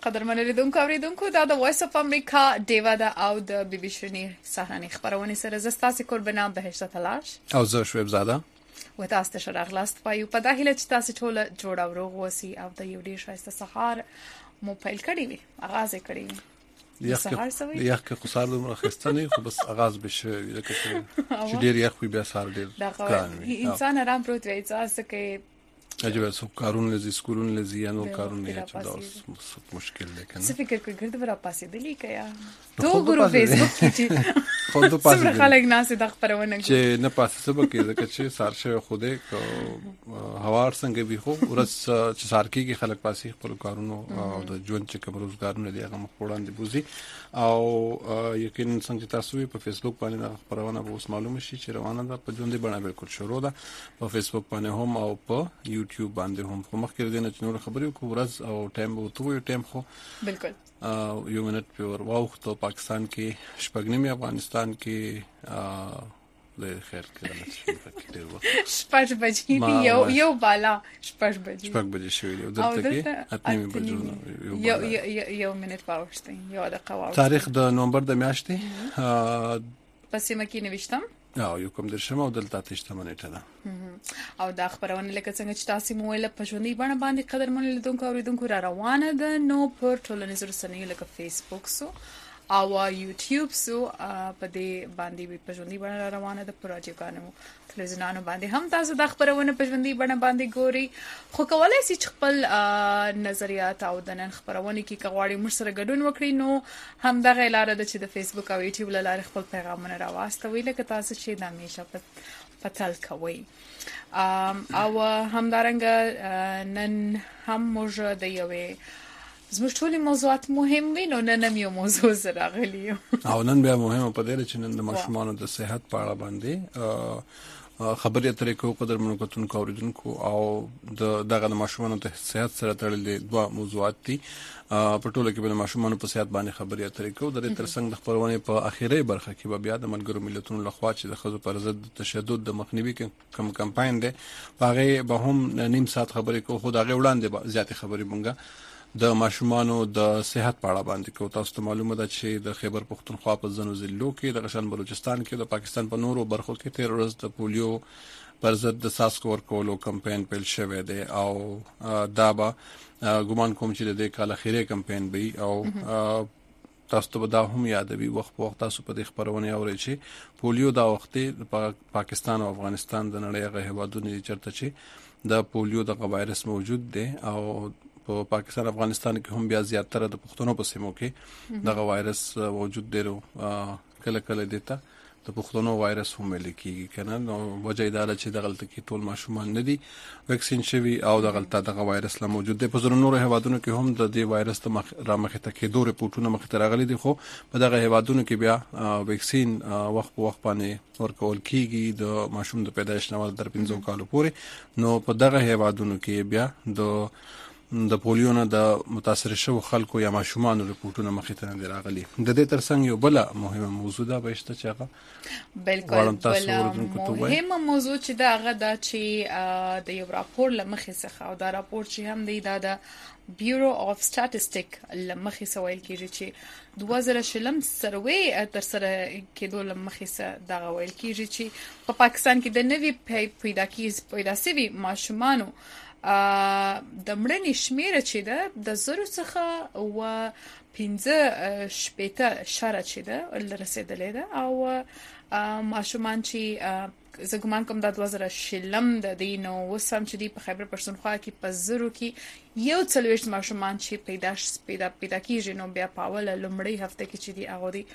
قدرمن لیدونکو اوریدونکو دا د وایس اف امریکا دیوا دا او د بي بي شنی سهرنی خبرونه سره زستاسي قربانا بهشت تلاش او زه شویب زاده و تاسو ته شرغلاست پایو په داخله چې تاسو ټول جوړ او روغ وسی او د یو ډیر شایسته سهار مو پیل کړی وي آغاز کړی یخ که قصار دومره خسته نه خو بس آغاز بشه لکه چې ډیر یخ بیا سهار ډیر ګران وي انسان آرام پروت وي تاسو کې اجازه سو کارون لذي سکولون لذي یا نو کارون نه چې دا مشکل دی کنه څه فکر کوي ګرد ورا پاسې دلی کیا تو ګورو فیسبوک کې چې خود په پاسې خلک ناس د خبرونه چې نه پاسې سبا کې ځکه چې سارشه خوده هوار څنګه وي خو ورس چې سارکی کې خلک پاسې خپل کارونو او د ژوند چې کوم روزګارونه دي هغه مخوړان دي بوزي او یقینا څنګه تاسو په فیسبوک باندې خبرونه به اوس معلومه شي چې روانه ده په ژوند باندې بالکل شروع ده په فیسبوک باندې هم او په یوټیوب باندې هم خو مخکې دې نه چې نور خبرې کو ورځ او ټایم به تو یو ټایم خو بالکل یو منټ په وخت پاکستان کې شپږنیمه افغانستان کې له خیر کې شپږ بجې یو بالا شپږ بجې شوې دی دلته کې اتنیمه بجو یو منټ پاوښتې یو دقیقه تاریخ د نومبر د میاشتې پسې مکه نوښتم یو کوم درشم او دلته تشته منټه ده او دا خبرونه لکه څنګه چې تاسو مو ویل په ژوندۍ باندې باندې قدرمن لیدونکو اوریدونکو را روانه ده نو پر ټولنیزو رسنیو لکه فیسبوک سو او یوټیوب سو په دې باندې په ژوندۍ باندې روانه ده پر راډیوګانو تلویزیونانو باندې هم تاسو د خبرونه په ژوندۍ باندې ګوري خو کولای شئ چې خپل نظریات او د نن خبرونه کې کغواړي موږ سره ګډون وکړي نو هم دغه لاره ده چې د فیسبوک او یوټیوب لاره خپل پیغامونه راوستوي لکه تاسو چې د همیشه پتل کوي او همدارنګه نن هم موږ د یوې زموږ ټولې موضوعات مهم وي نو نن یو موضوع سره راغلی او نن بیا مهمه په دې چې نن د ماشومانو د صحت په اړه باندې خبرې اترې کوو قدرمنو کتونکو اوریدونکو او دغه د ماشومانو د صحت سره تړلې دوه موضوعات دي په ټوله کې د ماشومانو په صحت باندې خبرې اترې کوو د دې ترڅنګ د خبرونه په اخیری برخه کې بیا د ملګرو ملتونو لخوا چې د خزو پر ضد تشدد د مخنیوي کوم کمپاین دی هغه به هم نیم ساعت خبرې کوو خو دا غي وړاندې زیاتې خبرې مونږه د ماشومانو د صحت په اړه باندې کو تاسو ته معلومه ده چې د خیبر پختونخوا په ځینو ضلعو کې د غشن بلوچستان کې د پاکستان په نورو برخو کې تیر ورځ د پولیو پر ضد د ساسکو ورکولو کمپاین پیل شوی دی او دا به ګومان کوم چې د کال اخیری کمپاین وي او تاسو ته دا هم یادوي وخت په وخت تاسو په دې خبرونه اورئ چې پولیو دا وخت د پاکستان او افغانستان د نړۍ غو هیوادونو چرته چې د پولیو د وایرس موجود دی او په پاکستان افغانستان کې هم بیا زیاتره د پښتنو په سیمو کې دغه وایرس موجود دی کله کله دیتا د پښتنو وایرس هم لیکي کنه نو وجه دا چې دغه کې ټول ماشومان نه دي ویکسین شوی او دغه وایرس لا موجود دی په زړه نور هیوادونو کې هم د دې وایرس ته رامخه ته کې دوه پورټونه مخ ته راغلي دي خو په دغه هیوادونو کې بیا ویکسین وخت په وخت باندې ورکول کیږي د ماشوم د پیدایش نه تر 15 کالو پورې نو په دغه هیوادونو کې بیا د پولیو نه د متاثر شو خلکو یا ماشومان رپورټونه مخې ته نه راغلي د دې ترڅنګ یو بل مهمه موضوع ده بهشته چې هغه بالکل مهمه موضوع چې دا هغه دا چې د یو راپور لمخې څخه او دا راپور چې هم دی د بیورو اف سټاتستیک لمخې سوال کیږي چې 2000 سروي تر سره کېدو لمخې څخه دا ویل کیږي چې په پاکستان کې د نوي پیدا سوي ماشومانو د مړنې شمیره چې ده د زرو څخه و 15 شپېته شاره چې ده رسیدلې ده او ماشومان چې زګمان کوم د 2000 د دینو وسم چې دی په خیبر پښتونخوا کې په زرو کې یو څلويشت ماشومان چې پیدا کیږي نو بیا په اوله لومړی هفته کې چې دی هغه دی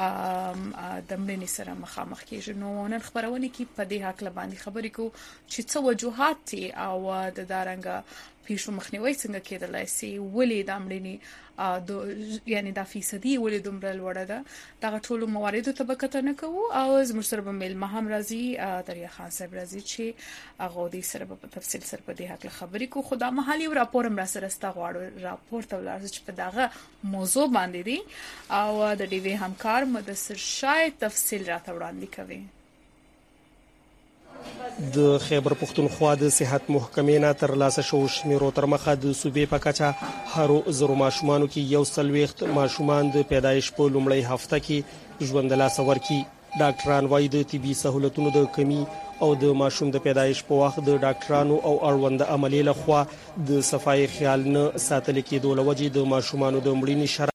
د مړنې سره مخامخ کیږي نو نن خبرونه کې په دې حق باندې خبرې کو چې څه وجوهات دي او د دارنګ پیښو مخنیوي څنګه کېدلای شي ولې د مړنې یعنی د فیصدي ولې دومره لوړه ده دا ټول موارد ته بکته نه کوو او زموږ سره به مل مهم راځي دریا خان صاحب راځي چې هغه دې سره په تفصیل سره په دې حق خبرې کو خدا محلي راپور هم را سره ستغواړو راپور ته ولر چې په دغه موضوع باندې دي او د ډي وی همکار مدثر شاید تفصیل راته وړاندې کوي د خیبر پختونخوا د صحت محکمې نه تر لاسه شو شمیرو تر مخه د صوبې په کچه هرو زرو ماشومانو کې 140 ماشومان د پیدایش په لومړۍ هفته کې ژوند له لاسه ورکړي. ډاکټران وايي د طبي سہولتونو د کمی او د ماشوم د پیدایش په وخت د ډاکټرانو او اړوند عملي لخوا د صفای خیال نه ساتل کېدو لوجې د ماشومانو د مړینې شرایط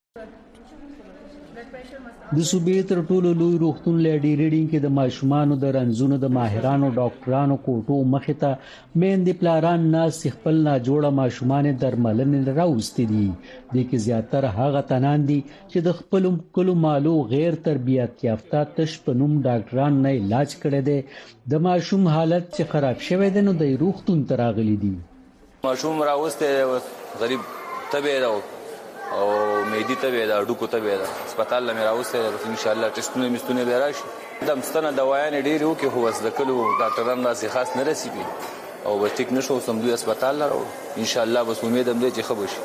د صوبې تر ټولو لوی روغتون لېډي ریډینګ کې د ماشومانو د رنځونو د ماهرانو ډاکټرانو کوټو مخې ته میندې پلاران ناس خپل نه جوړه ماشومان درملنې راوستي دي. د کې زیاتره هغه تنان دي چې د خپل کلو مالو غیر تربیت یافته تش پنوم ډاکټران نه علاج کړي دي. د ماشوم حالت چې خراب شوی دی نو د روغتون تراغلي دي. ماشوم راوسته غریب تبه راو او میدی ته به دا ډوکو ته به دا هسپتال لمه راوسته ان شاء الله ټیسټونه مستونه به راشي د مستنه دوايان ډیر وو کې هو وس د کلو ډاکټران داسې خاص نه رسیدي او به ټیک نشو سم دوی هسپتال لرو ان شاء الله بس امید هم دې چې خبر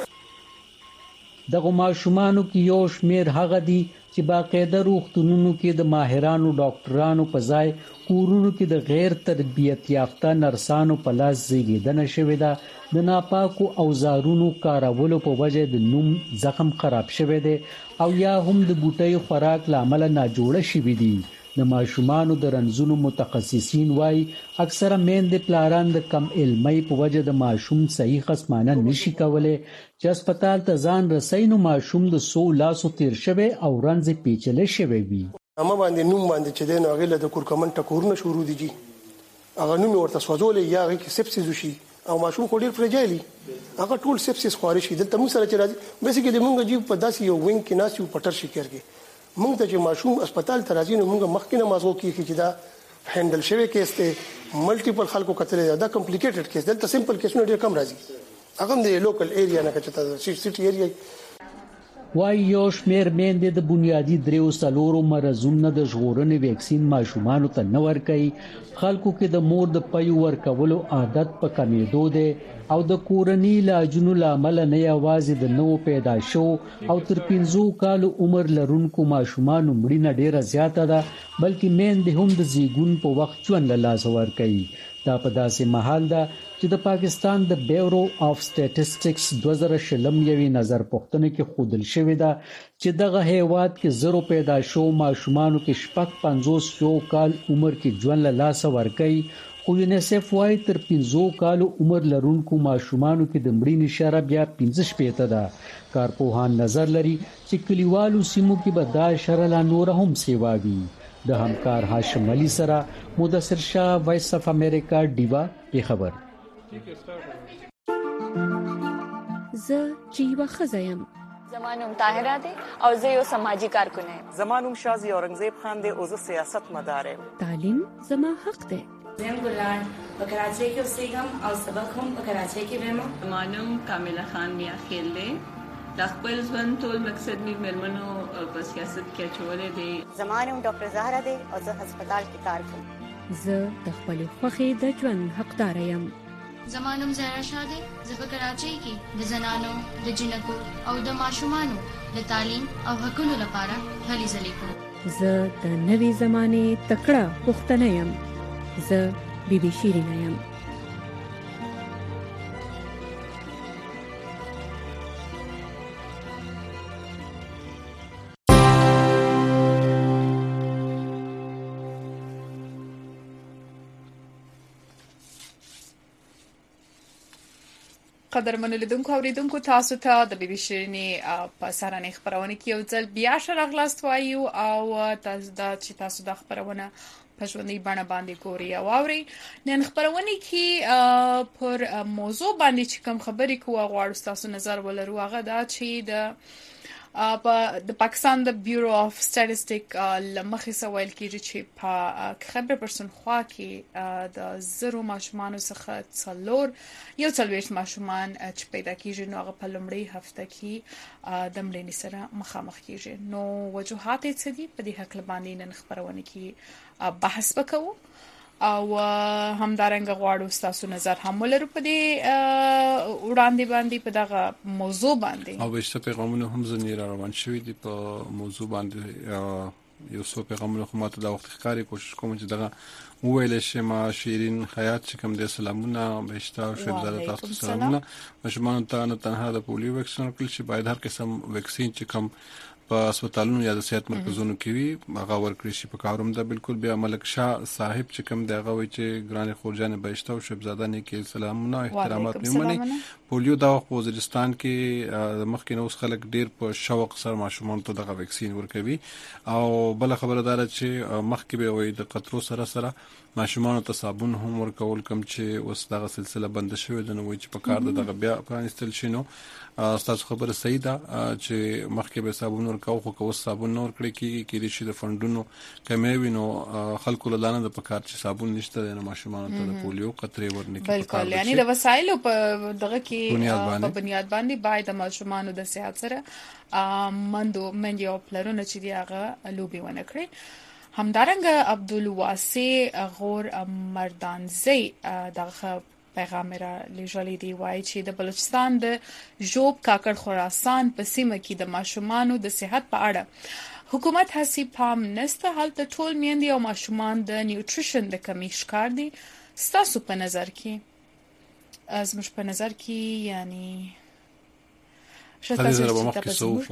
شي. دغه ماشومانو کې یو شمیر هغه دي چې باقاعده روغتونونو کې د ماهرانو ډاکټرانو په ځای کورونو کې د غیر تربیت یافته نرسانو په لاس زیږیدنه شوې ده. د ناپاکو اوزارونو کارولو په وجه د نوم زخم خراب شوی دی او یا هم د بوټي خوراک لامل نه جوړه شوی دي. د ماشومانو د رنځونو متخصصین وايي اکثره میندې پلاران د کم علمي په وجه د ماشوم صحیح خصمانه نشي کولای چې هسپتال ته ځان رسي نو ماشوم د 100 لاسو تیر شوی او رنځ پیچلې شوی وي. اما باندې نوم باندې چې دین غیله د کورکمن ټکورونه شروع دي هغه نوم ورته سوځول یا غي کې سپسیس وشي او ماشوم خو ډیر فرجایلی هغه ټول سپسیس خارج شي دلته موږ سره چې راځي بیسیکلی موږ جیب په داسې یو وینګ کې ناس یو پټر شي کېږي موږ ته چې ماشوم هسپتال ته راځي نو موږ مخکې نه مازغو کیږي چې دا هندل شوی کیس ته ملټیپل خلکو کتل دا کمپلیکیټډ کیس دلته سمپل کیسونه ډیر کم راځي هغه د لوکل ایریا نه کچته سټي ایریا وای یو شمیر میندې د بنیادی دریو سلورو مرزونو د ژغورنې ویکسین ماشومان ته نه ورکي. خلکو کې د مور د پيو ورکولو عادت په کمیدو دي او د کورنۍ علاجونو لامل نه یوازې د نو پیدا شو او تر 15 کال عمر لرونکو ماشومان مړینه ډیره زیاته ده بلکې میندې هم د زیګون په وخت ژوند له لاس ورکي. دا په داسې محل ده چې د پاکستان د بیورو اف سټیټسټکس 2020 یوې نظر پوښتنه کې خودل شوې ده چې دغه هیواد کې زرو پیدا شو ماشومانو کې شپږ 50 کال عمر کې ژوند له لاس ورکي. خو یونیسف وايي تر 15 کال عمر لرونکو ماشومانو کې د مړینې شرح بیا 15 ده. کارپوهان نظر لري چې کلیوالو سیمو کې به دا شرح لا نور هم سیواوي. د همکار هاشم علي سره مدثر شاه وایس اف امریکا دیوا په خبر. زه جیوا خزایم زمانوم طاهره ده او زه یو سماجی کارکون یم. زمانوم شازی اورنګزیب خان ده او زه سیاست مدار یم. تعلیم زما حق ده. زم ګلان په کراچۍ کې اوسېږم او سبق هم په کراچۍ کې وایم. زمانوم کامله خان میا خیل ده د خپل ژوند ټول مقصد می ملمنو په سیاست کې چولې دي. زمانوم ډاکټر زهرا ده او زه هسپتال کې کار کوم. زه د خپل خوخي د ژوند حقدار یم. زمانوم زهرا شاده زه په کراچۍ کې د زنانو د جنکو او د ماشومانو د تعلیم او حقوقو لپاره هلي ځلې کوم. زه د نوي زمانه تکړه پښتنه یم. زه بیبي شیرینه یم. قدرمن لیدونکو اوریدونکو تاسو ته د بي بي شيريني په سرانه خبرونه کې یو ځل بیا شرغلاست وایو او تاسو د خبرونه په ژوندۍ بڼه باندې ګوري او اوري. نن خبرونه کې پر موضوع باندې چې کوم خبرې کوه غواړو تاسو نظر ولرو هغه دا چې د پاکستان د بیورو اف سټیټسټک لمخې سوال کیږي چې په خبر پښتونخوا کې د زرو ماشومان څخه څلور یو څلويش ماشومان چې پیدا کیږي نو هغه په لومړۍ هفته کې د مړینې سره مخامخ کیږي. نو وجوهات څه دي په دې حق باندې نن خبرونه کې بحث وکړو او همدارنګ غواړو تاسو نظر هم ولرو په دې وړاندې باندې په دغه موضوع باندې او بهشته پیغامونه هم زنی روان شوی دي په موضوع باندې یو څو پیغامونه خو ماته دا وخت ښکاری کوشش کوم چې دغه وویل شم شیرین حیات چې کوم د سلامونه بهشته او شهزاده تاسو سلامونه مشمانو ته نه تنها د پولیو ویکسین ورکړل شي باید هر قسم ویکسین چې کوم په هسپتالونو یا د صحت مرکزونو کې وي هغه ورکړي شي په کاروم دا بالکل بیا ملک شاه صاحب چې کوم دغه وی چې ګران خورجان بهشته او شهزاده نه کې سلامونه احترامات میمنه پولیو دا په وزیرستان کې مخکې نو خلک ډیر په شوق سره ماشومان ته دغه ویکسین ورکوي او بل خبردار چې مخکې به وي د قطرو سره ماشومان ته صابون هم ورکول کوم چې اوس دغه سلسله بند شوې ده نو چې په کار دغه بیا پرانستل شینو تاسو خبره صحیح ده چې مخکې به صابون ورکاو خو کوم صابون نور کړی کې د شي د فندونو کمې وینو خلکو لدانه د پکار چې صابون نشته د ماشومان ته د پولیو قطرې ورنکې بالکل یعنی د وسایلو په دغه کې په بنیاد باندې باید د ماشومان د صحت سره مندي او پلرونه چې دی هغه لوبي ونه کړی همدارنګه عبدالواسع غور مردانزی دغه پیغام را لېږلی دی وایي چې د بلوچستان د ژوب کاکړ خراسان په سیمه کې د ماشومانو د صحت په اړه حکومت هڅې پام نسته هلته ټول میندې او ماشومان د نیوټریشن د کمی ښکار دي ستاسو په نظر کې زموږ په نظر کې یعنی هغه زره به مخکې سوف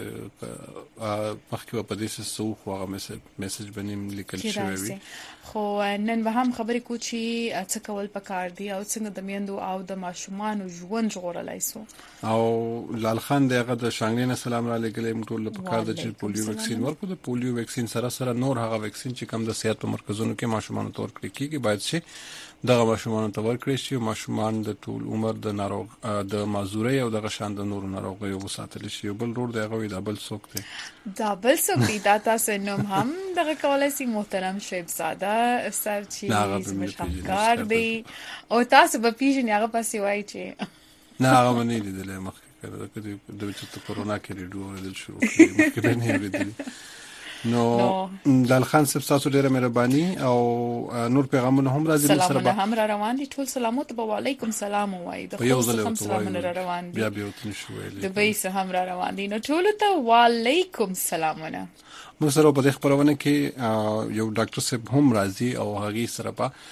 وغته مخکې په دې سوف وغه میسج بنیم لیکل شوی وي خو نن به هم خبرې کو چې څه کول پکار دي او څنګه د میندو او د ماشومان ژوند ژغورلای سو او لال خان دغه د شانګلین سلام را لګلې ټول په کار د پولیو ویکسین ورکو د پولیو ویکسین سره نور هغه ویکسین چې کم د صحت په مرکزونو کې ماشومان ته ورکړي کیږي باید شي دغه ماشومان ته ورکړي شي ماشومان د ټول عمر د ناروغ د معذوري او د غشان د نور ناروغیو وساتل شي بل روړ دغه وي د بل څوک دی دا بل څوک دی دا تاسو نوم هم دغه کولای شي محترم شهزاده سر چې مشکار دی او تاسو په پیژنې هغه پسې وایي چې نه هغه باندې لیدل مخکې کړه د چې کورونا کې ریډیو ورل شروع کړی مخکې نه لیدل نو دال خان صاحب تاسو ډیره مهرباني او نور پیغامونه هم راځي سره سلام هم را روان دي ټول سلامات و علیکم سلام وای د خو هم سلام را روان دي بیا بیا وتن شوې د بیس هم را روان دي نو ټول ته وعلیکم سلامونه موږ سره په دې خبرونه کې یو ډاکټر صاحب هم راځي او هغه سره په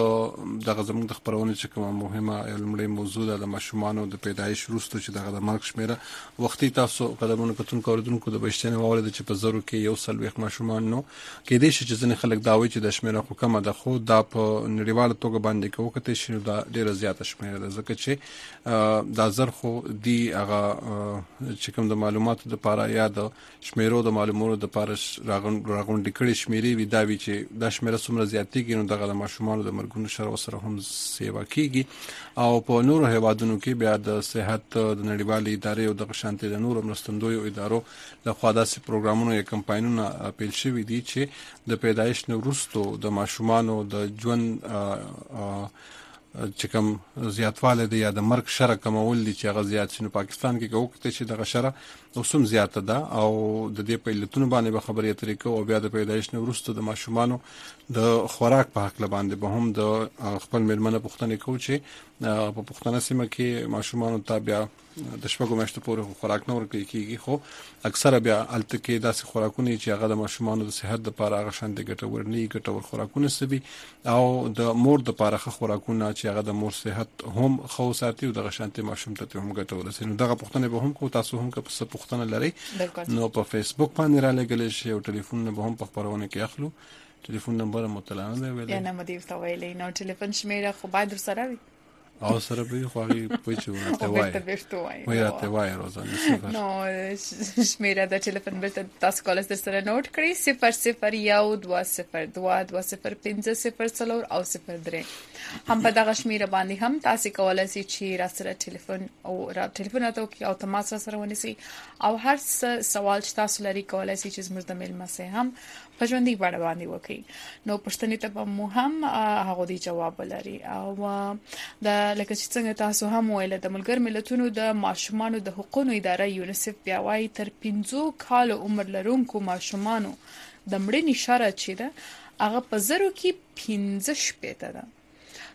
دغه زموږ د خبرونه چې کومه مهمه علمي موضوع ده د ماشومانو د پیدایش وروسته چې دغه د مرګ شمیره وختي تاسو قدمونه کتون کوردونکو د بشتنه وارد چې په زرو کې یو سل وخت ماشومان نو کې دې چې ځنې خلک داوي چې د شمیره حکومت د خو د په نړیواله توګه باندې کوکته شنو دا ډیره زیاته شمیره ده ځکه چې د زر خو دی هغه چې کوم د معلوماتو د لپاره یا د شمیرو د معلوماتو د لپاره راغونډ کړي شمیرې وي دا وی چې د شمیره څومره زیاتېږي نو دغه د ماشومان د مرګونو شر سره هم سیوا کیږي او په نورو هیوادونو کې بیا د صحت د نړیوالې ادارې او د شانتي د نورو مرستندویو ادارو له خوا داسې پروګرامونو یا کمپاینونو پیل شوي دي چې د پیدایش نه وروسته د ماشومانو د ژوند چې کوم زیاتواله دی یا د مرګ شر کمول دي چې هغه زیات شنو پاکستان کې وکړي چې دغه شر اوسم زیاته ده او د دې په لتون باندې به خبرې اترې کوو او بیا د پیدایش نه وروسته د ماشومانو د خوراک په حق باندې به هم د خپل مېرمنه پوښتنه کوي چې په پښتنه سیمه کې ماشومان ته بیا د شپږو میاشتو پورې خوراک نه ورکړي کیږي خو اکثره بیا الته کې داسې خوراکونه چې هغه د ماشومان د صحت لپاره هغه شان دي ګټور نه ګټور خوراکونه سبي او د مور د لپاره خوراکونه چې هغه د مور صحت هم خو ساتي او د شانتي ماشوم ته هم ګټور سي نو دغه پښتنه به هم کو تاسو هم که په پښتنه لري نو په فیسبوک باندې را لګل شي او ټلیفون به هم په خبرونه کې اخلو ټلیفون نمبر مطلع نه ویل یا نه مدیر ته ویلې نو ټلیفون شمیره خو باید سره وي او سره به خو هغه پوښتنه وای وای راته وای روزانه نو شمیره د ټلیفون بل تاسو کولای در سره نوٹ کړئ 0012225050 او 03 هم په دغه شمیره باندې هم تاسو کولای شئ چې را سره ټلیفون او ټلیفون راته او تماس سره ونیسئ او هر سوال چې تاسو لري کولای شئ چې زموږ د میل مسه هم په ژوندۍ باندې وکړي نو پښتنې ته به مو هم هغه دی جواب لري او د لکه چې څنګه تاسو هم ویل د ملګر ملتونو د ماشومانو د حقوقو اداره یونیسف بیا وايي تر 15 کال عمر لرونکو ماشومانو د مړینې شرط چې ده هغه په زرو کې 15 شپې ده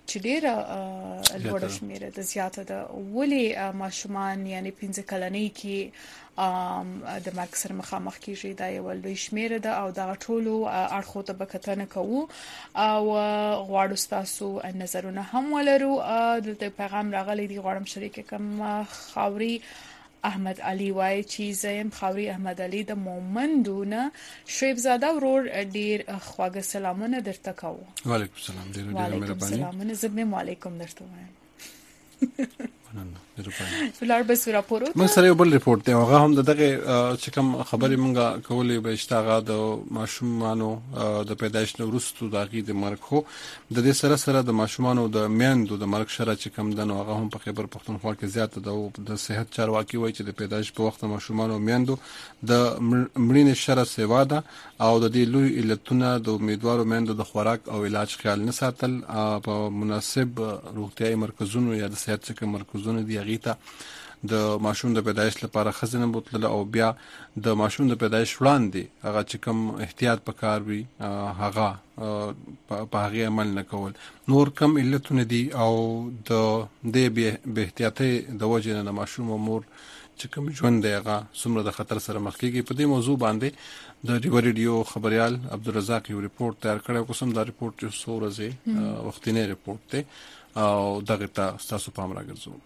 چې ډیره لوړ شمیره د زیاته د ولې ماشومان یعنی 15 کلنۍ کې د مرګ سره مخامخ کیږي دا یو لوی شمیره ده او دا ټولو اړخو ته بکتنه کوو او غواړو تاسو نظرونه هم ولرو د پیغام راغلي دی غواړم شریک کوم خاوري احمد علي وای چې زم خاوري احمد علي د مومندونه شعیب زاده ورور ډیر خواږه سلامونه درته کوم. وعلیکم السلام ډیر مهرباني. سلامونه زبم علیکم درته وایم. ولر بس راپور موږ سره یو بل ریپورت دی هغه هم دغه چې کوم خبرې موږ کولې به اشتغا د ماشومانو د پیدایش وروسته دغه د مرګ خو د دې سره سره د ماشومانو د میندو د مرګ شره چې کوم دنو هغه هم په خبر پښتونخوا کې زیات د صحت چارواکي وایي چې د پیدایش په وخت ماشومانو میندو د مړینې شره سیوا ده او د دې لوی علتونه د امیدوارو میندو د خوراک او علاج خیال نه ساتل په مناسب روغتيایي مرکزونو یا د صحت څخه مرکزونو دی غیته د ماشوم د پیدایش لپاره خزینه بوتله او بیا د ماشوم د پیدایش وړاندې هغه چې کوم احتیاط پکار وي هغه په هغه عمل نه کول نور کم علتونه دي او د به احتیاطي د وجه نه ماشوم امور چې کوم ژوند دی هغه څومره د خطر سره مخ کیږي په دې موضوع باندې د ریډیو خبريال عبدالرزاق یو ریپورت تیار کړی کوم دا ریپورت یو سورزه وختینه ریپورت ته او دغه تاسو پام راګرځو.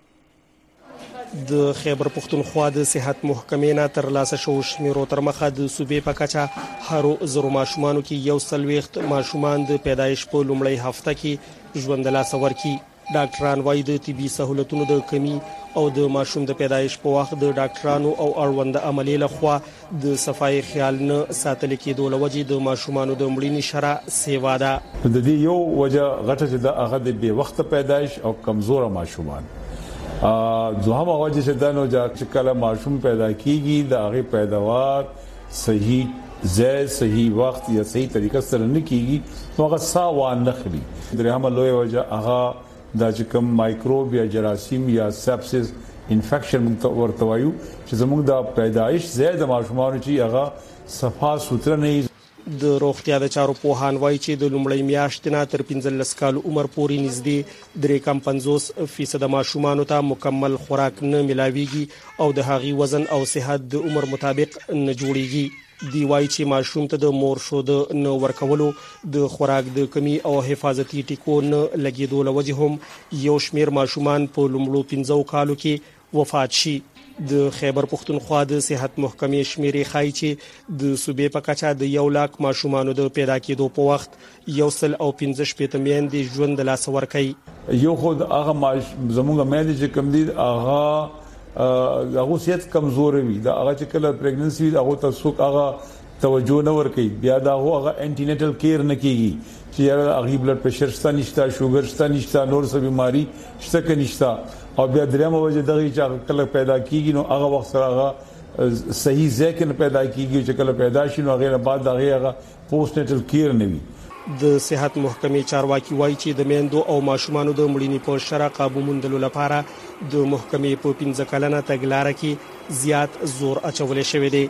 د خیبر پختونخوا د صحت محکمې نه تر لاسه شو شمیرو تر مخه د صوبې په کچه هرو زرو ماشومانو کې یو سلويخت ماشومان د پیدایش په لومړی هفته کې ژوند لا سور کی ډاکټران وايي د طبي سہولتونو د کمی او د ماشوم د پیدایش په وخت د ډاکټرانو او اړوند عملي لخوا د صفای خیال نه ساتل کېدو لوجې د ماشومانو د مړینې شره سیوا ده. د دې یو وجه غټه چې د هغه د بے وخت پیدایش او کمزور ماشومان دوهم وجه چې د نو چې کله ماشوم پیدا کیږي د هغه پیداوار صحیح صحیح وخت یا صحیح طریقه سره نه کیږي نو هغه ساوان نخري. درهم لوی وجه هغه دا چې کوم مایکروب یا جراثیم یا سپسس انفیکشن ورته وایو چې زموږ د پیدایش زیاده ماشومان چې هغه صفا سوتره نه د روغتیا د چارو پوهان وایي چې د لومړی میاشتې نه تر 15 کال عمر پورې نږدې 3.50% ماشومانو ته مکمل خوراک نه ملاويږي او د هغې وزن او صحت د عمر مطابق نه جوړيږي. دی وایي چې ماشوم ته د مور شو د نو ورکولو د خوراک د کمی او حفاظتي ټیکو نه لګیدو لوجه هم یو شمیر ماشومان په لومړو 15 کالو کې وفات شي. د خیبر پختونخوا د صحت محکمې شمیرې ښایي چې د صوبې په کچه د 1 لک ماشومانو د پیدا کېدو په وخت 115 میندې ژوند لا سور کوي. یو خود هغه زموږه مېندې چې کم دي هغه صحت کمزور وي دا هغه چې کله پریګننسي هغه ته څوک هغه توجه نه ور کوي بیا دا هغه انټینیټل کیر نه کیږي چې هغه بلډ پريشر شته نشته شوګر شته نشته نور څه بيماري شته کې نشته او بیا درېمه وجه دغه چې کله پیدا کیږي نو هغه وخت سره هغه صحیح ځکه پیدا کیږي چې کله پیدا شي نو هغه بعد هغه پوسټ نیټل کیر نه وي. د صحت محکمې چارواکي وایي چې د میندو او ماشومانو د مړینې په شره قابو موندلو لپاره د محکمې په 15 کلنه تګلارې کې زیات زور اچول شوی دی.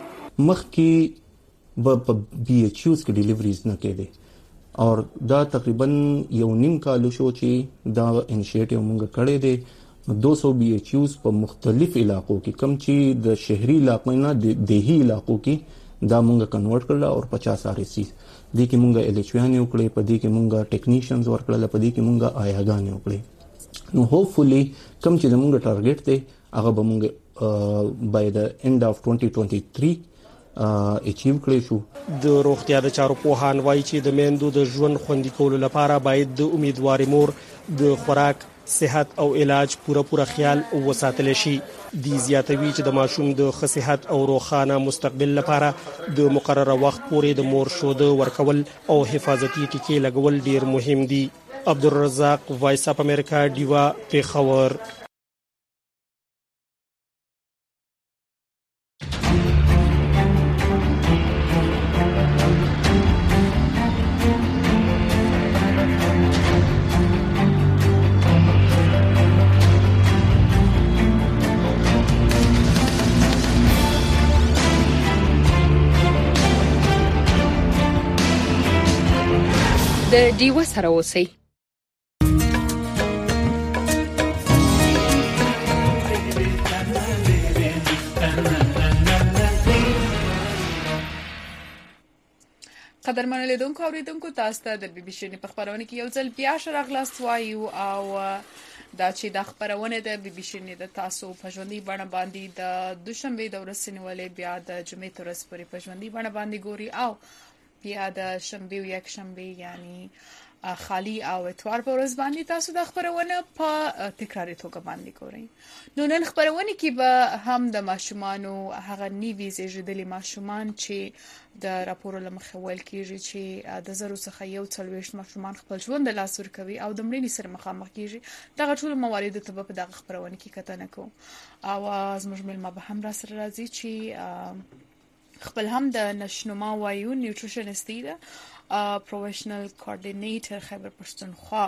مخکې په بي ایچ یوز کې ډیلیوریز نه کېده او دا تقریبا یو نیم کال شو چې دا انیشیټیو موږ کړی دی 200 بي ایچ یوز په مختلف علاقو کې کم چې د شهري علاقو نه د دیهی علاقو کې دا مونږه کنورټ کړل او 50 RC دې کې مونږه الچوان یو کړې په دې کې مونږه ټیکنیشنز ورکړل په دې کې مونږه آیاګان یو کړې نو هوپفلی کم چې مونږه ټارګټ دی هغه به مونږه بای د اند اف 2023 اچیو کړی شو. د روغتیا د چارو پوهان وایي چې د میندو د ژوند خوندي کولو لپاره باید د امیدواري مور د خوراک صحت او علاج پوره خیال وساتل شي. دی زیاتوي چې د ماشوم د صحت او روښانه مستقبل لپاره د مقرره وخت پورې د مور شو د ورکول او حفاظتي ټیکې لګول ډیر مهم دي. عبدالرزاق وایس اپ امریکا دیوا پیښور. د دیو سره اوسئ. قدرمن لیدونکو اوریدونکو تاسو ته د بي بي سي په خبرونه کې یو ځل بیا شراغلاست وایو او دا چې د خبرونه د بي بي سي د تاسو په ژوندۍ بڼه باندې د دوشنبه د ورځې نیولې بیا د جمعې تر ورځې پورې په ژوندۍ بڼه باندې ګوري او بیا د شنبه او یک شنبه یعنی خالی او اتوار په ورځ باندې تاسو د خبرونه په تکراري توګه باندې ګورئ. نو نن خبرونه کې به هم د ماشومانو هغه نیوي زیږیدلي ماشومان چې د راپور لمخه ویل کېږي چې د زرو څخه یو څلويشت ماشومان خپل ژوند د لاس ورکوي او د مړینې سره مخامخ کېږي. دغه ټول موارد ته په دغه خبرونه کې کتنه کوو او زموږ ملما به هم را سره راځي چې خپل هم د نشنما وایو نیوټریشنست دی پروفیشنل کوارډینیټر خیبر پښتونخوا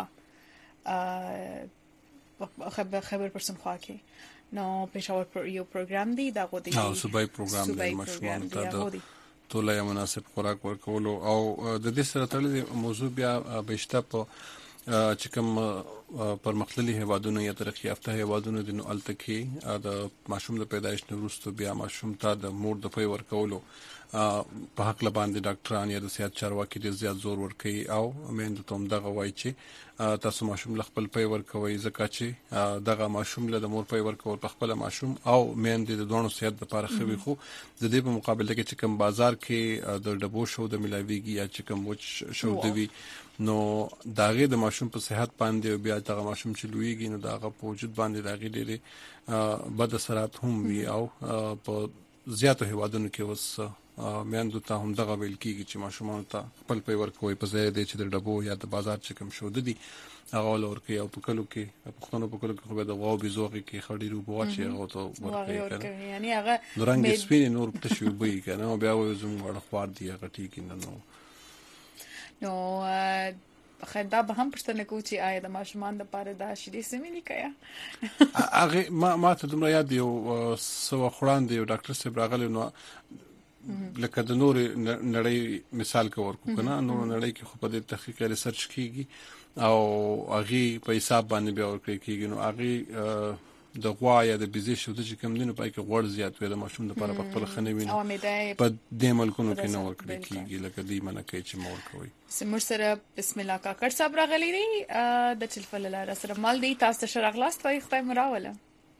کې نو پېښور یو پروګرام دی دا غوډي صوبایي پروګرام دی مشمول ته د ټولای مناسب خوراک ورکولو او د دې سره تړلې موضوع بیا بهشته په چې کوم پرمختللي هیوادونو یا ترقی یافته هیوادونو د نو التکی د ماشوم د پیدایش وروسته بیا ماشوم ته د مور د پي ورکولو په حق لباندې ډاکټران یا د صحت چارواکي ډیر زیات زور ورکوي او مېند ته هم دغه وایي چې تاسو ماشوم ل خپل پي ورکوي ځکه چې دغه ماشوم له د مور پي ورکول په خپل ماشوم او مېند د دوه صحت لپاره خوي خو د دې په مقابله کې چې کوم بازار کې د ډبو شو د ملاويږي یا چې کوم وچ شو دوی نو داغه د ماشوم په صحت باندې بیا دغه ماشوم چې لویږي نو دغه په وجود باندې داغه ډېری بد اثرات هم وي او په زیاتو هیوادونو کې اوس میاندو ته هم دغه ویل کیږي چې ماشومان ته خپل پي ورکوي په ځای دی چې د ډبو یا د بازار چې کوم شو دي هغه ورکوي او په کلو کې پښتنو په کلو کې خو د غو بيزوغي کې خړې روبو چې هغه ته ورکوي یعنی هغه رنگ سپین نور په شی وبي کنه بیا وې زموږ وړخوار دی هغه ټیک نه نو خدا به هم پښتنه کو چې آیا د ماشومان د پاره دا شې سمې لیکیا هغه ما ته دومره یاد یو سو خوران دی ډاکټر صاحب راغلی نو لکه د نور نړۍ مثال کو ورکو کنه نو نړۍ کې خو په دې تحقیق ریسرچ کیږي او هغه په حساب باندې بیا ورکړي کیږي نو هغه د غوا یا د بيزي شو د کوم دینو پای کې غوړ زیات وي د ماشوم لپاره په خپل خنوي په دې ملکونو کې نو ورکړي کیږي لکه دې منکه چې مور کوي سمور سره بسم الله کاکړ صاحب راغلی دی د ټلیفون لاره سره مال دی تاسو ته شراغلاست وای خدای مراوله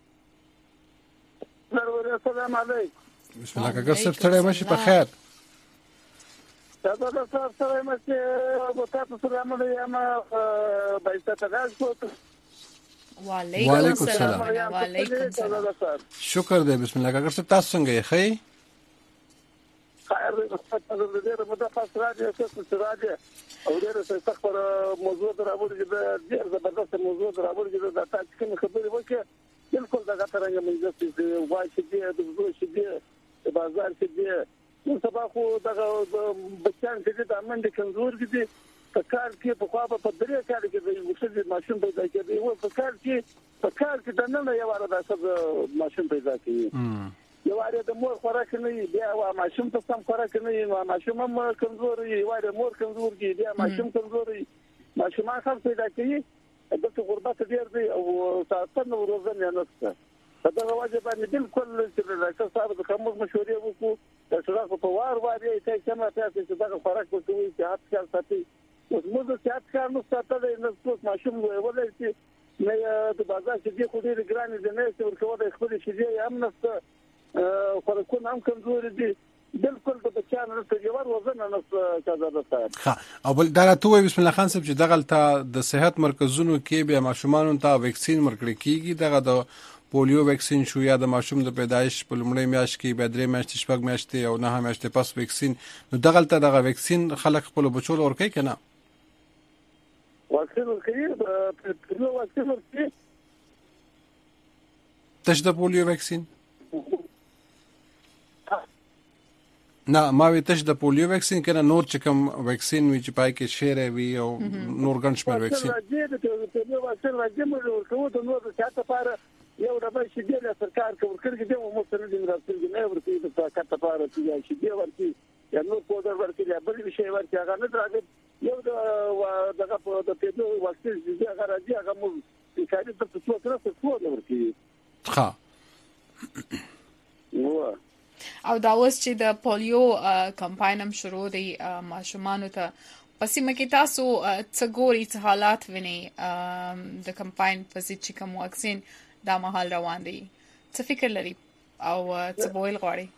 السلام علیکم بسم الله کاکړ صاحب ستړی ماشي په خیر دا سره مې په تاسو سره مې یم بایسته تاسو وعلیکم السلام وعلیکم السلام شکر دې بسم الله کاکړ صاحب تاسو څنګه یې خیر خیر دې ډېر مده پاس راځي چې راځي او ډېر څه خبر موضوع راوړي چې ډېر زبردست موضوع راوړي چې دا تاسو کوم خبرې وکړي بالکل دا څنګه مې ځکه چې وایي چې د وګړو چې د بازار چې نو سبا خو دا بچان چې د امنډ کمزور دي په کار کې په خوا په درې کال کې د وسې ماشين پیدا کړي او په کار کې د نن یو واره د ماشين پیدا کړي یو واره د مور خوراک نه بیا وا ماشين ته سم خوراک نه نو ماشين هم کمزور وي واره مور کمزور دي بیا ماشين کمزور وي ماشين ما خپل پیدا کړي د غربت ډیر دی او ساتنه ورځنه نه نشته دا واجب باندې بالکل چې راځي صاحب د کوم مشورې وکړو د شراکت په وار واري ته څنګه تاسو چې دا خوراک کوي چې هات کار ساتي اوس موږ چې هات کار نو ساتلې نه څوک ماشوم ولې چې نه د بازار چې خو ډېر ګران دي نه چې ورکوه د خپل شي هم نشته خلکونه هم کمزوري دي بالکل د بچانو ته جوړ وزن نه څه ښه او بل دا راته بسم الله خان صاحب چې دغه د صحت مرکزونو کې بیا ماشومان ته ویکسین ورکړي کیږي دغه د پولیو ویکسین شو یا د ماشوم د پیدایش په لومړۍ میاشت کې به 3 میاشتې شپږ میاشتې او 9 میاشتې پس ویکسین نو دغه ویکسین خلک خپل بچو ورکړي کنه واکسین ورکړي پولیو واکسین ورکړي تاسو د پولیو ویکسین نه ما وی تاسو د پولیو ویکسین کنه نور چې کوم ویکسین وی چې پای کې شیره وی او نور ګڼ شمېر ویکسین د پولیو واکسین راځي موږ ورکوو د نور څه لپاره یو ډبل شي د سرکار کوي د مو سره د راځي نه ورته د کټ لپاره چې شي دی ورته یا نور پودر ورته یا بل شي ورته هغه نه راځي یو دغه په د پولیو واکسین چې هغه راځي هغه مو چې کاری ته څه ورته ورته ښه او دا اوس چې د پولیو کمپاین هم شروع دی ماشومانو ته پسې مکه تاسو څه ګوري څه حالات ویني د کمپاین پسې چې کوم واکسین دا مهال روان دی څه فکر لري او څه بویل غواړي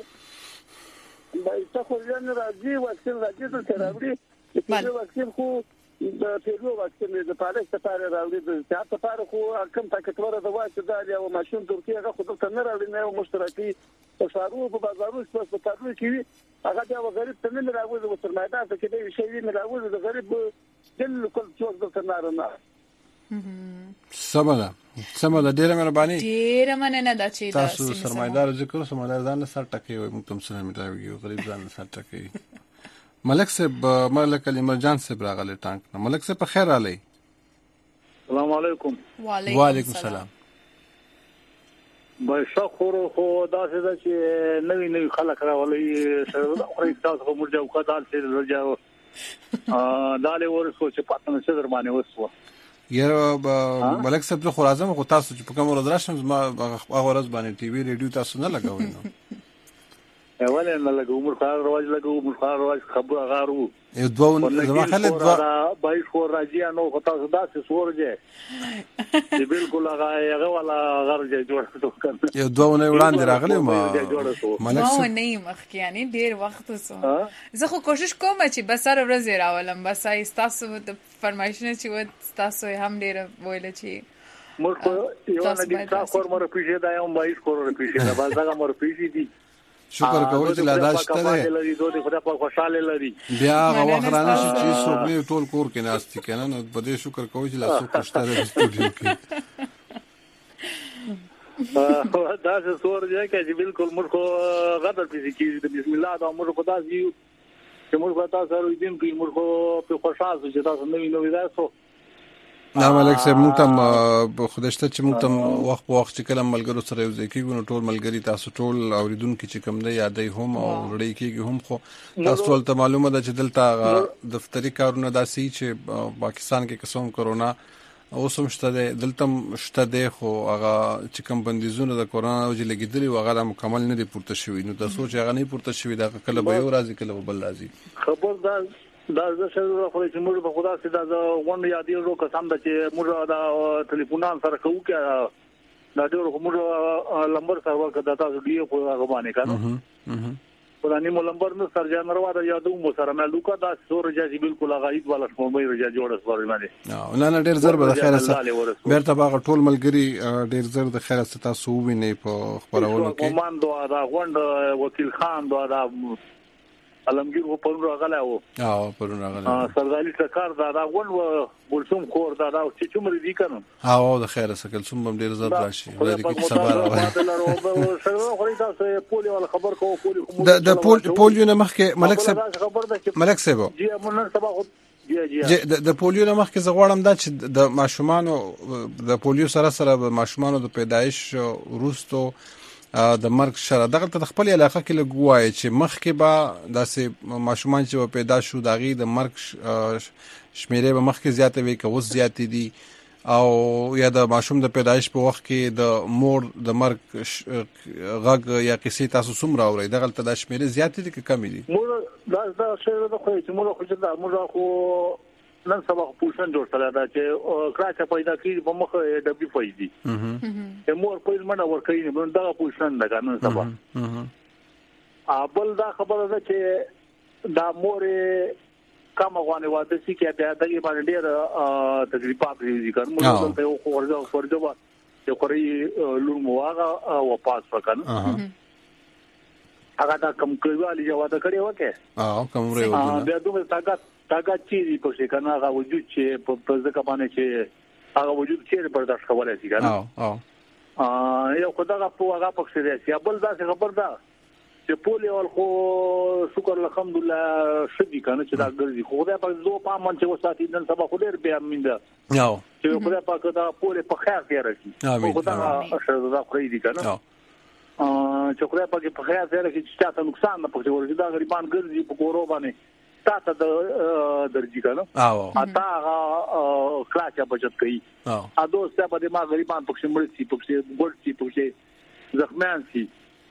دا څه خو نه راځي واکسین راځي ته راوړي چې واکسین خو د پیرو واکسین د پاره ستاره راوړي د ځاته لپاره خو کوم طاقتور د واکسین د یو ماشوم ترکیه هغه خو ته نه راوړي نه مشترکي تشارو په بازارونو کې په تاسو کې هغه دا غریب ته نه راوړي د سرمایدار ته کې د شي نه راوړي د غریب دل کول څوک د نه سمه ده ډیره مهرباني ډیره مننه دا چې تاسو سرمایدار ذکر سرمایدار ځان سره ټکی وي موږ تم سره میټاوي غریب ځان سره ټکی ملک صاحب ملک الامرجان صاحب راغله ټانک ملک صاحب په خیر علي السلام علیکم وعلیکم السلام بایسا خو دا څه چې نوی خلک راولي سره خو تاسو هم مرجو کدال سره راځو داله ورسو چې پاتنه څه درمانه وسو یاره ملک صاحب خو راځم خو تاسو چې په کوم ورځ راشم ما هغه ورځ باندې ټي وي ریډیو تاسو نه لګوئ نو ولې نه لګو عمر خار رواج خبر غارو یو دوه زما خلک دوه بای خو راځي نو خطا صدا سه سورجه چې بالکل هغه ولا غرجه جوړ کړو یو دوه نه وړاندې راغلی ما ملک صاحب نه مخکې یعنی ډیر وخت وسو زه خو کوشش کوم چې بس سره ورځ راولم بس تاسو د فرمایشونه چې و تاسو هم ډیر ویل چې موږ یو نه دي تاسو مر پیښه دا یم بای خو مر پیښه دا بازګه مر پیښه دي شکر کوم چې لا داشته ده بیا هغه وخت رانه چې څوک نه ټول کور کې ناشتي کنه نو په دې شکر کوم چې لا څوک خوشته ده استودیو کې دا څه سور دی چې بالکل مرخ غدر فزیکی بسم الله دا مرخ دا زیو چې مرخ تاسو سره دین کې مرخ په خوشاله چې تاسو نوې تاسو نه ملک صاحب موږ ته خداشته چې موږ ته وخت په وخت چې کله ملګرو سره یو ځای کېږو نو ټول ملګری تاسو ټول اوریدونکو چې کوم دی یادای هم او وړي کېږي هم خو تاسو ټول ته معلومه ده چې دلته دفتری کارونه داسي چې پاکستان کې قسم کرونا اوس هم شته دلته شته دی خو هغه چې کوم بندیزونه د کرونا او چې لګیدلی و هغه مکمل نه دی پورته شوی نو تاسو چې هغه نه پورته شوی دا کله به یو راځي کله بل راځي خبردار دا زه شروع خو چې موږ په خدا سي دا غونډه یادې ورو کسان چې موږ دا ټلیفونان سره کوو کې دا ډېر موږ لمبر سره ورکړه تاسو دی خو هغه باندې کنه ولانی مو لمبر نو سرجان روا دا یادو مو سره مې لوکا دا سور جازي بالکل غایب ولا شمومې رجا جوړس ور باندې نه ډېر زر به خیر سره بیرته باغ ټول ملګری ډېر زر د خیر سره تاسو ویني په خبرونه کې کومان دا غونډه وکیل خان دا علمگیر و پرون راغله و پرون راغله سردالی سکار دا غون و ګلسوم خور دا چې څومره دي کنه د خیره سکل څوم هم ډیر زړه راشي ولري کې صبر د پولیو نه مخکې ملک صاحب جی امنن سبا د پولیو نه مخکې زغړم دا چې د ماشومانو د پولیو سره ماشومانو د پیدایش وروسته د مرګ شره دغه د خپل علاقه کې لګوای چې مخکې به داسې ماشومان چې پیدا شو دغه د مرګ شمیرې به مخکې زیاتې وي که اوس زیاتې دي او یا د ماشوم د پیدایش په وخت کې د مور د مرګ غږ یا کیسې تاسو څومره اورئ دغه د شمیرې زیاتې دي که کمې دي مور دا شی د خو چې مور خو نن سبا پوښتنه جوړ کړه دا چې کراچا پیدا کړي په مخه ډبي پیدا مور په منډه ور کوي نو دا پوښتنه ده نن سبا ابل دا خبره ده چې دا مور کوم غوانه واده سي کې دا د باندې ډېر تجربه پریږي کوم نو ته یو خورځو چې خوري لور مواغه او پاس وکړه هغه دا کوم کړوالي جواب کړی وکه کوم ریو بیا دوه تاګه چیرې په څه کنه هغه وجود چې په ځکه باندې چې هغه وجود چې برداشت کولای شي کنه یو خدای په هغه پکې دی بل دا خبر ده چې پولیو خو شکر الحمدلله شدي کنه چې دا ګرځي خو دا په دوه پامن چې وساتې نن سبا خو ډېر بیا مینده چې خدای پاک دا پولیو په خیر کې راځي خدای دا خو دې کنه چې خدای پاک په خیر کې راځي چې تاسو نقصان نه پکې ورته دا غریبان ګرځي په کورو باندې تاسو درځي کنه اته کلاچا بچت کوي ا دوسته په دې ما غریبان پکې مرسي پکې ګورتي پکې زخمیان سي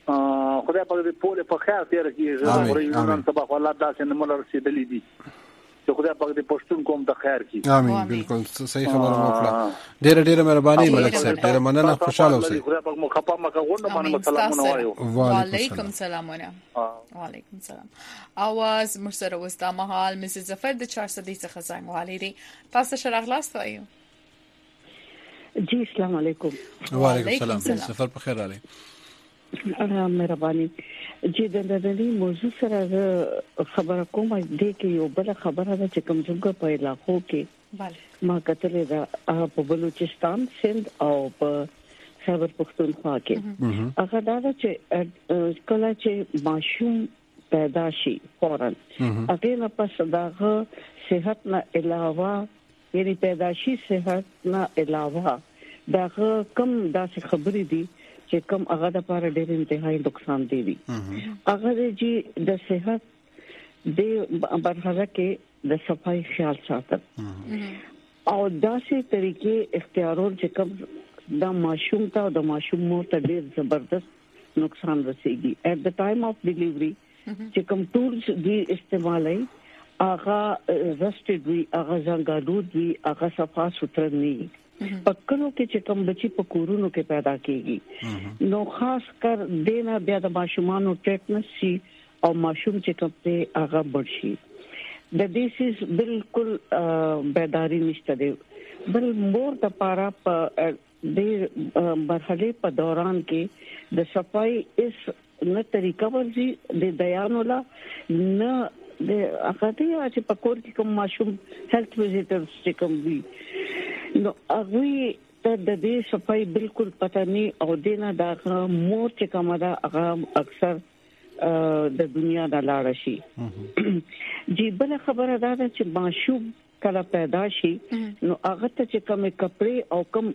خدای په دې پوله په خیر تیر کیږي غوړي نن سبا الله داسې نه مل رسیدلې دي چې خدای په دې پښتون کوم د خیر کی امين بالکل صحیح خبره وکړه ډېر مهرباني ملک صاحب ډېر مننه خوشاله اوسئ خدای په مخه مکه غونډه باندې سلامونه وایو وعلیکم السلام وعلیکم السلام اواز مرسره وستا مهال مسز ظفر د 400 څخه څنګه والي تاسو شرغلاست وایو جی السلام علیکم وعلیکم السلام ظفر په خیر علي مهرباني چې د نړۍ موضوع سره خبره کوم دې کې یو بل خبره ده چې کوم څنګه په علاقو کې ما کتلې ده په بلوچستان سند او په خیبر پختونخوا کې هغه دا چې کله چې ماشوم پیدا شي فورن هغه نه پس داغه صحت نه علاوه یعنی پیدایشي صحت نه علاوه داغه کم داسې خبرې دي چې کوم هغه د لپاره ډېر انتهایی نقصان دی هغه چې د صحت د برخه کې د صفای خیال ساتل او داسې طریقې اختیارول چې کوم د ماشوم ته او د ماشوم مور ته ډېر زبردست نقصان رسیږي at the time of delivery چې کوم ټولز دی استعمالي هغه رسټډ وی هغه ځانګړو وی هغه صفا ستر نه پکړو کې چې کوم بچي په کورونو کې پیدا کیږي نو خاص کر دینا بیا د ماشومانو ټیټنس شي او ماشوم چې کوم ته هغه بڑشي د دیس بالکل بیداری نشته دی بل مور د پاره په د مرحله په دوران کې د صفای اس نه طریقه ورزي د دیانولا نه د اخاطي چې په کور کې کوم ماشوم هیلث ویزیټرز چې کوم وي نو هغه ته د دې صفای بالکل پته نه او دینه دا مور چې کوم دا هغه اکثر د دنیا د لاړ شي جی بل خبره ده چې ماشوم کله پیدا شي نو هغه ته چې کوم کپڑے او کوم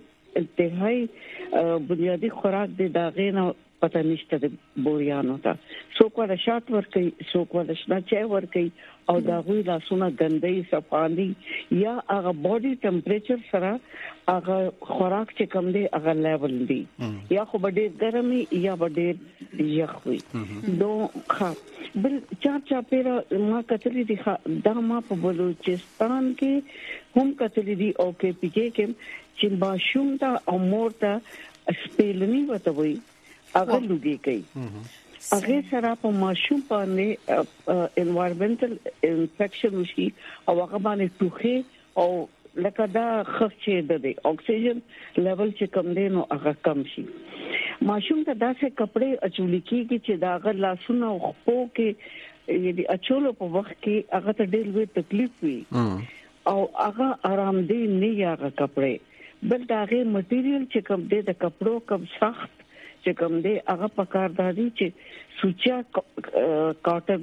انتهایی بنیادی خوراک دي دا غینه پته نشته د بوریانو ته څوک ولا شات ورکي څوک ولا شنه چای ورکي او دا غوي لاسونه ګندې صفالي یا هغه باډي ټمپریچر سره هغه خوراک چې کم دی هغه لیول دی یا خو ډېر ګرمي یا ډېر یخ وي نو بل چا پیرا ما کتلې دي دا ما په بلوچستان کې هم کتلې دي او کې پکې کې چې ماشوم ته او مور ته سپیلنی وتوي هغه لږی کوي هغه سره په ماشوم باندې انوایرنمنټل انفیکشن وشي او هغه باندې ټوخه او لکه دا خفچه ده اکسیجن لیول چې کم دی نو هغه کم شي ماشوم ته داسې کپڑے اچول کیږي چې دا هغه لاسونه او خپو کې یعنی اچولو په وخت کې هغه ته ډېر لوی تکلیف وي او هغه آرام دی نه هغه کپڑے بل دا هغه مټیریل چې کم دی د کپړو کم سخت چې کوم دی هغه پکارداري چې سوچا کاټن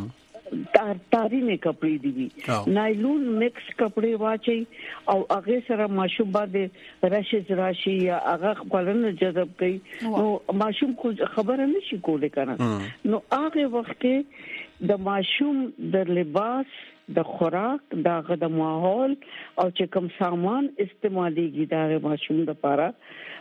تاری نه کپڑے دي نایلون مکس کپڑے واچي او هغه سره ماشوم باندې رشز راشي یا هغه خپلن جذب کوي نو ماشوم خو خبره نشي کولای کنه نو هغه وخت کې د ماشوم د لباس د خوراک دغه د ماحول او چې کوم سامان استعماليږي د ماشوم لپاره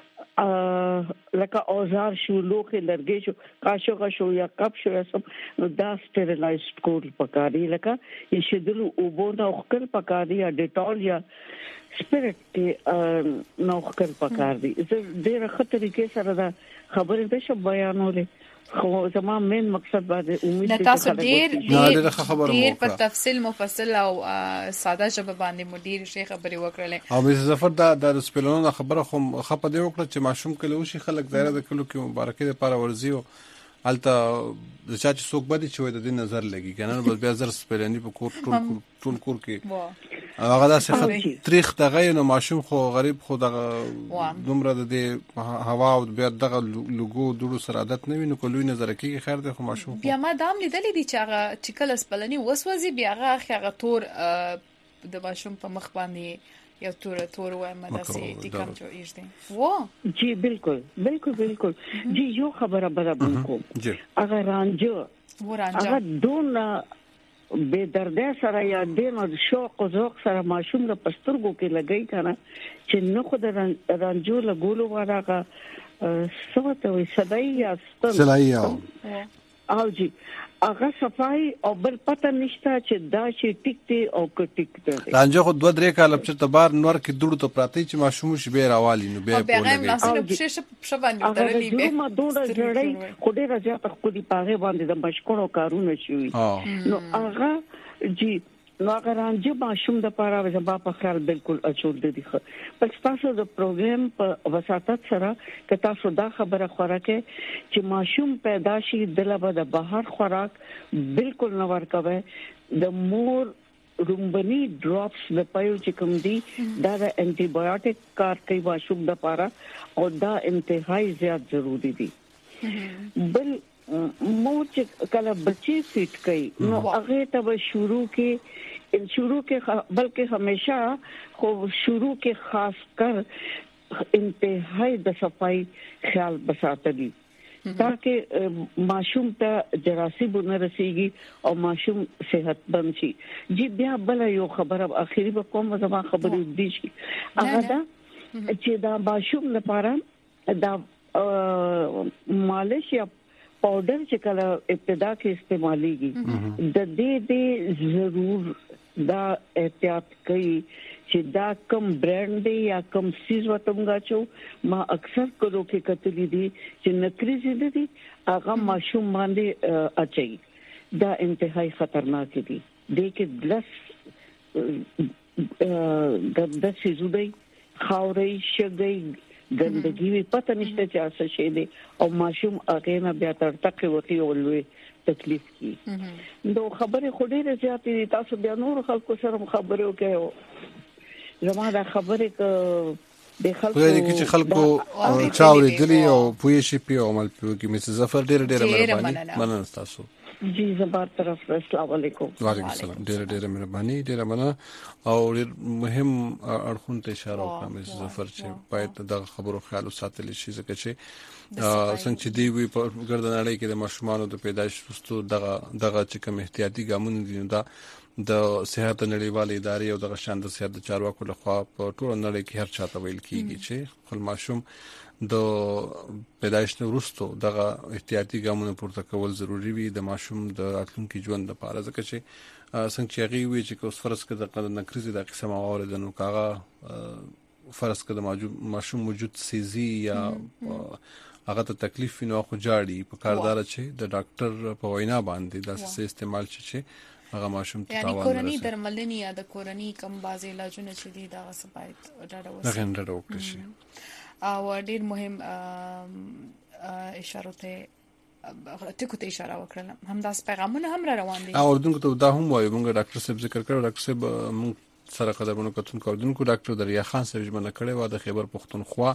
لکه اوزار شو لوخه لرګي شو قاشق شو یا کپ شو سم نو دا سټریلایزډ کول پکاري لکه یشدل او بونا خپل پکاري یا ډیټول یا سپیرټ کې نو خپل پکاري زه ډېر خطرې کې سره دا خبرې به شو بیانولې خو زموږ مین مقصد باندې امید دي تاسو ډېر په تفصیل مفصل او ساده ژبه باندې مدیر شیخ خبرې وکړلې او مې زفر د سپیلونو خبره خو خپه دی وکړه چې ماشوم کله وشي خلک دایره د کلو کې مبارکي لپاره ورزي او الته د چا چې څوک بده چې د دې نظر لګي کنه بس بیا زر سپیلنی په کور ټول کور کې هغه داسې تاریخ دغه نو ماشوم خو غریب خو دغه دومره د هوا او بیا دغه لوګو دړو سره عادت نه ویني کولوي نظر کې خیر ده خو ماشوم بیا ما دام لیدلې دي چې هغه چې کله سپلنی وسوځي بیا هغه تور د ماشوم په مخ باندې یا تور وای مداسي ټیکم جوړیږ دي و جی بالکل جی یو خبره برابر کوم اگر رانجو هغه دون به درد سره یا دینو شوق او ذوق سره ماشوم له پسترګو کې لګی کنه چې نو خو د رانجو له ګولو ورغه څه وي صداي یا صداي او جی هغه صفای او بل پته نشته چې دا شي ټیک دی او که ټیک دی لانجه خو 2-3 کال چې تبار نور کې دوړو ته پراتی چې ماشوم شي به راوالي نو به په لګي او په باندې درلې به ما دوړه جوړي خو ډیره زیاته خو دی پاغه باندې د مشکورو کارونه شي نو هغه جی نو هغه رانجه ماشوم د پاره زما په خیال بالکل اچول دي پس تاسو د پروګرام په وساتت سره که تاسو دا خبره خوراکه چې ماشوم پیدا شي دلته د بهر خوراک بالکل نه ورکوي د مور رومبني ډراپس د پایو چې کوم دي دا د انټي بایوټیک کار کوي ماشوم د پاره او دا انتهایی زیات ضروری دي بل مور چې کله بچي فیټ کوي نو هغه ته شروع کې بلکې همیشه خو شروع کې خاص کر انتہائی د صفائی خیال بساتلی تاکہ معصوم ته جراثیم نه رسیږي او معصوم صحت بند شي جی بیا بل یو خبره اخیری به کوم زما خبرې دي شي هغه دا چې دا معصوم لپاره دا مالش یا powder چې کله ابتدا کې استعماليږي د دې ضرور دا احتیاط کوي چې دا کم برانډ دی یا کم سیز وتمغا چو ما اکثر کلو کې کتلی دي چې نکریزي دي هغه ماشوم باندې اچي دا انتهایی خطرناک دي د کې د سیزودي خاوري شګي ګندګي وي پته نشته چې اسه شي دي او ماشوم هغه نه بیا تر تکي وتی ولوي تکلیف کی نو خبره خو ډیره زیاتې دي تاسو بیا نور خلکو سره خبرې وکړو زما دا خبره ک د خلکو چاوري دلی او پوي شي په عمل په کې مس ظفر ډیره مهرباني مننه تاسو جی زبر طرف السلام علیکم وعلیکم السلام ډیره مهرباني ډیره مننه او مهم اړخون ته اشاره وکړم مس ظفر چې باید د خبرو خیال ساتل شي ځکه چې څنګه چې دی وی په ګردنړۍ کې د ماشومانو د پیدایش وروسته دغه چې کوم احتیاطي ګامونه دي دا د صحت نړیوالې ادارې او د شاند صحت د چارواکو لخوا په ټول نړۍ کې هر چاته ویل کیږي چې خپل ماشوم د پیدایش وروسته دغه احتیاطي ګامونه پورته کول ضروری وي د ماشوم د راتلونکي ژوند لپاره ځکه چې څنګه چې هغه وی چې اوس فرض کړه د نکریزي د قسم اوره د نو کاغه فرض کړه ماشوم موجود سيزي یا هغه ته تکلیف نو خو جاړي په کاردار چې د ډاکټر په وینا باندې د اساس استعمال چې هغه ماشوم ته یعنی کورنی درملنې یا د کورنی کم بازي علاجونه چې دي دا سپایت ډاډه وسه غنډه وکړي او ډیر مهم اشاره ته اشاره وکړم همداس پیغامونه هم را روان دي او اردن ته دا هم وایي موږ ډاکټر صاحب ذکر کړو ډاکټر صاحب موږ سره قدمونو کتون کوردونکو ډاکټر دریا خان صاحب ژمنه کړې و د خیبر پختونخوا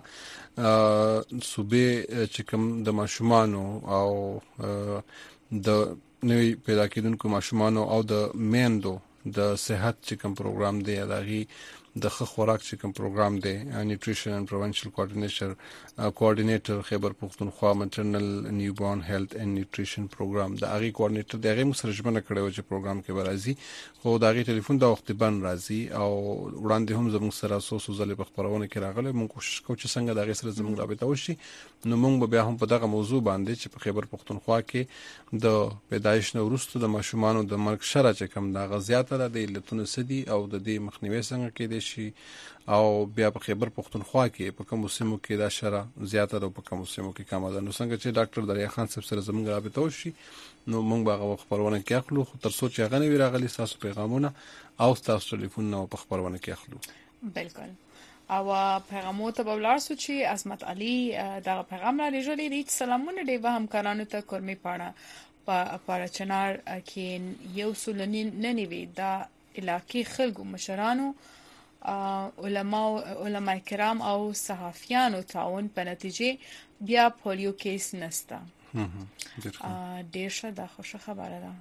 صوبې چې کوم د ماشومانو او د نوې پیدا کېدونکو ماشومانو او د میندو د صحت چې کوم پروګرام دی دغه د خوراک چې کوم پروګرام دی نیوټریشن اند پریونشن کوارډینیټر خیبر پختونخوا مټرنل نیوبورن هیلث اند نیوټریشن پروګرام د هغه کوارډینیټر دغه مسرجمنه کړو چې پروګرام کې برازي خو دغه ټلیفون د وخت بند راځي او وړاندې هم زموږ سره سوسو ځلې په خبرونه کې راغله موږ کوشش کوو چې څنګه دغه سره زموږ رابطه وشي نو موږ بیا هم په دغه موضوع باندې چې په خیبر پختونخوا کې د پیدایش نه وروسته د ماشومانو د مرګ شرع چې کوم د غزياته د علتونو سدي او د دې مخنیوي څنګه کې دي شي او بیا په خیبر پختونخوا کې په کوم موسمو کې دا شرع زیاته ده او په کوم موسمو کې کم ده نو څنګه چې ډاکټر دریا خان صاحب سره زموږ رابطه وشي نو موږ به خبرونه کې اخلو خو تر څو چې هغه نه راغلي تاسو پیغامونه او تاسو ټلیفون نو په خبرونه کې اخلو بالکل او پیغامو ته بولارسو چې عظمت علي دا پیغام را لېږلی دي سلامونه دی به همکارانو ته کورمي پاڼه په چنار کې یو سولنی ننوي دا علاقې خلکو مشرانو علماء کرام او صحافیانو تعاون په نتیجه بیا پولیو کیس نستا ډیر ښه دا خوشا خبره ده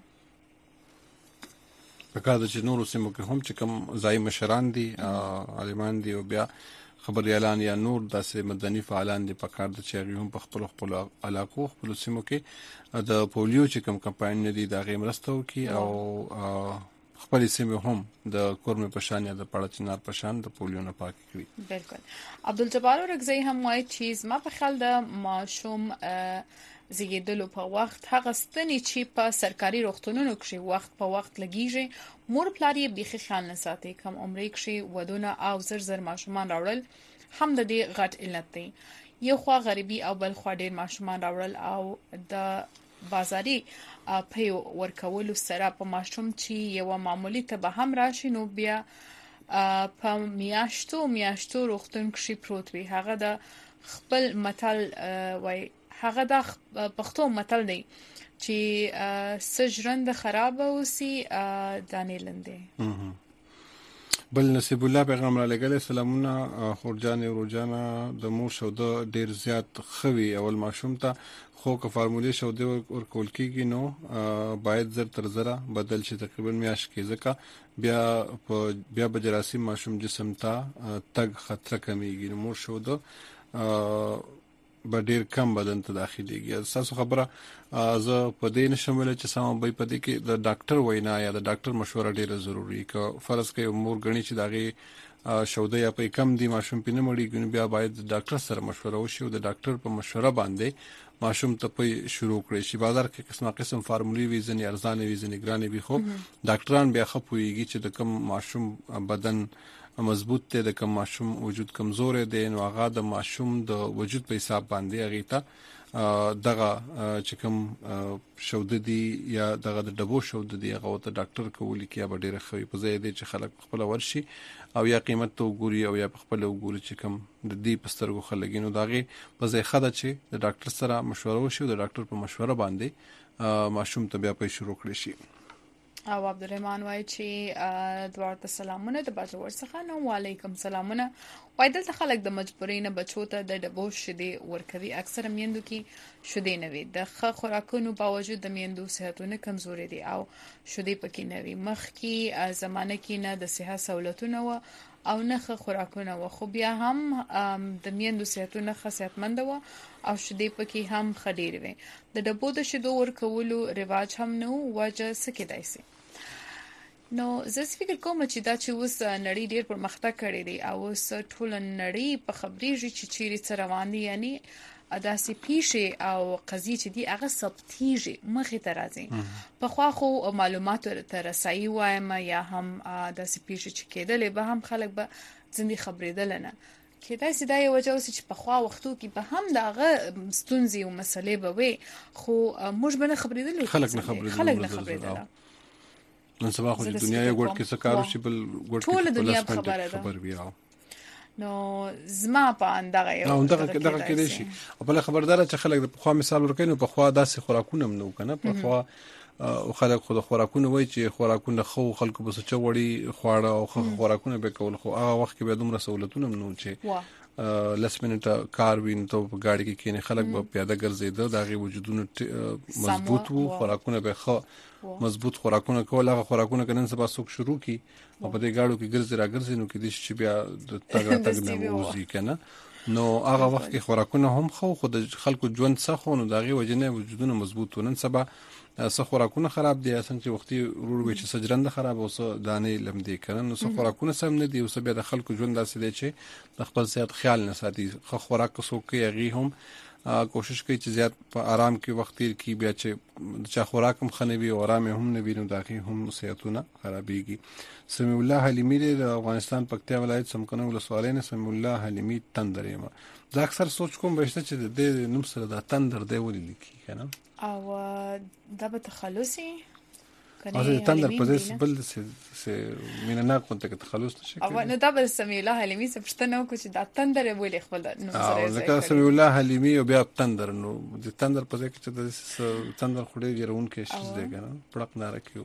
پکاره چې نور سیمو کې هم چې کوم ځای مشران دي عالمان دي او بیا خبري اعلان یا نور داسې مدني فعالان دي پکاره چې هم په خپل علاقو خپل سیمو کې د پولیو چې کوم کمپاین دي دا غي مرستو کې او خپل سیمه هم د کورم په شان یا د پړه چنار په شان د پولیو نه پاک کړي. بالکل. عبدالجبار ورکزی هم وایي چې ما په خیال د ماشوم زیږیدلو په وخت هغه ستنې چې په سرکاري روغتونونو کې وخت په وخت لګیږي مور پلار یې بيخي خیال نه ساتي، کم عمرې کې ودونه او زر ماشومان راوړل هم د دې غټ علت دی. یو خوا غریبي او بل خوا ډیر ماشومان راوړل او د بازاري پیو ورکولو سره په ماشوم چې یو معمولی ته به هم راشي نو بیا په میاشتو روغتون کې پروت وي. هغه د خپل متل وای هغه د پښتو متل دی چې سجرند خراب اوسي دانې لندې. بل نصیب الله پیغمبر علیه السلامونه خورجان او روجانه د مور شو د ډیر زیات خوي اول ماشوم ته خو که فارمولې شو د ورکول کیږي نو باید زر تر زره بدل شي تقریبا میاش کې ځکه بیا به جراثیم ماشوم جسم ته تګ خطر کمیږي. مور شو د به ډیر کم بدن ته داخليږي. تاسو خبره زه په دې نشم ویل چې سم به په دې کې د ډاکټر وینا یا د ډاکټر مشوره ډیره ضروری که فرض کوي امور غني چې داغه شوده یا په کم دي ماشوم پینې مړی بیا باید د ډاکټر سره مشوره وشي او د ډاکټر په مشوره باندې ماشوم ته په شروع کړی شي. بازار کې قسم فارمولي وي ځنې ارزانه وي ځنې ګرانه وي خو ډاکټران بیا خپويږي چې د کم ماشوم بدن مضبوط دی د کم ماشوم وجود کمزور دی نو هغه د ماشوم د وجود په حساب باندې هغه ته دغه چې کوم شوده دي یا دغه د ډبو شوده دي هغه ته ډاکټر کولی کیه به ډیره خوي په ځای دی چې خلک خپل ورشي او یا قیمت ته وګوري او یا خپل وګوري چې کوم د دې پسترګو خلګینو داغه په ځای خده چې د ډاکټر سره مشوره وشي د ډاکټر په مشوره باندې ماشوم ته بیا په شروع کړی شي. او عبدالرحمن وای چې دوارته سلامونه د باجوړ څخه نو وعلیکم سلامونه. وای دلته خلک د مجبورینه بچو ته د ډبو شیدې ورکوي اکثر میندو کې شیدې نه وي د ښه خوراکونو باوجود د میندو صحتونه کمزوري دي او شیدې پکې نه وي. مخکې زمانه کې نه د صحت سہولتونه و او نه ښه خوراکونه و خو بیا هم د میندو صحتونه خاصیتمند و او شیدې پکې هم خډیر وي. د ډبو د شیدو ورکولو رواج هم نو وجه سکه دایسي. نو زه فکر کوم چې دا چې اوس نړۍ ډیر پرمختګ کړی دی او اوس ټول نړۍ په خبرېږي چې چیرې څه روان دي یعنی داسې پیښې او قضیې چې دی هغه ثبتېږي مخې ته راځي. په خوا خو معلوماتو ته رسایي وایم یا هم داسې پیښې چې کېدلې به هم خلک به ځنې خبرېدل نه کېدای سي دا یو وجه اوس چې په خوا وختو کې به هم دغه ستونزې او مسلې به وي خو موږ به نه خبرېدل خلک نه خبرېدل. نن سبا خو د دنیا یو ګډ کې څه کارو شي بل ګډ ټول دنیا خبر وي نو زما په اندغه یو دغه کې دي شي او بل خبردار چې خلک د خوا مثال ورکوي نو په خوا داسې خوراکونه منو کنه په خوا او خلک خو د خوراکونه وای چې خوراکونه خو خلکو بس چوړی خواړه او خوراکونه به کول خو هغه وخت کې به دومره سہولتونه منو چې لس منټه کار وین ته په گاډي کې کینې خلک به پیاده ګرځیدل دغه وجودونه مضبوط وو خوراکونه به خو مضبوط خوراکونه کول هغه خوراکونه کنن سبا سوق شروع کی او په دې گاډو کې ګرځي راګرځي نو کې دې چې بیا د تګ نه وځي کنه نو هغه وخت کې خوراکونه هم خو د خلکو ژوند څخه نو دغه وجنه وجودونه مضبوط ونن سبا څه خوراکونه خراب دي اسن چې وختي ورور وي چې سجرند خراب او څه دانې لمدي کړي نو څه خوراکونه سم نه دي او څه بیا د خلکو ژوند داسې دي چې د خپل صحت خیال نه ساتي خو خوراک څو کې هغه هم کوشش کوي چې زیات په آرام کې وخت تیر کی بیا چې چا خوراک هم خنوي او آرام هم نه ویني داخې هم صحتونه خرابيږي. سمي الله حلیمی د افغانستان پکتیا ولایت سمکنه ولسوالۍ نه سمي الله حلیمی تندرېما دا اکثر سوچ کوم بهشته چې د نوم سره د تندر دی ولې لیکي کنه او دا به تخلصي کنه تندر په دې بل څه مینه نه کوته کې تخلص نشي او نو دا به سمي الله حلیمی څه پښتنه کو چې دا تندر ولې خپل نو سره ځکه سمي الله حلیمی او بیا تندر نو د تندر په ځای کې چې د تندر خوري ګرون کې شي دی کنه پړق نه راکیو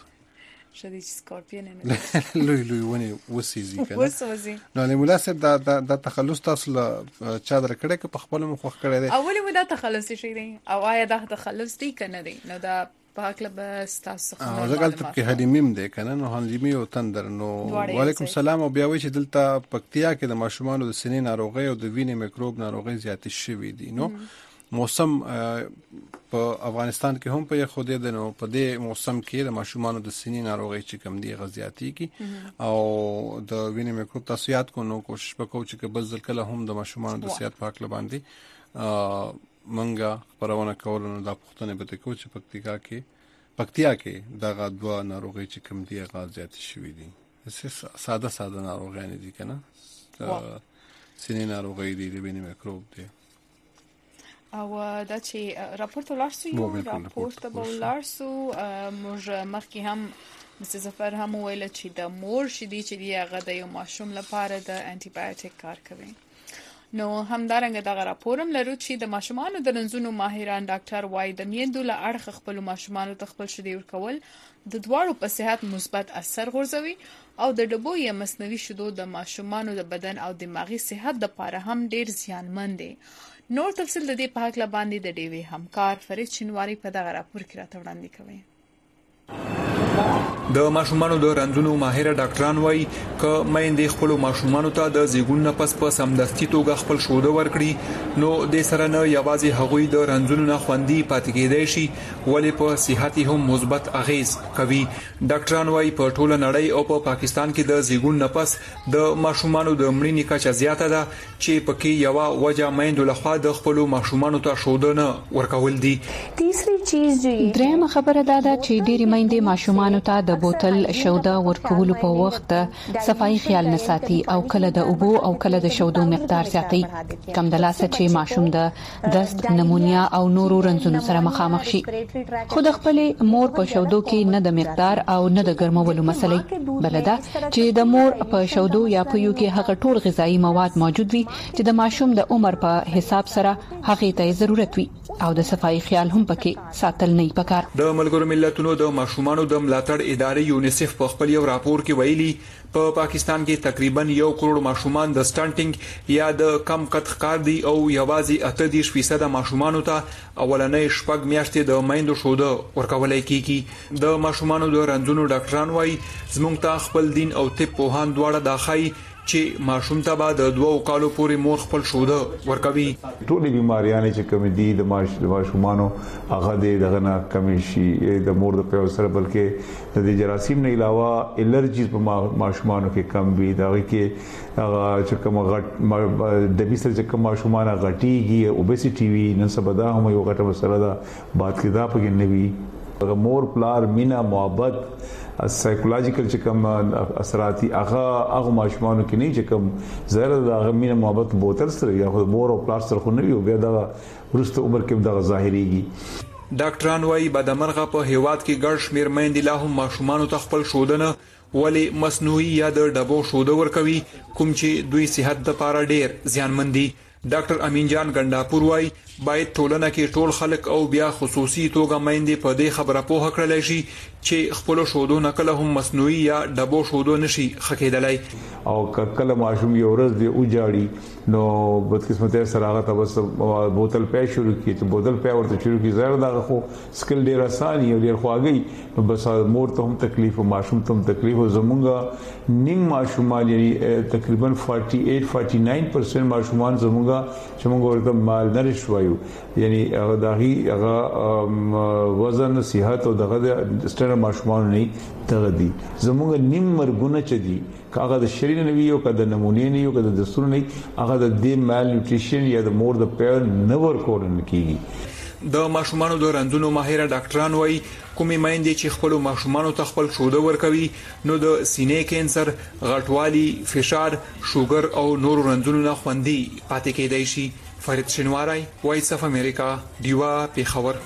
شدي سکورپیون نه لوی ونه وسیزي کنه نو له مناسب دا تخلص تاسو چا درکړه کې په خپل مخ کړی دی اولی مو دا تخلص شي دی او آیا دا تخلص دی کنه دی نو دا پاکله بس تاسو خو زه غلط کې حلیمیم دی کنه نو حلیمی او تندر نو وعلیکم السلام او بیا وی چې دلته پکتیا کې د ماشومانو د سینې ناروغي او د وینې میکروب ناروغي زیات شوي دي نو موسم په افغانستان کې هم په خو دې نو په دې موسم کې د ماشومان د سینې ناروغي چې کم دي غزياتي کی او د وینې میکروب تاسو یاد کو نو کوشش وکړو چې بل کله هم د ماشومان د صحت په اړه باندې منګه پرونه کول نو د پښتنې به تکو چې پکتیا کې دغه دوا ناروغي چې کم دي غزياتي شوې دي ساده ناروغي نه دي کنه سینې ناروغي دي د وینې میکروب دي او دا چې راپورټ ولارسو یو راپورټ ولارسو موږ مخکې هم مس ظفر هم ویل چې د مور شدي چې دی هغه د یو ماشوم لپاره د انټي بایوټیک کار کوي نو همدارنګه دا راپورم لرو چې د ماشومانو د رنځونو ماهران ډاکټر وای د میندو له اړخ خپل ماشومانو ته خپل شدي ورکول د دواړو په صحت مثبت اثر غورځوي او د ډبو یا مصنوعي شیدو د ماشومانو د بدن او دماغي صحت لپاره هم ډیر زیانمن دي نور تفصیل د دې په حق باندې د ډیوی همکار فرید شینواری په دغه راپور کې راته وړاندې کوي د ماشومانو د رنځونو ماهر ډاکټران وایي ک مېندې خپل ماشومانو ته د زیګون نه پس په سمدستي توګه خپل شوده ورکړي نو د سره نه یوازې هغوی د رنځونو نه خوندي پاتې کېدای شي ولې په صحت هم مثبت اغیز کوي ډاکټران وایي په ټوله نړۍ او په پاکستان کې د زیګون نه پس د ماشومانو د مړینې کچه زیاته ده چې پکې یو وجه مېندو لخوا د خپل ماشومانو ته شوده نه ورکول دي تیسری چیز جو درېمه خبره ده چې ډېری مېندې ماشومانو ته د بوتل شوده ورکولو په وخت صفائی خیال نه ساتي او کله د اوبو او کله د شودو مقدار زیاتي کم د لاسه چې ماشوم د دست نمونیا او نورو رنځونو سره مخامخ شي خود خپل مور په شودو کې نه د مقدار او نه د ګرمولو مسلې بلدا چې د مور په شودو یا په یو کې هغه ټول غذایی مواد موجود وي چې د ماشوم د عمر په حساب سره هغه ته ضرورت وي او د صفائی خیال هم پکې ساتل نه پکار د ملګرو ملتونو د ماشومانو د ملاتړ ادارې یونیسف په خپل یو راپور کې ویلي په پاکستان کې تقریبا 1 کروڑ ماشومان د سټانټینګ یا د کم قد ښکار دي او یوازې 38% ماشومانو ته اولنې شپږ میاشتې د مېندو شوده ورکولای کیږي د ماشومانو د رنځونو ډاکټران وایي زموږ ته خپل دین او طب په هان دواړه داخلي چې ماشوم ته بعد 2 کالو پورې مور خپل شوده ورکوي ټولې بیماریاں چې کوم دي د ماشومانو هغه دغه نه کمی شي د مور د پیو سره بلکې د جراثیم نه علاوه الرجیز په ماشومانو کې کم وي دا کې هغه چې کوم غټ د بیسر چې کوم ماشومان غټيږي اوبېسيټي وي نن سبا دا هم یو غټه مسله ده بات کې دا پکې نه وي مور پلار مینا محبت سایکولوژیکل چې کوم اثراتي هغه ماشومانو کې نه چې کوم زهر د هغه مینه محبت بوتل سره یا خو مور او پلار سره خو نه وي بیا دا ورسته عمر کې دا ظاهريږي ډاکټران وایي بدمرغه په هیواد کې ګډ شمیر مېندې لا هم ماشومانو ته خپل شودنه ولی مصنوعي یا د ډبو شوده ورکوي کوم چې دوی صحت لپاره ډیر زیانمن دي ډاکټر امین جان ګنداپور وایي باید ټولنه کې ټول خلک او بیا خصوصي توګه مېندې په دې خبره پوهه کړل شي چې خپل شودو نکله هم مصنوعي یا ډبو شودو نشي خکېدلای او کله ماشوم یو ورځ دی او جاړي نو بدقسمتۍ سره هغه ته بس بوتل پې شروع کی چې بوتل پې ورته شروع کی زړه دا خو سکل ډیر آسان یو ډیر خواږي نو بس مور ته هم تکلیف او ماشوم ته هم تکلیف او زمونږه نیم ماشومان یعنی تقریبا 48-49% ماشومان زمونږه چې موږ ورته مال نرش وایو یعنی هغه دغه هغه وزن صحت او دغه ستر ماشومان نه تغدي زموږ نیم مرګونه چدي کاغه د شرین نوی او کده نمونه نه یو کده دستور نه هغه د دې مال نیوټریشن یا د مور د پیر نور کورن کیږي د ماشومانو د رنځونو ماهر ډاکټران وایي کومې مېندې چې خپل ماشومانو ته خپل شوده ورکوي نو د سینې کینسر غټوالي فشار شوګر او نور رنځونو نه خوندي پاتې کېدای شي فرید شینواری وایس اف امریکا دیوا پیښور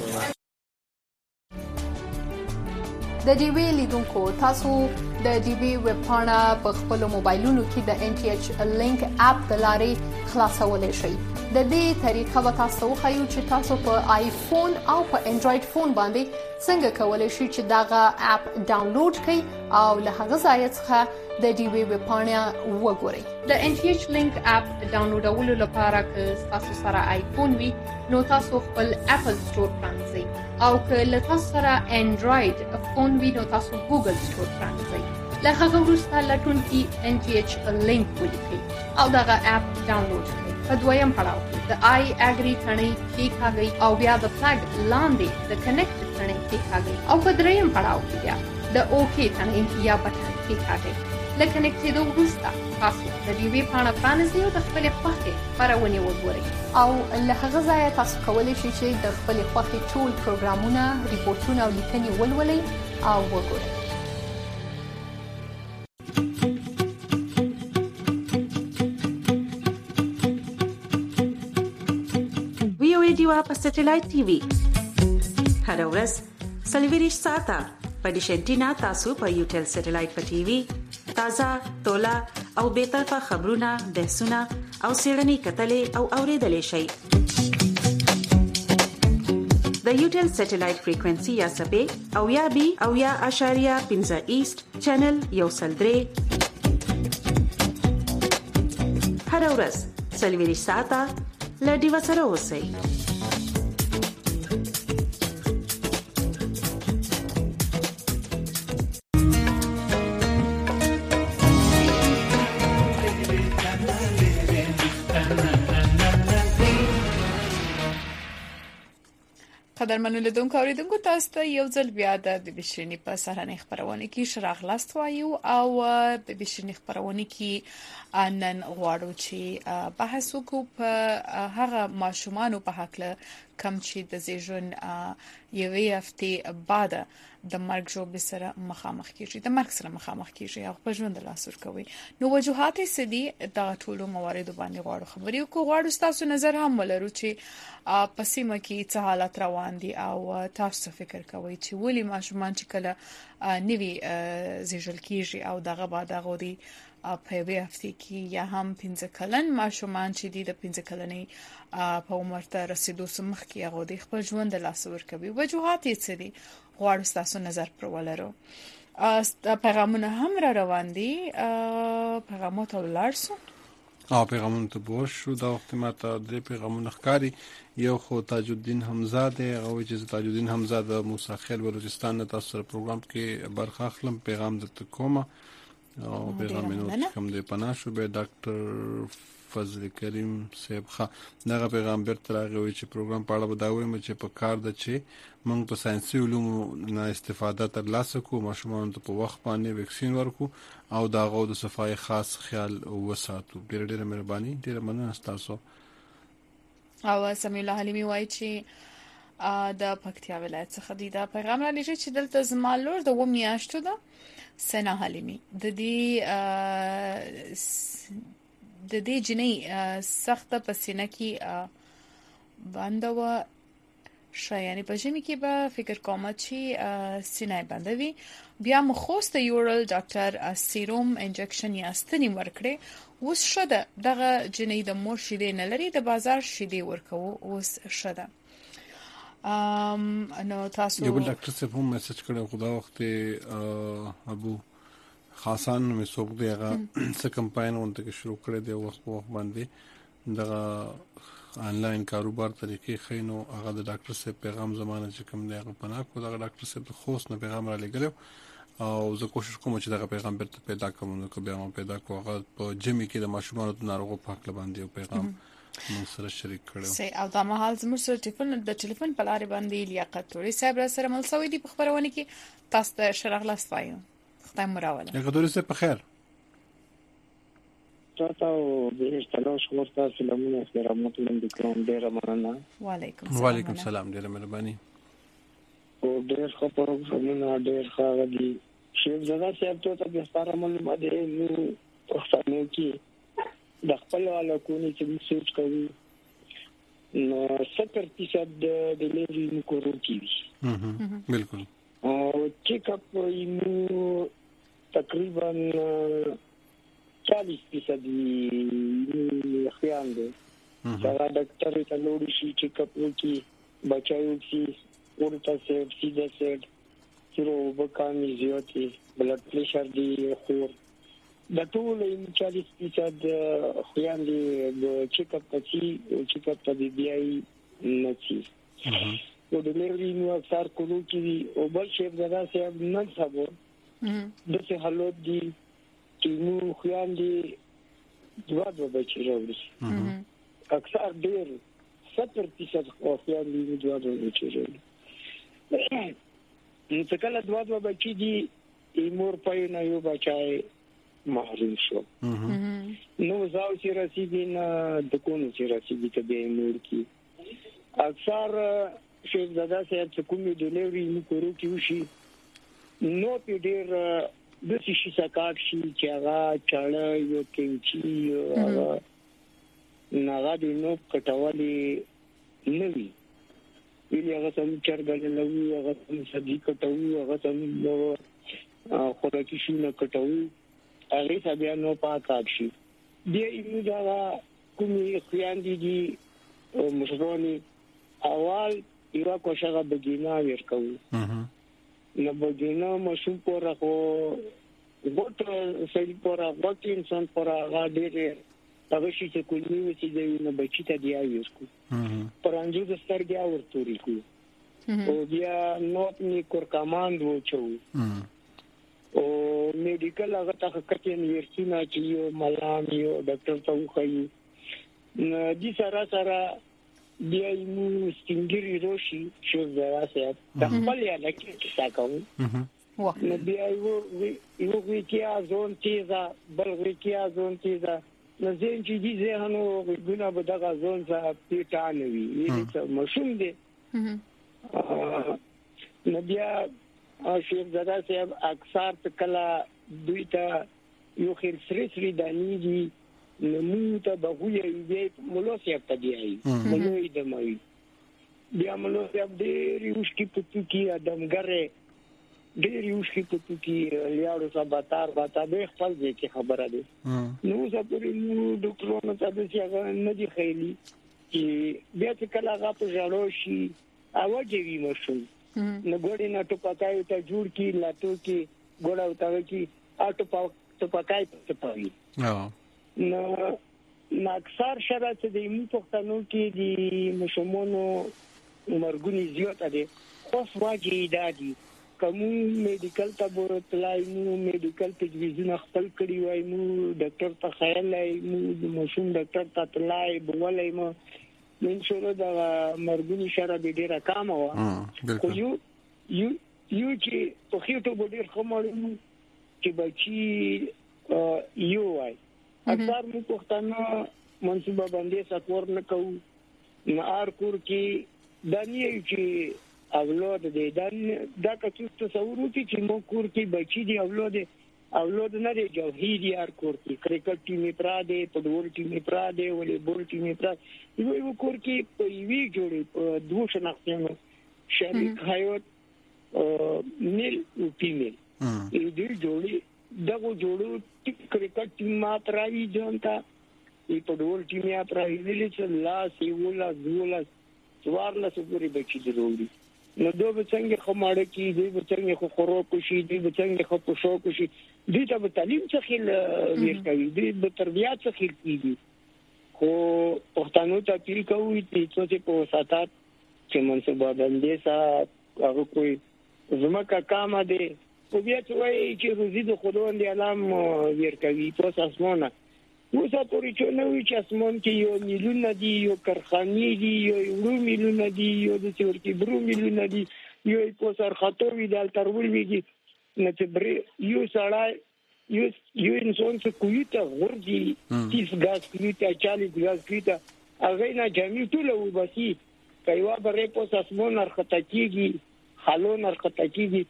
د ډیوی لیدونکو تاسو د ډیوی ویب پاڼه په خپل موبایلونو کې د ان ټي ایچ لینک اپ د لارې خلاصولای شئ د دې طریقه به تاسو خایو چې تاسو په آیفون او په انډراید فون باندې څنګه کولای شئ چې دغه اپ ډاونلوډ کړئ او له هغه ځای څخه د ډیوی ویب پاڼه وګورئ د ان ټي ایچ لینک اپ ډاونلوډولو لپاره که تاسو سره آیفون وي نو تاسو خپل اپل سٹور پرانځئ او که له تاسو سره انډراید فون وي نو تاسو ګوګل سٹور پرانځئ له هغه وروسته لټون کې ان ټي ایچ لینک ولیکئ او دغه اپ ډاونلوډ کړئ په دویم پړاو کې د آی اګری تڼۍ کېکاږئ او بیا د فلګ لاندې د کنیکټ تڼۍ کېکاږئ او په دریم پړاو کې بیا د اوکې تڼۍ یا بټن کېکاږئ. له کنیکټېدو وروسته تاسو د ډیوې پاڼه پرانیزئ او د خپلې خوښې خپرونې وګورئ او له هغه ځایه تاسو کولی شئ چې د خپلې خوښې ټول پروګرامونه، ریپورټونه او لیکنې ولولئ او وګورئ. ډیوا په سټلایټ ټي وي هر ورځ 24 ساعته په ډیش انټینا تاسو په یوټل سټلایټ په ټي وي تازه تولا او به طرفه خبرونه، بحثونه او سیړنی کتلې او اوریدلې شي. د یوټل سټلایټ فریکوئنسي یا سبې او یا بي او یا اشاریه 15 ایست چینل یو سلدري هر ورځ 24 ساعته له ډیوا سره اوسئ. قدرمنو لیدونکو اوریدونکو تاسو ته یو ځل بیا د بشرینی په سهارنۍ خبرونه کې شراغلاست وایو او د بشرینی خبرونه کې نن غواړو چې بحث وکړو په هغه ماشومان په حق له کم چې د زیږون یوې هفته بعد د مرګ جوړ سره مخامخ کیږي، د مرګ سره مخامخ کیږي او په ژوند لاس ور کوي. نو وجوهات یې سدي د ټولو موارد باندې غواړو خبرې وکړو. غواړو تاسو نظر هم ولرو چې پسیمه کې څه حالت روان دي او تاسو فکر کوئ چې ولې ماشومان چې کله نوی زیږل کیږي او دغه بعد غوړي په یوې هفته کې یا هم 15 کلن ماشومان چې د 15 کلنې په عمر ته رسیدو سمخ کې هغه د خپل ژوند لاس ور کوي. وجوهات یې څه دي؟ غواړو تاسو نظر پر ولرو. پیغامونه هم را روان دي، پیغامات ولرسو پیغامونه ته بوشو دا وخت ماته د پیغامونه ښکاری. یو خو تاج الدین حمزاده او چې تاج الدین حمزاده موسی خیل بلوچستان ته تاسو پروګرام کې برخه اخلم. پیغام د کومه او پیغامونه کوم دی پناشو به ډاکټر فضل کریم صاحب ښه دغه پیغام بیرته راغی چې پروګرام په اړه بداویم چې په کار د چې موږ په ساينسي علومو نه استفاده ترلاسه کوو، ماشومان ته په وخت باندې ویکسین ورکو او دا غو د صفای خاص خیال وساتو. ډېر مهرباني، ډېر مننه تاسو. او سمیع الله حلیمی وایي چې د پکتیا ولایت څخه دی دا پیغام را لېږي چې دلته زما لور د و میاشتو ده سنا حلیمی د دې جنې سخته پسینه کې باندې شایانی په ژمي کې به فکر کوم چې سینه بندوي بیا مخوسته یورل ډاکټر سیروم انجکشن یا ستنی ورکړي. اوس شده دغه جنې د مور شیدې نه لري، د بازار شیدې ورکو اوس شده. نو تاسو یو بل ډاکټر څه هم میسج کړو خدا وخت ابو خاصان مې سوق دی هغه څه کمپاین ونته کې شروع کړی دی وخت باندې دغه آنلاین کاروبار طریقې خینو هغه د ډاکټر صاحب پیغام زمانه چې کوم دی هغه پناه کو دغه ډاکټر صاحب د خوست نه پیغام را لګلو او زه کوشش کوم چې دغه پیغام بیرته پیدا کوم. نو که بیا ما پیدا کوم هغه په جمی کې د ماشومانو د ناروغو په حق باندې پیغام موږ سره شریک کړو. سي او دا مهال زموږ سره ټلیفون په لارې باندې لیاقت توري صاحب را سره ملسوي دي په خبرونه کې تاسو ته شرغلاست وایو. خدای مو راوله. یو توري صاحب په خیر. تاسو د استلو شکر تاسو سلامونه رحمت الله کوم ډیر مننه. وعلیکم السلام ډیر مهرباني. او ډیر خبرو زمونه ډیر خاغدي شیخ زړه صاحب ته د ستاره معلومات دی نو پښتنو کې د خپل علاقونی چې سوچ کوي نو 70% د ډیلیوري نکورو کیږي. بالکل. او چیک اپ یې تقریبا 40% خیال دی. دا ډاکټر ته لوړ شي چیک اپ وکړي بچایو چې ورته سیده سیټ چیرې وبکامي زیاتې بلډ پریشر دی خو د ټول 40% خیال دی چیک اپ ته بي آی نشي. نو د لوري نو اکثر کولو کې او بل شیف زړه صاحب نن سبا د څه حالت دی چې نو خیال دی دوه بچی راوړي اکثر ډیر 70% خوښیان دي دوه بچي لري. نو کله دوه بچي دي مور په نه یو بچای محروم شو. نو زاو چې رسیدي نه د کوم چې رسیدي ته به مور کی اکثر شهزاده صاحب چې کومې ډیلیوري نو کورو کې وشي نو په ډیر د شي سکاټ شي چې هغه چاړه یو کینچي هغه ناغه د نو کټوالي نوي ویلي هغه سم چرګل نوي هغه سم سبزي کټوي هغه سم خوراکي شي نه کټوي هغه بیا نو پاکات شي دی یو دا کومې خیان دي مشرونی اول یو کوشغه بګینا ورکو نو بګینا مشون پر راخو وګت سړي پر وګت انسان پر هغه ډېر هغه شي چې کولی و چې دی نو بچی ته دی یوسکو پرانځو د سترګیا ورتوري کو او بیا نو په کور کماند وچو او میډیکل هغه ته کټین ورسونه چې یو ملام یو ډاکټر ته وخایي دي سره بیا یو ستنګری روشي شو زراسه د خپل یا لکه څه کوم نو بیا یو ویکیا زون تیزا بل ویکیا زون تیزا نو زین چې دي زهنو ګونه به دغه زون څه پیټانوي یی څه مشوم دي نو بیا شیخ زاده صاحب اکثر کله دوی ته یو خیر سری دانی دي نو ته بغوی دی مولو صاحب ته دی مولو د مای بیا مولو صاحب ډېر یو شکی پټکی ادمګره ډېر یو شکی پټکی لیاړو سباتار باتا به خپل دې کی خبره ده نو زپری نو ډاکټرونو ته د څنګه نه دی خېلی چې بیا چې کله هغه په ژړو شي اواجه وی مشو نو ګوډی نه ټوپکای ته جوړ کی لاتو کی ګوډا وتاوي کی ټوپکای ته پوي نو اکثر شرط د ایمو پښتنو کې د مشمونو مرګونی زیاته دي خو واجی دادي کوم میډیکل ته ورتلای نو میډیکل تجویزونه خپل کړی وای نو ډاکټر ته خیال لای نو مشوم ډاکټر ته تلای بولای مو من شروع د مرګونی شرط ډیره کم و خو یو چې په خېټو ډیر خمړو چې بچي یو وای اکثر مو پښتنه منصوبه باندې ساتور نه کوو نه ار کور کې دانی چې اولاد دې دا کڅو تصور وکړي چې مو کور کې بچي دي اولاد نه دی جوهری ار کور کې کرکټ ټیم پرا دې فوټبال ټیم پرا دې ولې بول ټیم پرا یو کور کې په وی جوړي دوه شناختونو شریک حیات نیل او فیمیل دې جوړي دغه جوړو کرکټ ټیم پراوی جونتا ای فوټبال ټیم پراوی ویل چې لا سیولا دولا څوارله سپوري بچی ضروري نو دوه څنګه خماړه کی دې څنګه خو خورو کوشي دې څنګه خو پښو کوشي دې ته تعلیم څخه ورکوي دې د تربيات څخه کیږي خو پښتنو ته پیل کوي چې په ساتات چې منصوبه باندې سا هغه کوئی زمکه کامه دې او بیا چې وایي چې روزي د خدای دی علام ورکوي په اسمانه اوس پورې چې نو چې اسمان کې یو میلیون دی یو کارخانې دی یو میلیون دی یو د څورتي برو میلیون دی یو په سر خاطوي د ترول ویږي نه چې یو سړی یو انسان چې کوی ته ورځي 30 غاز کوي ته 40 غاز کوي ته هغه نه جامې ټول وبسي کایوا بره په اسمان ارخته کیږي خالون ارخته کیږي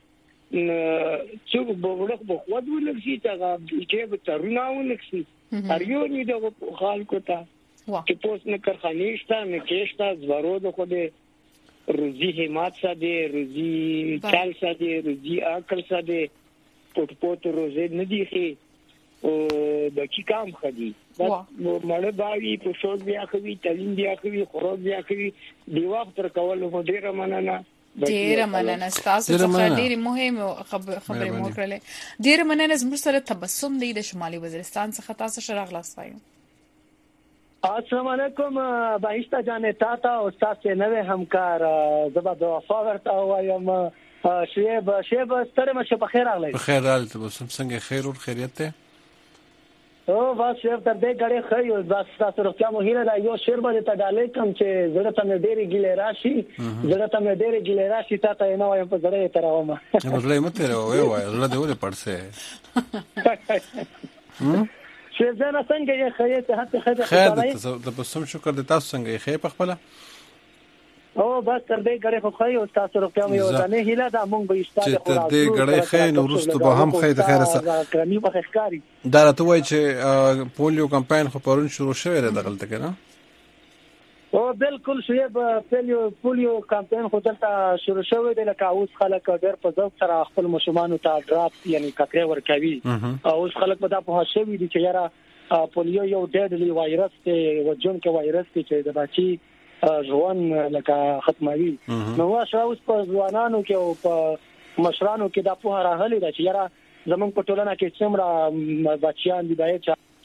څوک بوغړق بخواد ولرسي ته چې به ترناونه کړي اریو نه د خلکو ته چې پوس نه کارخانې شته نه کېشته زورو د خوده روزي همت ساده روزي چال ساده روزي عقل ساده پټ روزي نه دی خي او د کی کام خدي مړ باوی په شوق بیا خوي تعلیم بیا خوي خروج بیا خوي دی وخت تر کول مو ډیره مننه ډیره مننه تاسو څخه ډیره مهمه خبره مو کړلې ډیره مننه زموږ سره تبسم دی د شمالي وزیرستان څخه تاسو شرغ لاسایو السلام علیکم بهشته جان تا او تاسو نوې همکار زبا د وفاورته وایم شیب ستړي مشه په خیر راغلی په خیر راغلی تبسم څنګه خیر او خیریت ته او بس شیر تر دې غړې خایو بس تاسو روغتیا مو هیله دا یو شیر باندې ته ډالې کم چې زړه ته مې ډېرې ګیلې راشي تا ته نه وایم په زړه تر اومه په زړه مته وای زړه دې ولې پړسه شیر زنه څنګه یې خایې ته هڅه خیر ته په سم شکر دې تاسو څنګه یې خې په خپل او بس تر دې غړې خو خایو تاسو روغتیا مو یو ځنه هیله دا مونږ به ایستاله خو تر دې غړې خې نو ورستو به هم خې د خیر سره کرمی په ښکاری دا راته وای چې پولیو کمپاین خو پرون شروع شوی دی دغلته کنه او بالکل شوی پولیو کمپاین خو دلته شروع شوی دی لکه اوس خلک ډېر په ذوق سره خپل مشمانو ته ډراپ یعنی ککړې ورکوي اوس خلک په دا په شوی دي چې یاره پولیو یو ډېډلی وایرس دی وجونکي وایرس دی چې د بچي ژوند لکه ختموي نو واشه اوس په ځوانانو کې او په مشرانو کې دا په راغلي دا چې یاره زمونږ په ټولنه کې څومره بچیان دي باید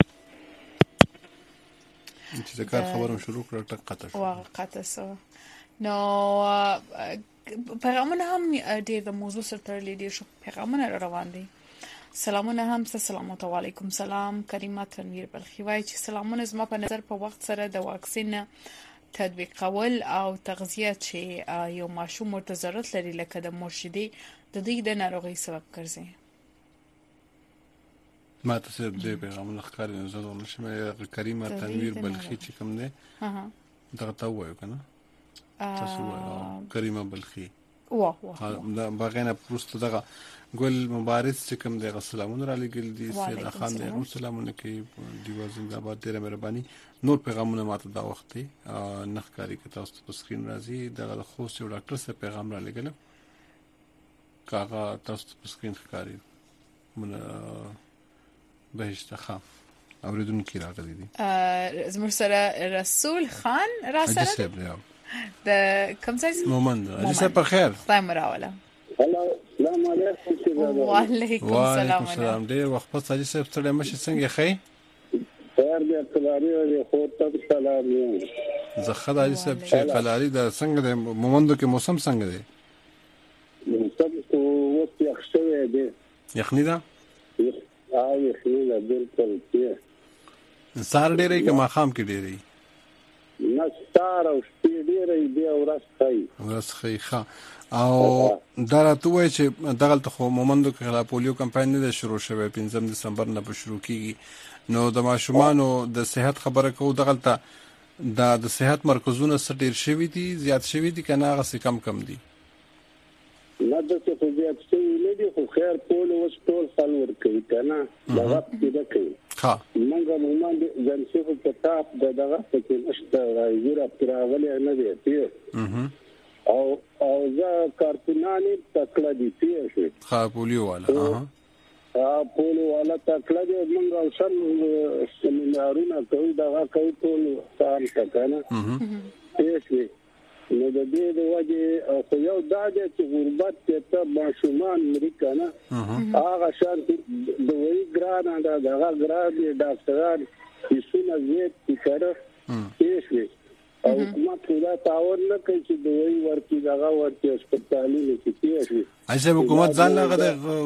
چې ذکر خبرم شروع کړ ټک قطع شو قطع شو نو پیغامونه هم ډېر د موضوع سره تړلي دي شو پیغامونه روان دي سلامونه هم السلام علیکم سلام کریمه تنویر بلخی وای چې سلامونه زما په نظر په وخت سره د واکسین تطبیق کول او تغذیه چې یو ماشوم ورته ضرورت لري لکه د مرشدي د دې د ناروغي سبب ګرځي ما ته څه دې پیغام لخر نه زړه نشم کریمه تنویر بلخی چې کوم نه دغه تا وایو کنه تاسو کریمه بلخی واه دا باغینه پروست دغه ګل مبارک چې کوم دغه سلامونه را لګل دي سید خان دغه سلامونه کوي دیوا زنده‌باد ډیره مهرباني نور پیغامونه ماته دا وخت نخکاری کې تاسو په سکرین راځي دغه خوست یو ډاکټر سره پیغام را لګل کاغه تاسو په سکرین ښکاری من بهشت خان اوریدونکو راغلي دي زموږ سره رسول خان را سره د کوم ځای مومند اجازه په خیر خدای مراوله السلام علیکم وعلیکم السلام ډیر وخت په ساجي صاحب ته مشه څنګه خې خیر دې کلاري او خو ته سلام زه خدای صاحب چې کلاري د څنګه د مومندو کې موسم څنګه دی موسم خو وخت یخشوي دی یخنی دا یخنی دا بالکل دی سار ډېرې کې ماخام کې ډېرې نه سار او شپې ډېرې دی ورځ ښه او دا راته وایي چې دغلته خو مومندو کې خلاف پولیو کمپاین نه شروع شوی 5 دسمبر نه شروع کیږي نو د ماشومانو د صحت خبره کوو دغلته د صحت مرکزونه ډېر شوي دي زیات شوي دي کنه هغه څه کم دي نه د څه په زیات شوي نه دي خو خیر پول اوس ټول خل ورکوي کنه دغه پیدا کوي ها موږ مومند ځنسي په کتاب دغه څه نشته راځي راغلي نه دی او زه کارتونانه تکړه دي شي ها پولیو والا پولیو والا تکړه دي موږ او سم سیمینارونه کوي دغه کوي ټول ځان کنه شي نو د دې د وجه خو یو دا چې غربت ته ماشومان امریکانه هغه شان د وی ګران دغه ګران ډاکټران هیڅونه زیات کړه شي او حکومت دا تعاون نه کوي چې دوی ورکی دغه ورکی هسپتالي نه کیږي ایسه حکومت ځان لغه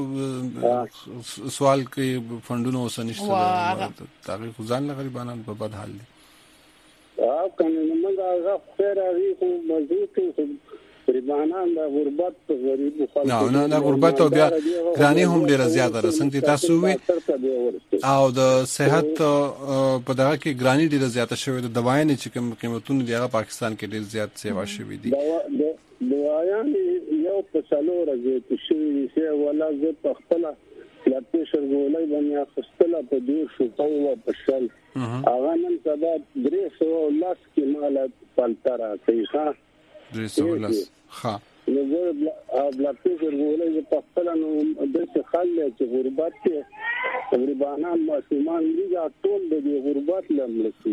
سوال کوي فندونو وسنشته تاریخ ځان لغه غریبانان په بد حال دي کنه موږ هغه خیر هغه خو مزید غریبانان د غربت غریب خلک نه غربت او بیا ګرانی هم ډیره زیاته رسنګ تاسو وي او د صحت په دغه کې ګرانی ډیره زیاته شوې د دوايانې چې کوم قیمتونه دی هغه پاکستان کې ډیر زیات سیوا شوې دي دوايانې یو په سالو راځي چې شي ولا زه په خپل لپاره شرګولای باندې خپل په دې شو په پښل هغه نن سبا 310 کې مال پالترا کوي ها 310 ها نو زه بلاتي شرګولای په خپل نو د څه خل چې غربت کې غریبانان ماشومان دي ټول د غربت لمل شي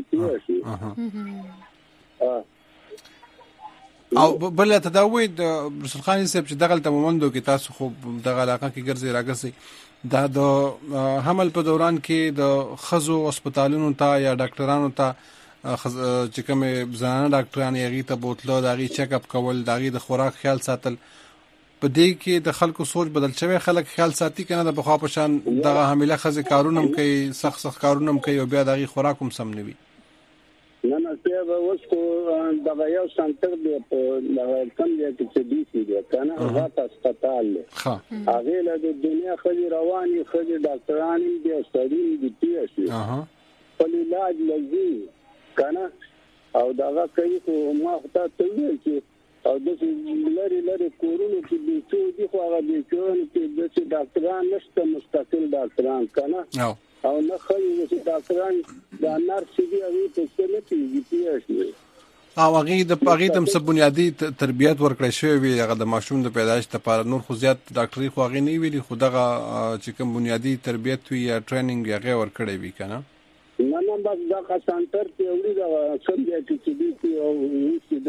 او بل ته دا وې د رسول خان صاحب چې دغلته مومندو کې تاسو خو دغه علاقه کې ګرځي راګرځي دا د حمل په دوران کې د خزو هسپتالونو ته یا ډاکټرانو ته چې کوم زنانه ډاکټران یې ته بوتلو داغي چیک اپ کول داغي د خوراک خیال ساتل په دې کې د خلکو سوچ بدل شوی، خلک خیال ساتي کنه د بخوا په شان دغه حامله خزه کارونه هم کوي، سخت کارونه هم کوي او بیا دغه خوراک هم سم نه وي. نه څه به وسکو دا یو سنټر دی په کم دی چې دی سي دی کنه هغه هسپتال دی. هغه له دنیا خلي رواني خلي ډاکټران دي او ستړي دي پیسې په علاج لږی کنه او دا کوي خو ما خو ته ویل چې او د لری کورونو کې د څو دي خو هغه د کورونو کې د ډاکټران نشته مستقل ډاکټران کنه او نه خلي د ډاکټران د نرس دي هغه څه نه پیږي پیسې او هغه د پاغې تم سب بنیادی تربیت ورکړی شوی وي، هغه د ماشوم د پیدایش لپاره نور خو زیات ډاکټري خو هغه نه ویلي، خو دغه چې کوم بنیادی تربیت وي یا ټریننګ هغه ورکړی وي کنه. نه بس دا سنټر ته وړي دا څنګه چې دي او چې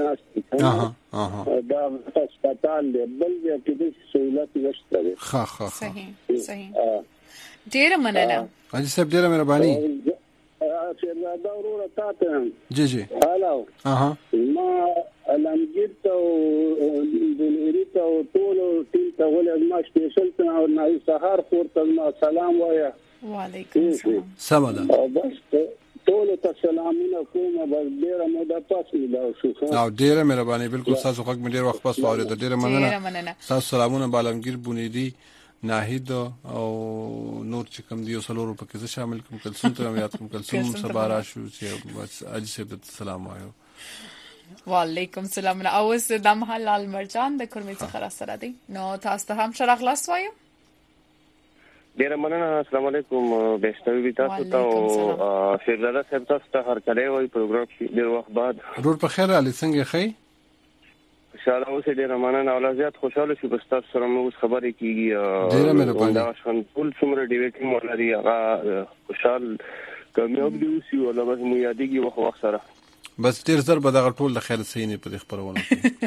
دا هسپتال دی بل دې کې د سہولت نشته. صحیح ډیر مننه حاجی صاحب، ډیر مهرباني. دا ورور تاسو جی هالو ما الانګیر ته د لوري ته ټول ټیم ته ولې ما سپیشل ته او نه سهار پورته ما سلام وایا. وعلیکم السلام. سماده بس ټول ته سلامونه کوم، بس ډیر موده پاس ملا شو. او ډیر مهرباني، بالکل تاسو خو ډیر وخت پاس واورید، ډیر مننه. تاسو سلامونه بالامګیر بونیدی ناهید او نور چې کوم دی وسلورو پکې شامل کوم کلثوم ته یاد کوم کلثوم سبارا شو چې بس اجي صاحب سلام وایو. وعلیکم السلام. او اوس د محلال مرجان د کورمې څخه را سره دی، نو تاسو ته هم شرح خلاص وایو. ډیر مننه. السلام علیکم. بهشتوي تاسو ته او شیرزاده صاحب تاسو ته هر کله وای پروګرام ډیر وخت بعد. ډور په خیر علي څنګه خی؟ ان شاء الله اوس ډیر مننه او زیات خوشاله شو بس تاسو سره موږ خبرې کیږي. ډیر مهرباني. دا شون ټول څومره ډیوټ مولري هغه خوشحال کامیاب دی اوس یو الله مو یادېږي وخت سره. بس ډیر زر به دا ټول د خیر سینې په خبرونه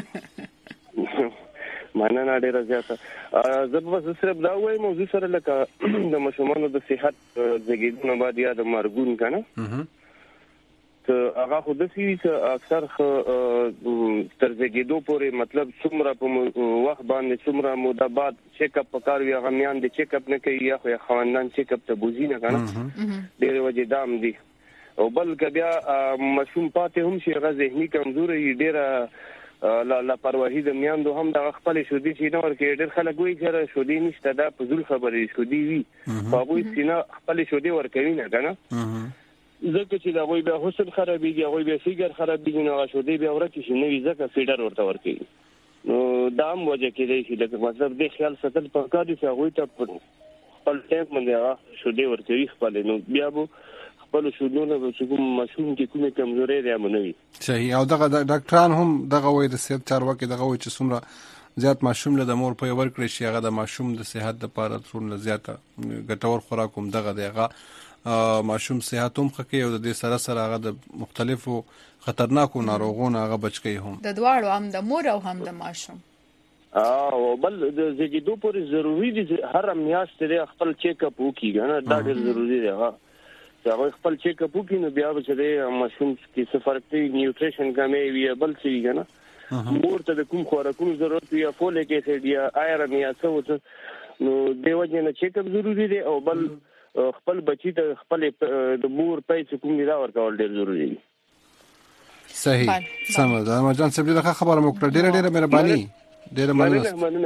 مننه ډیره زیاته. زه به صرف دا وایم موضوع سره لکه د مشمانو د صحت زګیدونه بعد یا د مرګون کنه ته هغه خو د سې اکثر تر زګیدو پورې مطلب څومره په وخت باندې څومره موده بعد چیک اپ وکړ یا غمیان د چیک اپ نه کوي یا خو خواندان چیک اپ ته بوزي نه کنه ډیره وجه دام دي او بلکې بیا مشوم پاتې هم شي غو ذهني کمزوري ډیره لا پرواهي د میاندو هم د خپل شودي چې نور کې ډېر خلک وایي چې شودي نشته دا په ځل خبرې شودي وي په وایي سینا خپل شودي ورکوي نه کنه ځکه چې دا وایي به حسن خرابېږي وایي به فیګر خرابېږي نو شودي به ورکه شي نوې ځکه فیډر ورته ورکوي نو دا هم وجه کې دی چې لکه مطلب د خیال ساتل پکار دي چې هغه ته خپل ټیم باندې شودي ورکوي خپل نو بیا به خپل شودونه به کوم مشوم کې کومه کمزوري دی منوي. صحیح. او دغه ډاکټران هم دغه وایي د صحت چارواکي دغه وایي چې څومره زیات ماشوم له د مور په ورکړي شي هغه د ماشوم د صحت لپاره څومره زیاته ګټور خوراک هم دغه دیغه ماشوم صحت هم خکې او د دې سره هغه د مختلفو خطرناکو ناروغونو هغه بچکی هم د دواړو هم د مور او هم د ماشوم او بل د زګیدو پورې ضروری دي هر میاشت لري خپل چیک اپ وکړي نه دا ډېر ضروری دی هغه خپل چیک اپ وکړي نو بیا به چې ماشوم کې څه فرق دی نیوټریشن کمې وي بل څه وي نه مور ته د کوم خوراکونو ضرورت وي فولیک ایسډ یا آیرن یا څه وڅ نو دیو جن چیک اپ ضروری دی او بل خپل بچی ته خپل د مور پیسې کوم دی دا ورکول ډیر ضروری دی. صحیح سم ده مرجان صاحب دغه خبره مو کړه ډیره مهرباني ډیره مننه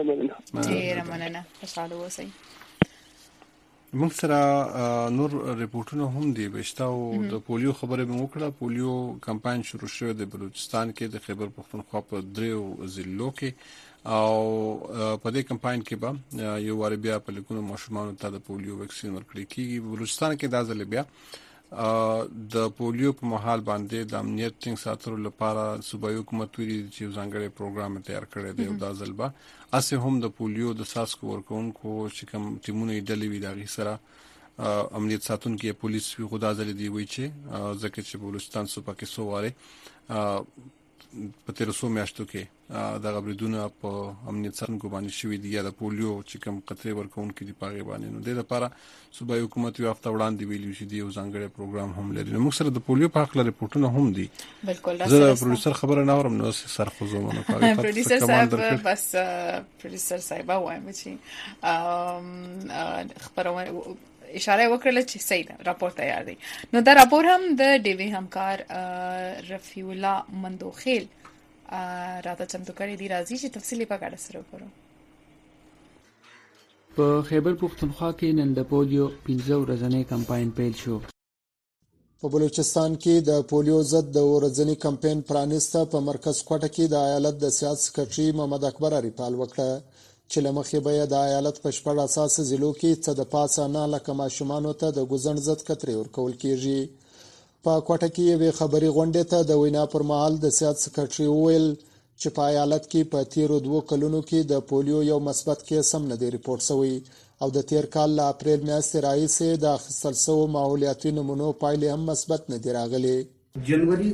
خوشاله اوسئ. موږ سره نور ریپورتونه هم دي بهشتاو د پولیو خبره به وکړه. پولیو کمپاین شروع شوه د بلوچستان کې د خیبر پختونخوا په دریو ضلعو کې او په دې کمپاین کې به یو وار بیا په لکونو ماشومان ته د پولیو ویکسین ورکړي کیږي. بلوچستان کې دا ځل بیا د پولیو په محل باندې د امنیت ټینګ ساتلو لپاره صوبایي حکومت ویلي چې ځانګړي پروګرام تیار کړی دی او دا ځل به اسه هم د پولیو د ساسکو ورکونکو چې کوم ټیمونه ډلې وي دغه سره امنیت ساتونکو پولیس وی خدا ځل دی وی چې ځکه چې بلوچستان صوبه کې سواره په تیر څو میاشتو کې د غبرګونو په امنیت څارونکو باندې شوې دي یا د پولیو چې کوم قطري ورکوونکو دی پاغي باندې نو د لپاره صوبایي حکومت یو هفته وړاندې ویلي چې دی یو ځانګړی پروګرام هم لري نو موږ سره د پولیو په حق لري رپورټونه هم دي بالکل زه پروډوسر خبره نه اورم نو سر خوځوم نو پروډوسر صاحب بس پروډوسر صاحب وایم چې خبرونه اشاره وکړه چې صحیح ده راپور تیار دی نو دا راپور هم د ډیوی همکار رفیع الله مندوخیل راته چمتو کړی دی راځي چې تفصیلی په اړه سره وکړو په خیبر پختونخوا کې نن د پولیو 15 ورځنی کمپاین پیل شو په بلوچستان کې د پولیو ضد د ورځنی کمپاین پرانیسته په مرکز کوټه کې د ایالت د سیاست سکرټري محمد اکبر اریپال وکړه چې لمخې به د ایالت په شپږ اساس ضلعو کې څه د پاسه نه لکه ماشومانو ته د ګوزن ضد کتري ورکول کیږي په کوټه کې یو خبري غونډه ته د وینا پر مهال د سیاست سکرټري ویل چې په ایالت کې په تیرو 2 کلونو کې د پولیو یو مثبت کیس هم نه دی ریپورت شوی او د تیر کال ل اپریل میاشتې راهیسې د اخیستل شوو ماحولیاتي نمونو پایلې هم مثبت نه دی راغلي جنوري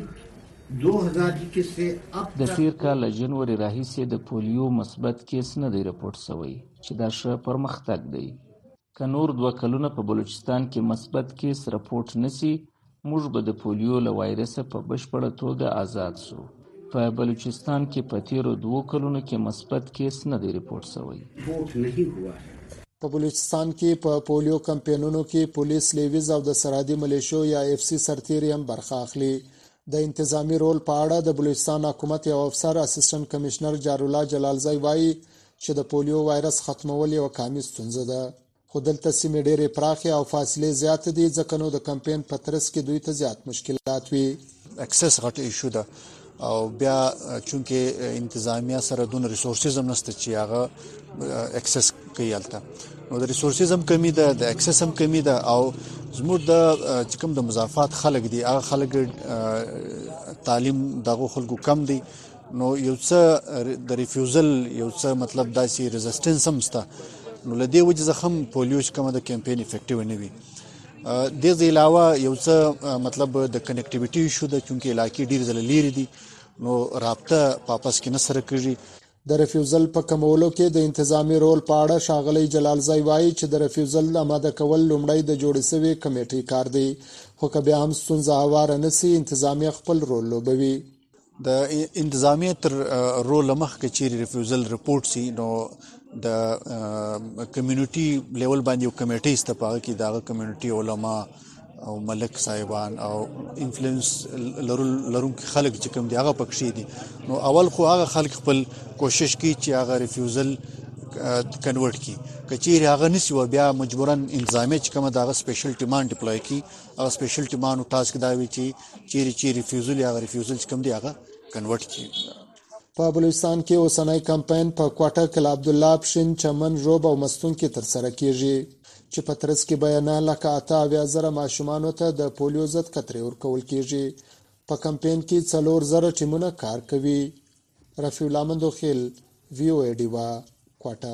2021 से अब د تیر کال جنوري راهیسې د پولیو مثبت کیس نه دی رپورت شوی چې دا ښه پرمختګ دی که نور 2 کلونه په بلوچستان کې مثبت کیس رپورت نشي موږ به د پولیو له وایرس په بشپړه توګه آزاد شو په بلوچستان کې په تیرو 2 کلونو کې مثبت کیس نه دی رپورت شوی په بلوچستان کې په پولیو کمپاینونو کې پولیس لیویز او د سرحدي ملیشو یا اف سی سرتیري هم برخه اخلي د انتظامی رول په اړه د بلوچستان حکومت یو افسر اسسټنټ کمشنر جارالله جلالزی وایي چې د پولیو وایرس ختمول یو کامي ستونزه ده خو دلته سیمې ډېرې پراخې او فاصلې زیات دي ځکه نو د کمپاین په ترڅ کې دوی ته زیات مشکلات وي اکسس غټ ایشو ده او بیا چونکه انتظامیه سره دون ریسورسز هم نشته چې هغه اکسس کوي الته نو د ریسورسز هم کمی ده د اکسس هم کمی ده او زموږ د کوم د مضافات خلک دي هغه خلک تعلیم دغه خلکو کم دي نو یو څه د ریفیوزل یو څه مطلب داسې ریزिस्टेंस هم ستا نو لدی وجه زخم پولیو کوم د کمپاین افیکټیو نه وي د دې علاوه یو څه مطلب د کنیکټیویټي شو د چونکه علاقې ډیر زل لري دي نو رابطه پاپس کې نه سره کړی د ریفیوزل په کمولو کې د انتظامی رول په اړه شاغلی جلالزی وایي چې د ریفیوزل آماده کول لومړی د جوړې شوی کمیټې کار دی خو که بیا هم ستونزه هواره نسی انتظامی خپل رول لوبوي د انتظامی تر رول مخکې چې ریفیوزل رپورټ سي نو د کمیونټي لیول باندې یو کمیټې استپاغه کې داغه کمیونټي علما او ملک صاحبان او انفلوئنس لرونکي خلک چې کوم دی هغه پکښې دي نو اول خو هغه خلک خپل کوشش کوي چې هغه ریفیوزل کنورټ کی کچیر هغه نسی و بیا مجبورن انتظامی چې کومه دغه سپیشل ټیمان ډیپلوي کی هغه سپیشل ټیمانو ټاسک دا وی چې چیرې ریفیوزل هغه ریفیوزل چې کوم دی هغه کنورټ کی په بلوچستان کې اوسنۍ کمپاین په کوټه کل عبد الله پشن چمن روب او مستون کې تر سره کیږي چې په ترڅ کې بیان لکه 80,000 ماشومان ته د پولیو ضد کتري ورکول کیږي په کمپاین کې 4,000 ټیمونه کار کوي رفیع الله مندوخیل وی او ای ډیوا کوټه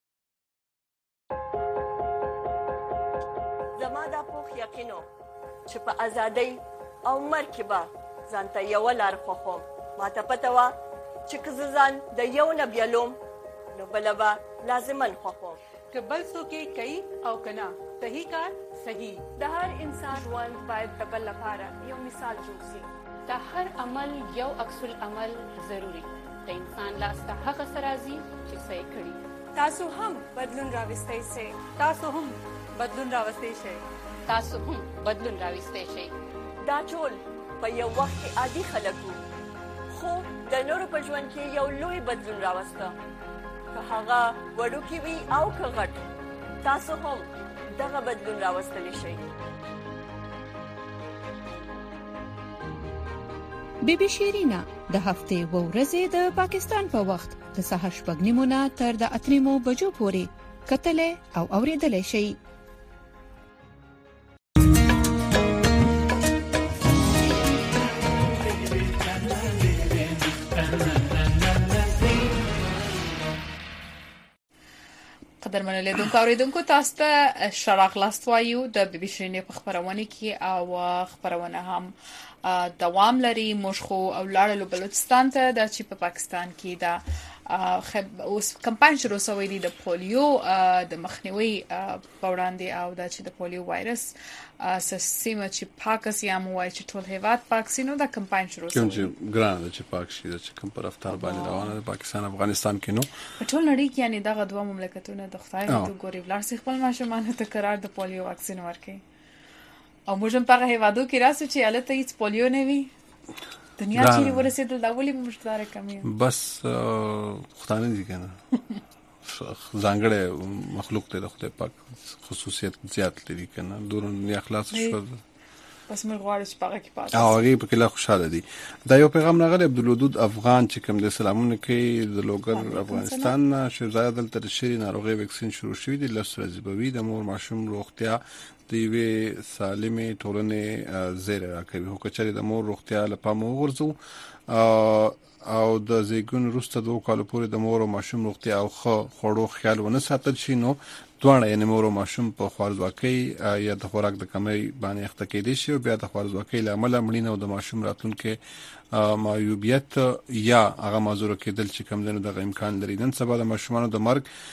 زما د پوخ یقینو چې په ازادۍ او مرکبه ځانته یو لار خوخم ماته پته و چې کززان د یو نه بیلوم نو بلبا لازمن خوخم که بل څوک کوي او کنا صحیح کار صحیح د هر انسان ژوند باید د بل لپاره یو مثال جوړ شي د هر عمل یو عکس العمل ضروری د انسان لاس ته هغه سرازي چې صحیح کړي تاسو هم بدلون راوستئ شئ تاسو هم بدلون راوستئ شئ تاسو هم بدلون راوستئ شئ دا ټول په یو وخت کې عادي خلک خو د نورو په ژوند کې یو لوی بدلون راوسته که هغه وړوکی وي او که غټ تاسو هم دغه بدلون راوستلی شئ بی بی شیرینا د هفته و ورځې د پاکستان په وخت د سهار 8:30 تر د 8:00 بجو پورې کتلې او اوریدلې شي قدرمن لیدونکو اوریدونکو تاسو ته شراق لاستوایو د بي بي سي په خبرونه کې او خبرونه هم دوام لري. موږ خو ولړلو بلوچستان ته د چې په پاکستان کې دا اوس کمپاین شروع شوی دی د پولیو د مخنیوي په وړاندې او د چې د پولیو وایرس سیمه چې پاکستان موای چې ټول هیواد پاکستانو دا کمپاین شروع شوی دی. چې ګران چې پاکستان چې کوم پر افطار باندې روانه ده پاکستان افغانستان کې نو ټول نړۍ کې یعنی دغه دوه مملکتونه د خدای ته ګوري ولر خپل ماشومان ته قرار د پولیو واکسین ورکړي او موږ هم په هیوادو کې راسو چې الته هیڅ پولیو نه وي دنیا چې ورسېدل دا ولې مشترک کمی بس خدای دې کنه ځانګړی مخلوق ته د خدای پاک خصوصیت زیات لري کنه دورن اخلاص شو بس موږ غواړو چې پاګه کې پاتې او هغه په کله خوشاله دي. دا یو پیغام راغلی عبدالودود افغان چې کوم د سلامونه کوي د لوګر افغانستان شهزاده دلته شری ناروغي وکسین شروع شوی دی لسره زبوي د مور ماشوم روغتیا د وی سالمه ټولنې زیره راکوي هو کچري د مور روغتیا لپاره وګرځو او د زیګون وروسته 2 کال پورې د مور او ماشوم روغتیا او خوړو خیال ونه ساتل شي نو دوه یعنی مور او ماشوم په خوارزواکۍ یا د خوراک د کمی باندې اخته کېدي شي او بیا د خوارزواکۍ لامل مړینه او د ماشوم راتلونکو معیوبیت یا هغه معذور کېدل چې کم دنو د امکان لري. نن سبا د ماشومانو د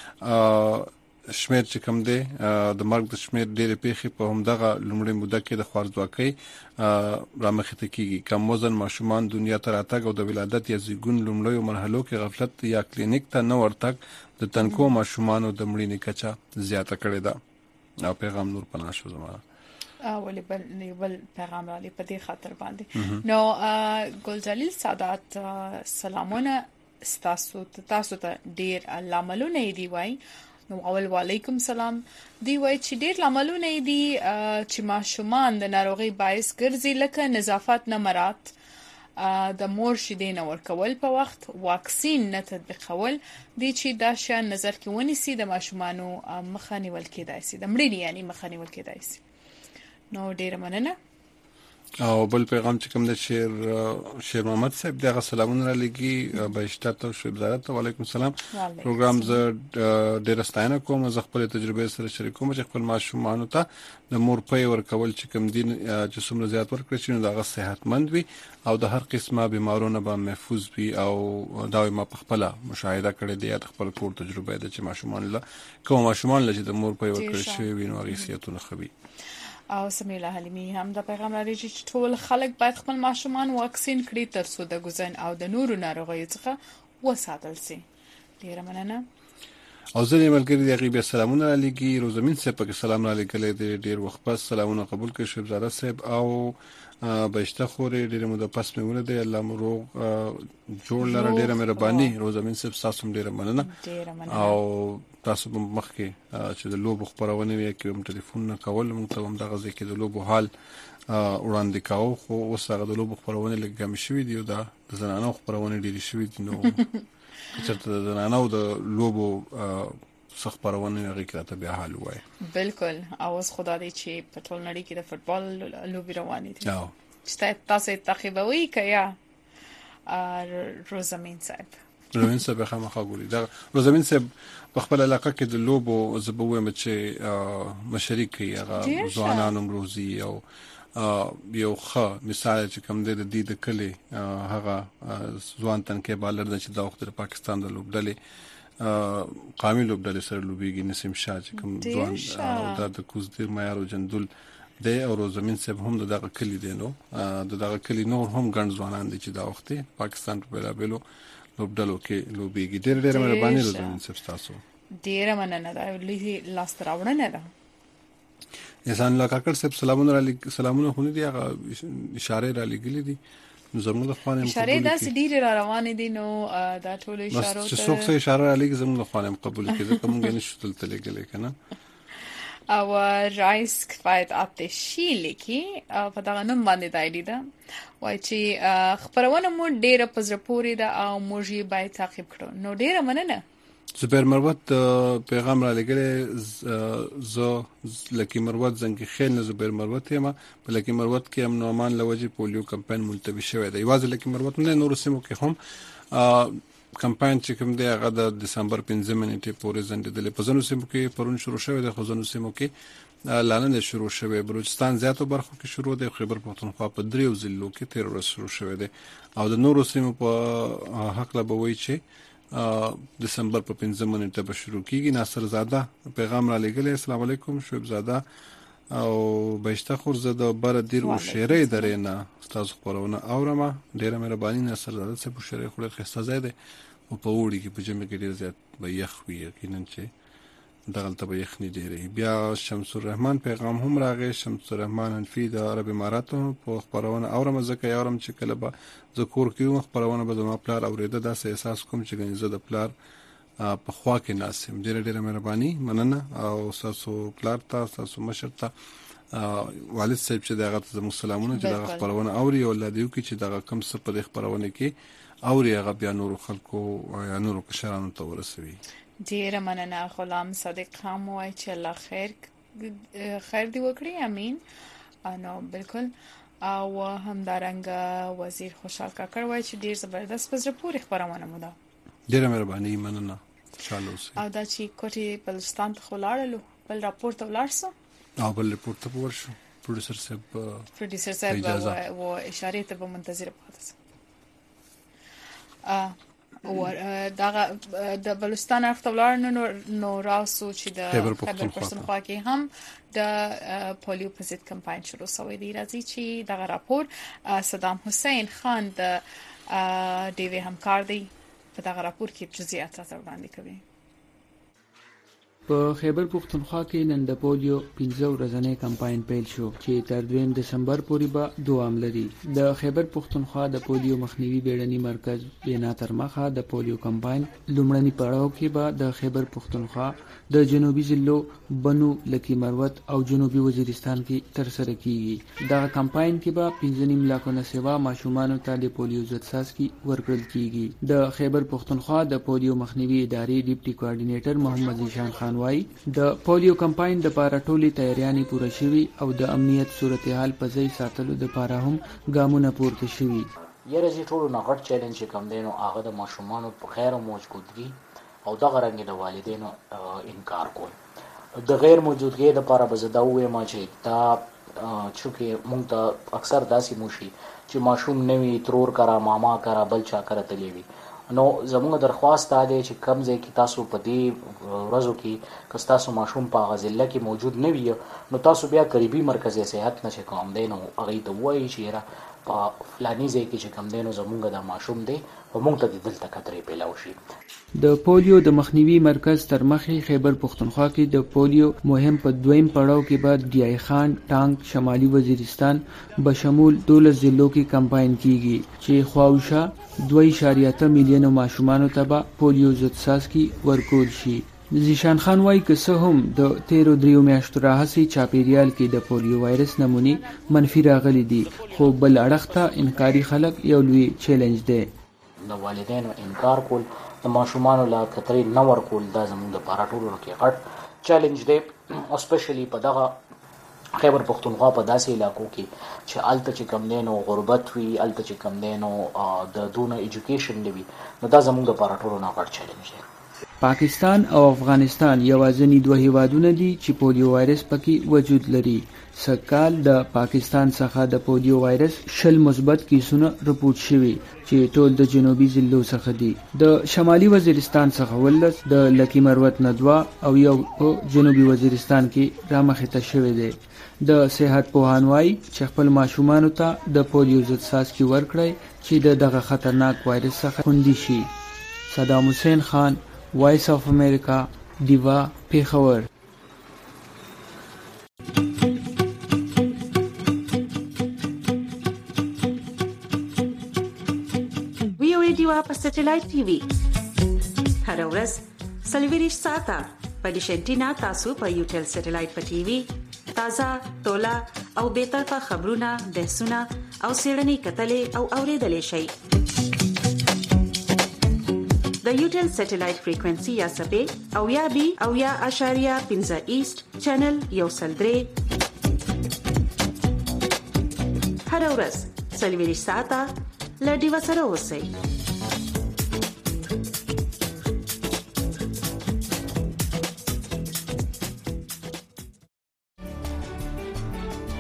مرګ شمیر چې کم دی د مرګ د شمیر ډېر پیخي په همدغه لومړی موده کې د خوارزواکۍ رامخته کیږي. کم وزن ماشومان دنیا ته راتګ او د ولادت یا زیږون لومړیو مرحلو کې غفلت یا کلینیک ته نه ورتګ د تنکو ماشومانو د مړینې کچه زیاته کړې ده. او پیغام نور پناه شو زما ولې بل پیغام را لې په دې خاطر باندې نو ګل جلیل سادات سلامونه تاسو ته ډېر لاملونه دی وای نو اول وعلیکم سلام دی وای چې ډېر لاملونه دي چې ماشومان د ناروغي باعث ګرځي لکه نظافت نه مراد د مور شیدې نه ورکول په وخت واکسین نه تطبیقول دي چې دا شان نظر کې ونیسي د ماشومانو مخه نیول کېدای شي د مړینې یعنی مخه نیول کېدای شي. نو ډېر مننه. او بل پیغام چې کوم د شیر محمد صاحب دغه سلامونه را لګي بهشته ته شو وزارت وعلیکم السلام پروګرام ز ډېر ستاینه کوم ز خپل تجربه سره شریکوم چې خپل ماشومان ته د مور پي ورکول چې کوم دین چې څومره زیات ورکړي چې دغه صحتمند وي او د هر قسمه بیمارونو به محفوظ وي او دا ما په خپل مشاهده کړې دي خپل کور تجربه ده چې ماشومان له کوم ماشومان له د مور پي ورکړي شي وینو غیثیتونه خوي. او سمیلا حلیمی هم د پیغام لري چې ټول خلک باید خپل ماشومان واکسین کړي ترڅو د ګوزن او د نورو ناروغیو څخه وساتل شي. ډیره مننه. او ځینې ملګری د غیبه سلامونه لګي روزمین صاحب په سلام علیکم ډیر وخت پس سلامونه قبول کړئ شب زاره صاحب او بهشته خورې ډیره مده پس مې ولده الله مرو جوړ لره ډیره مهرباني روزمین صاحب تاسو ډیره مننه او تاسو په مخ کې چې د لوبو خبرونه وي کوم ټلیفون نه کول موږ ته هم دغه ځکه د لوبو حال وړاندې کاوه خو اوس هغه د لوبو خبرونه لګم شوې دي او د زنانو خبرونه ډېری شوې دي نو چېرته د زنانو د لوبو خبرونه هغه کراته بیا حال وای بالکل اوس خدای دې چې په ټول نړۍ کې د فوتبال لوبي روانې دي چې تاسو تعقیبوي کیا روزمین صاحب روزمین صاحب خامخا ګوري دا روزمین صاحب په خپل علاقه کې د لوبو زبوه چې مشرک کوي هغه ځوانانو روزي او یو ښه مثال چې کوم د دې د کلی هغه ځوان تنکي بالر د چې د وخت د پاکستان د لوبډلې قومي لوبډلې سره لوبيږي نسیم شاه چې کوم ځوان د کوزدیر معیار او جندول د او روزمین صاحب هم دغه کلی دی نو دغه کلی نور هم ګڼ ځوانان دي چې د وخت پاکستان په بلابلو لوبډلو کې لوبيږي ډېر مهرباني روزمین صاحب تاسو ډېر مننه دا لې لاس راوړنه ده. احسان الله کاکړ صاحب سلامونه خو نه دي هغه اشاره را لګلې دي نو زموږ د خوانم اشاره داسې ډېر را روانې دي نو دا ټول اشاره چې څوک څه اشاره را لګي زموږ د خوانم قبول کړي کوم غنښ شتل تلګلې کنه او رایس کفایت آتشی لیکي په دغه نوم باندې دایلی ده وای چې خبرونه مو ډیره پزره پوری ده او موږ یې باید تعقیب کړو. نو ډیره مننه. زبیر مروت پیغام را لګره زه لکی مروت زنګ خیل نه زبیر مروت یم په لکی مروت کې هم نومان لوجي پولیو کمپاین ملتوي شوی دی. یوازې لکی مروت نه نور سیمو کې هم کمپاین چې کوم دی هغه د دسمبر 15 نیټې پورې ځنډېدل. په ځینو سیمو کې پرون شروع شوی دی، خو ځینو سیمو کې لاندې شروع شوی. بلوچستان زیاتو برخو کې شروع دی، خیبر پختونخوا په 3 ضلعو کې 13 ورځې شروع شوی دی. او د نورو سیمو په حق لا به وایي چې دسمبر په 15 نیټه به شروع کیږي. ناصر زاده پیغام را لګلی. السلام علیکم. شعیب زاده او بهشته خورزه د بر دیر او شیرې درې نه تاسو خبرونه اورمه. ډیره مهرباني ناصر زاده څه په شیرې خوري خسته زاده او په وړي کې په جمع کې ډیر زیات به یخ وي، یقینا چې دغلته به یخ نه ډیره. بیا شمس الرحمن پیغام هم راغی. شمس الرحمن انفی د عرب اماراتو په خبرونه اورمه، ځکه یارم چې کله به ذکر کیو خبرونه به زما پلار اوریده داسې احساس کوم چې غنځه د پلار په خوا کې ناسم. ډیره مهرباني، مننه. او تاسو پلار ته، تاسو مشر ته، والد صاحب چې دغه ته زموږ سلامونه چې دغه خبرونه اوري او ولادیو کې چې دغه کم څه په خبرونه کې اوري هغه بیا نور خلکو یا نور کشرانو ته ورسوي. ډیره مننه. غلام صادق هم وایي چې الله خیر دی وکړي. امين. نو بالکل. او همدارنګه وزیر خوشحال کاکړ وایي چې ډیر زبردست پزره پوری خبرونه مو ده. ډیره مهرباني، مننه. انشاءالله. او دا چې کوټي بلوچستان ته خلاړلو بل راپور ته ولارسو او بل راپور ته ورشو. پروډوسر صاحب و اشاره ته به منتظر پاتې. دا د بلوچستان افتولار نو راسو چې د خیبر پختونخوا کې هم د پولیو په ضد کمپاین شروع شوی دی. راځي چې دا راپور صدام حسین خان د ډیوی همکار دی په دا راپور کې جزئیات راته وړاندې کوي. په خیبر پختونخوا کې نن د پولیو 15 ورځنی کمپاین پیل شو چې تر 2 دسمبر پورې به دوام لري. د خیبر پختونخوا د پولیو مخنیوي بیړني مرکز بنا تر مخه د پولیو کمپاین لومړني پړاو کې به د خیبر پختونخوا د جنوبي ضلعو بنو، لکی مروت او جنوبي وزیرستان کې تر سره کیږي. دا کمپاین کې به 15 لاکونه سیوا ماشومان ته د پولیو ضد څاڅکي ورکړل کیږي. د خیبر پختونخوا د پولیو مخنیوي ادارې ډیپټي کوارډینیټر محمد زیشان خان وایي د پولیو کمپاین د پاره ټولې تیاریانې پوره شوي او د امنیت صورتحال په ځای ساتلو د پاره هم ګامونه پورته شوي. یره چې ټولو نه غټ چیلنج کوم دی نو هغه د ماشومانو په خیر او موجودګي او دغه رنګ د والدینو انکار کول. د غیر موجودګي د پاره بزدا وې ما چې دا چونکه مونږ ته اکثر داسې موشي چې ماشوم نوی ترور کرا ماما کرا بل چا کرا تلی وي. نو زموږ درخواست دا دی چې کم ځای کې تاسو په دې ورځو کې که تاسو ماشوم په غزله کې موجود نه وي نو تاسو بیا قریبي مرکز صحت نشه کوم دی نو هغه ته وایي چې را په فلاني ځای کې چې کم دی نو زموږ د ماشوم دی او موږ ته دلته کترې پیلاو شي. د پولیو د مخنیوي مرکز تر مخې خیبر پختونخوا کې د پولیو مهم په دویم پړاو کې بعد ډیای خان، ټانک، شمالي وزیرستان بشمول 12 ضلعو کې کمپاین کیږي چې خواوشا 2.8 میلیون ماشومان ته به پولیو ضد څاڅکي ورکول شي. زیشان خان وايي که څه هم د 13 میاشتو راهسي چاپیریال کې د پولیو وایرس نمونې منفي راغلي دي، خو بل اړخ ته انکاري خلک یو لوی چیلنج دی. د والدینو انکار کول د ماشومان لا کترې نه ورکول دا زموږ د پاره ټولو کې غټ چیلنج دی، اسپیشلی په دغه خیبر پختونخوا په داسې علاقو کې چې الته چې کم دینو غربت وي، الته چې کم دینو د دونه ایجوکیشن دی نو دا زموږ د پاره ټولو نه غټ چیلنج دی. پاکستان او افغانستان یوازینی دوه هیوادونه دي چې پولیو وایرس پکې وجود لري. سکال د پاکستان څخه د پولیو وایرس 20 مثبت کیسونه رپورټ شوي چې ټول د جنوبي ضلعو څخه دي. د شمالي وزیرستان څخه 19، د لکی مروت نه 2 او یو په جنوبي وزیرستان کې رامخته شوی دی. د صحت پوهان وایي چې خپل ماشومانو ته د پولیو ضد څاڅکي ورکړي چې دغه خطرناک وایرس څخه خوندي شي. صدام حسین خان، وایس اف امریکا، دیوا، پیښور. دیوا په سټلایټ ټي وي هر ورځ 24 ساعته په ډیشنټینا تاسو په یوټل سټلایټ په ټي وي تازه تولا او به طرفه خبرونه، بحثونه او سیړنی کتلې او اوریدلې شي. د یوټل سټلایټ فریکوئنسي یا سبې او یا بي او یا اشاریه 15 ایست چینل یو سلدري هر ورځ 24 ساعته لډي وسره اوسئ.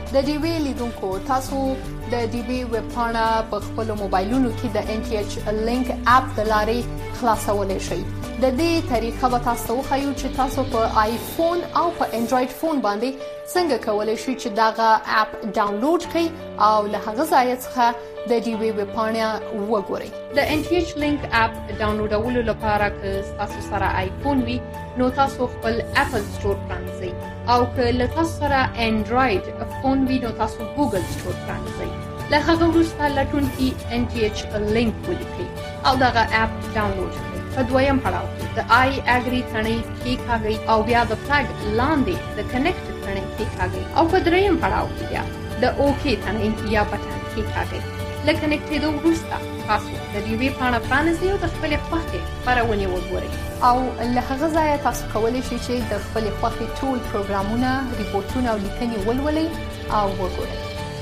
د ډیوی لیدونکو تاسو د ډیوی ویب پاڼه په خپل موبایلونو کې د NTH لینک اپ د لارې خلاصولای شئ. د دې طریقه به تاسو وښیو چې تاسو په آیفون او په انډراید فون باندې څنګه کولای شئ چې دغه اپ ډاونلوډ کړئ او له هغه ځای څخه د ډیوی ویب پاڼه وګورئ. د NTH لینک اپ ډاونلوډولو لپاره که تاسو سره آیفون وي نو تاسو خپل اپل سٹور پرانځئ او که له تاسو سره انډراید فون وي نو تاسو ګوګل سٹور پرانځئ. له هغه وروسته لټونکي NTH لینک ولیکئ او دغه اپ ډاونلوډ کړئ. په دویم پړاو کې د آی اګری تڼۍ کېکاږئ او بیا د فلګ لاندې د کنیکټ تڼۍ کېکاږئ او په دریم پړاو کې بیا د اوکی تڼۍ یا بټن کېکاږئ. له کنیکټېدو وروسته تاسو د ډیوی پاڼه پرانیزئ او د خپلې خوښې خپرونې وګورئ او له هغه ځایه تاسو کولی شئ چې د خپلې خوښې ټول پروګرامونه، ریپورټونه او لیکنې ولولئ او وګورئ.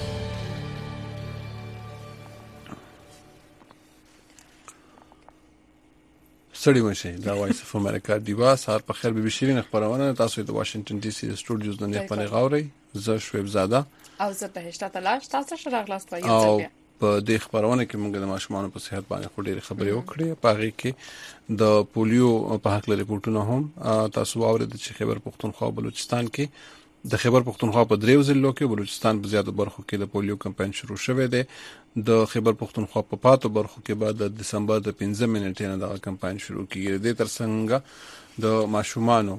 سړی مشه دا وایس اف امریکا دیوا سار په خیر به شیرین خبرونه تاسو د واشنگټن ډي سي سټوډیوز نه خپل غاوري زه شویب زاده او زه په هشته تلاش تاسو سره غلاس پای په دې خبرونه کې موږ د ماشومان په صحت باندې خو ډېر خبرې وکړې. په هغه کې د پولیو په حق لري ریپورتونه هم تاسو واورید چې خیبر پختونخوا بلوچستان کې د خیبر پختونخوا په دریو ضلعو کې بلوچستان په زیاتو برخو کې د پولیو کمپاین شروع شوه دی. د خیبر پختونخوا په پاتو برخو کې بعد د دسمبر د 15 منټې نه د کمپاین شروع کیږي. د ترڅنګ د ماشومانو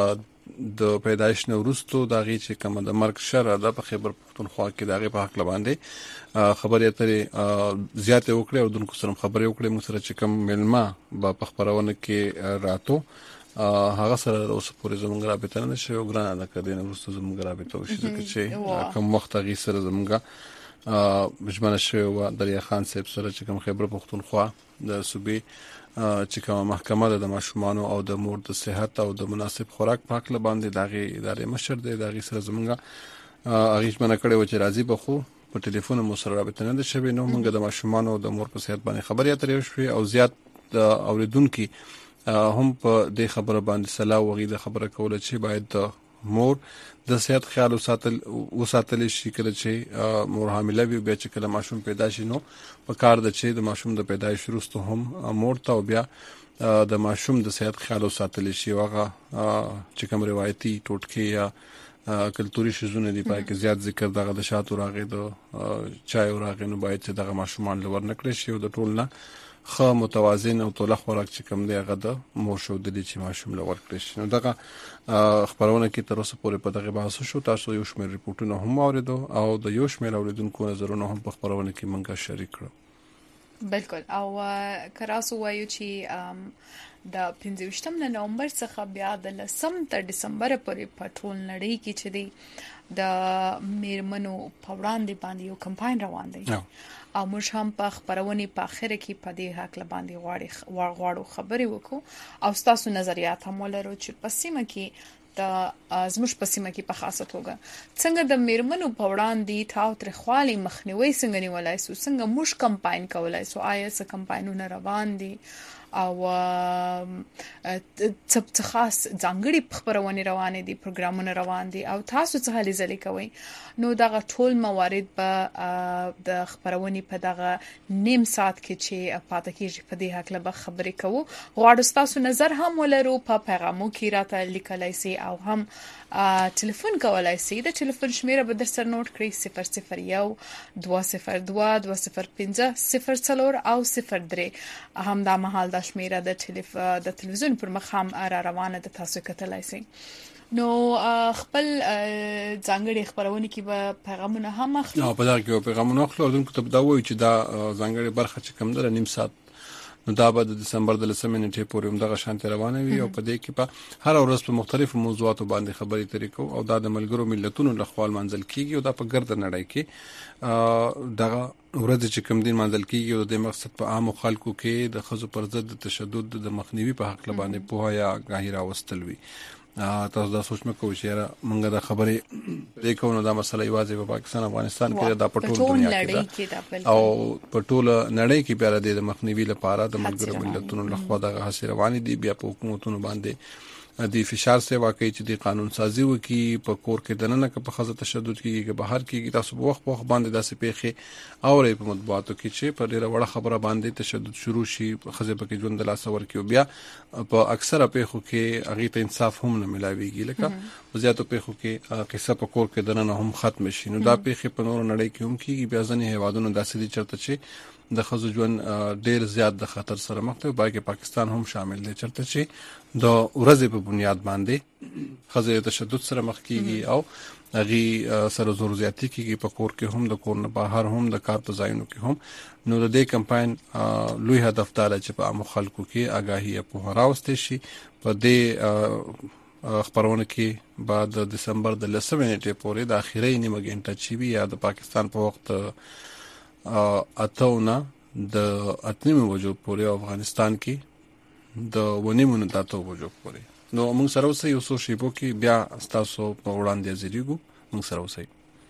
د پیدایش نه وروسته د غي چې کوم د مرګ شر د په خیبر پختونخوا کې دغه په حق باندې خبرې اترې زیاته وکړې او دونکو سره خبرې وکړې. موږ سره چې کوم ملما په خبرونه کې راتو هغه سره اوس پورې زموږ رابطه نه شوه ګرانه ده کدی نه وروسته زموږ رابطه وشي ځکه چې کوم وخت غي سره زموږ مجمنه شوه دریا خان صاحب سره چې کوم خیبر پختونخوا د صوبې چې کوم محکمه د ماشومانو او د مور د صحت او د مناسب خوراک پاک ل باندې دغه ادارې مشر دی دغه سره زموږ اغیش منه کړي و چې راضي بخو په ټلیفون مو سره رابطه نه شوه نو موږ د ماشومانو او د مور په صحت باندې خبرې اترې شوې او زیات د اوریدونکو هم په دې خبره باندې صلاح وغي د خبره کوله چې باید د مور د صحت خیال وساتل شي کله چې مور حامله وي بیا چې کله ماشوم پیدا شي نو په کار د چې د ماشوم د پیدایش وروسته هم مور ته بیا د ماشوم د صحت خیال وساتل شي. واغه چې کوم روایتي ټوټکي یا کلتوري شزونه دی پای کې زیات ذکر دغه د شاتو راغې د چای راغې نو باید چې دغه ماشومان لور نکړي شي او د ټول نه خو متوازن او توله خوراک چې کوم دی هغه د مور شو د دې چې ماشوم لور کړی شي. نو دغه خبرونه کې تر اوسه پورې په دغه بحث شو. تاسو یو شمېر ریپورتونه هم اوریدو او د یو شمېر اوریدونکو نظرونه هم په خبرونه کې مونږه شریک کړو. بالکل او کراسو وایو چې د 15 نومبر څخه بیا د 10 تر دسمبر پورې په ټول نړۍ کې چې دی د میرمنو په وړاندې باندې یو کمپاین روان دی او موږ هم په خبرونه په اخر کې په دې حق باندې غواړو خبرې وکړو او تاسو نظریات هم ولرو چې په سیمه کې د زموږ په سیمه کې په خاصه توګه څنګه د میرمنو په وړاندې تاو ترخوالي مخنیوي څنګه نیولای سو څنګه موږ کمپاین کولای سو آیا څه کمپاینونه روان دي او څه خاص ځانګړي خبرونه روان دي پروګرامونه روان دي او تاسو څه هلي ځلې کوي نو دغه ټول موارد په د خبرونه په دغه نیم ساعت کې چې پاتې کېږي په دې حق له خبرې کوو. غواړو تاسو نظر هم ولرو په پیغامو کې راته لیکلای سي او هم ټلیفون کولای سي. د ټلیفون شمیره به در سره نوٹ کړئ 001 202 205 04 او 03 هم دا مهال د شمیره د تلویزیون پر مخ هم را روانه د تاسو کتلای سي. نو خپل ځانګړي خبرونه کې به پیغامونه هم اخلي. نو په دا کې پیغامونه اخلو دونکو ته دا وایي چې دا ځانګړي برخه چې کم ده نیم ساعت نو دا به د دسمبر د 10 منټې پورې هم دغه شانت روانه وي او په دې کې په هر ورځ په مختلفو موضوعاتو باندې خبرې طریقو او دا د ملګرو ملتونو له خوا منځل کیږي او دا په ګرد نړۍ کې دغه ورځ چې کوم دین منځل کیږي او د مقصد په عام خلکو کې د خزو پر ضد تشدد د مخنیوي په حق باندې په یا غاهرا وستل وي. تاسو دا سوچ مکو چې مونږ دا خبرې دې کوو نو دا مسله یوازې په پاکستان افغانستان کې دا په ټول دنیا کې او په ټول نړۍ کې بیا د مخنیوي لپاره د ملګرو ملتونو له خوا د هڅې روانې دي. بیا په حکومتونو باندې د فشار سره واقعي چې د قانون سازي وکي په کور کې دننه کې په خزه تشدد کیږي که بهر کیږي تاسو په وخت باندې داسې پیښې اوري په مطبوعاتو کې چې په ډیره وړه خبره باندې تشدد شروع شي خزه په کې ژوند د لاس ورکیو بیا په اکثره پیښو کې هغه ته انصاف هم نه ملاويږي لکه زیاتو پیښو کې قصه په کور کې دننه هم ختم شي نو دا پیښې په نور نړۍ کې هم کیږي بیا ځنې هیوادونو داسې دي چرته چې د خزو ژوند ډیر زیات د خطر سره مخ دی باقي پاکستان هم شامل دی چرته چې د ورځې په بنیاد باندې خزه تشدد سره مخ کیږي او هغه سره زور زیاتی کیږي په کور کې هم د کور نه بهر هم د کار په ځایونو کې هم نو د دې کمپاین لوی هدف دا چې په عام خلکو کې آگاهی په راوستي شي په دې خبرونه کې بعد د دسمبر د 10 نیټې پورې د اخیری نیمه غنټه چې بیا د پاکستان په وخت اتونه د اتنیمه وجو پورې افغانستان کې د ونیمو نه تاسو وجو پورې نو موږ سره اوسې یو څو شیبو کې بیا تاسو په وړاندې زیریګو موږ سره اوسې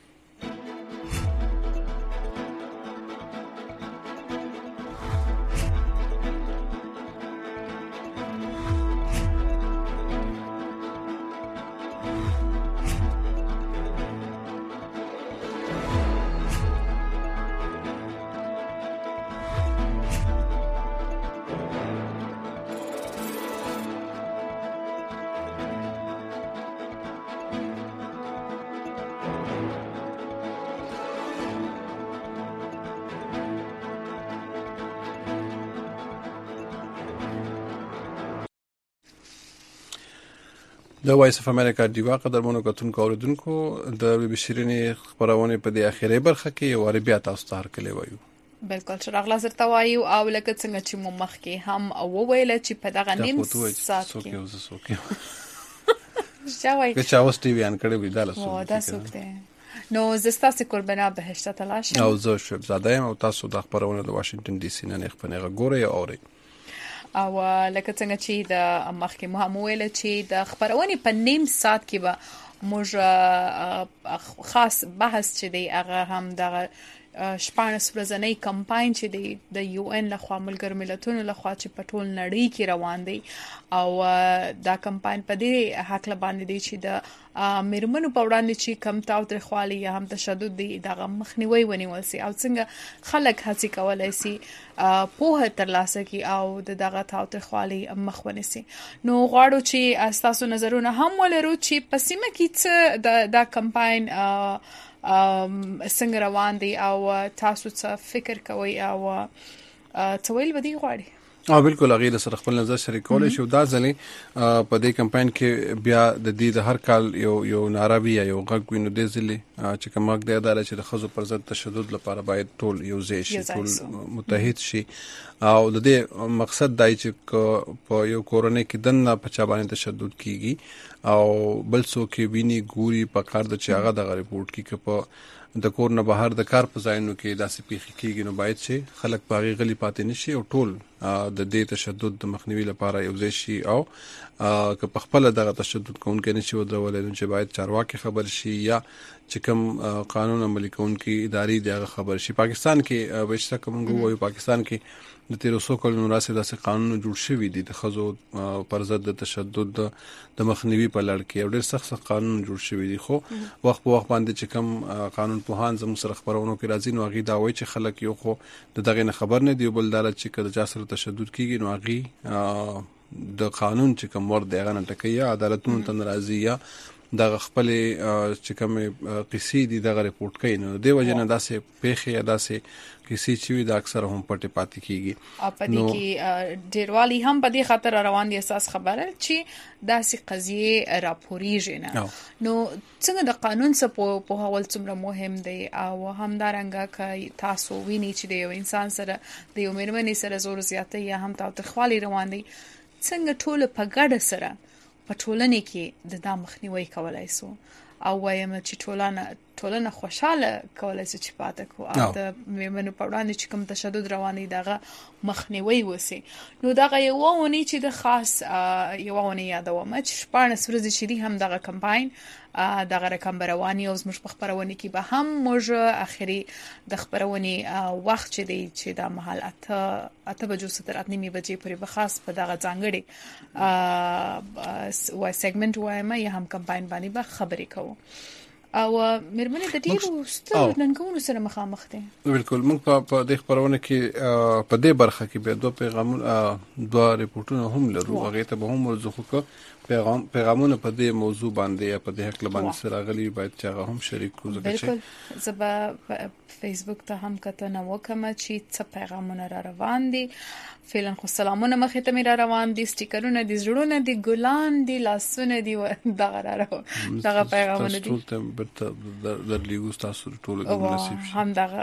د وایس اف امریکا دیوا قدرمنو کتونکو اوریدونکو د بشرینې خبرونه په د اخیری برخه کې یو بیا تاسو ته هرکلی وایو بالکل شراغ لازر توایو او لکه څنګه چې مو مخ کې هم او ویل چې په دغه نیم سات کې شاوای که چاوس ټي وی ان کړي وی دا سوکته نو زستا سه قربانا بهشت تلاش او زه شب زاده او تاسو د خبرونه د واشنگټن ډي سي نه خبرونه غوري اوري او لکه څنګه چې د مخکې مهم ویل چې د خبرونه په نیم سات کې به موږ خاص بحث چې دی هغه هم د شپانس ورځنی کمپاین چې د یو ان لخوا ملګر ملتونو لخوا چې په ټول نړۍ کې روان دی او دا کمپاین په دې حق باندې دی چې د میرمنو په وړاندې چې کم تاوتریخوالي یا هم تشدد دی دغه مخنیوي ونیول سي او څنګه خلک هڅه کولای سي په ترلاسه کې او دغه تاوتریخوالي مخ ونیسي نو غواړو چې تاسو نظرونه هم ولرو چې په سیمه کې دا کمپاین څنګه روان دي او تاسو څه فکر کوئ او څه ویل ودی غواړي بالکل هغه سره خپل نظر شریکول شو دا ځلې په دې کمپاین کې بیا د دې د هر کال یو ناراوي یو غږ وینو د ځلې چې کوم حق دی اداره چې د خزو پر ضد تشدد لپاره باید ټول یو ځای شي ټول متحد شي او د دې مقصد دای چې په یو کورونه کې دنه په چا باندې تشدد کیږي او بل څوک ویني ګوري په کار د چاغه د ریپورت کې په د کور نه بهر د کار په ځایونو کې داسې پیښې کیږي نو باید چې خلک باغی غلی پاتې نشي او ټول د دې تشدد د مخنیوي لپاره یو ځای شي او که په خپل دغه تشدد کوونکې نشي ودرول چې باید چارواکي خبر شي یا چې کوم قانون عملي کوونکې ادارې دغه خبر شي پاکستان کې وشته کوم وایو پاکستان کې د 1300 کلونو راځي داسې قانون جوړ شوی دی د خزو پر ضد د تشدد د مخنیوي په لړ کې ډېر سخت قانون جوړ شوی دی خو وخت په وخت باندې چې کوم قانون په هان زموږ سره خبرونه کې راځي نو هغه دا وایي چې خلک یو خو دغه نه خبر نه دی بل دا چې کله جا سره تشدد کیږي نو هغه د قانون چې کوم ورته هغه نه ټکي عدالتونو ته ناراضي یا د خپل چې کوم قصې دي دغه ریپورت کوي نو د وجنه داسې پیښې یا داسې قصې چې د اکثر هم پټه پاتې کیږي او په دې کې ډیروالي هم په دې خاطر روان دي اساس خبره چې داسې قضیه راپورېږي نه نو څنګه د قانون څخه په حواله څومره مهم دی او همدارنګه کوي تاسو ویني چې د یو انسان سره د یو میرمنې سره زور زیاته یا هم تاوتریخوالي روان دي څنګه ټول په ګډه سره په ټولنه کې د مخنیوي کولای سو او وایم چې ټولنه خوشاله کولای شي چې پاتې کو او د میرمنو په وړاندې چې کوم تشدد رواني دغه مخنیوي وسی. نو دغه یو ونی چې د خاص یو ونی یادوم چې 14 ورځې چې دی هم دغه کمپاین دغه رقم رواني او زموږ په خبرونه کې به هم موږ اخري د خبرونې وخت چې دی چې د محل اته بجو ستر اتنی بجې پورې به خاص په دغه ځانګړي وای سیګمنټ وایم یا هم کمپاین باندې به خبرې کوو او مرمنه د ډیرو ستر ننګونو سره مخامخ دي. بالکل موږ په دې خبرونه کې په دې برخه کې به دوه ریپورتونه هم لرو هغه ته به هم ورزخ کو پیغامونه په دې موضوع باندې یا په دې حق باندې سره غلي باید چې هغه هم شریک کړو. بالکل زبا فیسبوک ته هم کته نو کوم چې څه پیغامونه را روان دي فعلا خو سلامونه مخې ته را روان دي سټیکرونه دي زړونه دي ګلان دي لاسونه دي دغه دغه پیغامونه دي در لیګو تاسو ټول د نصیب شي هم دغه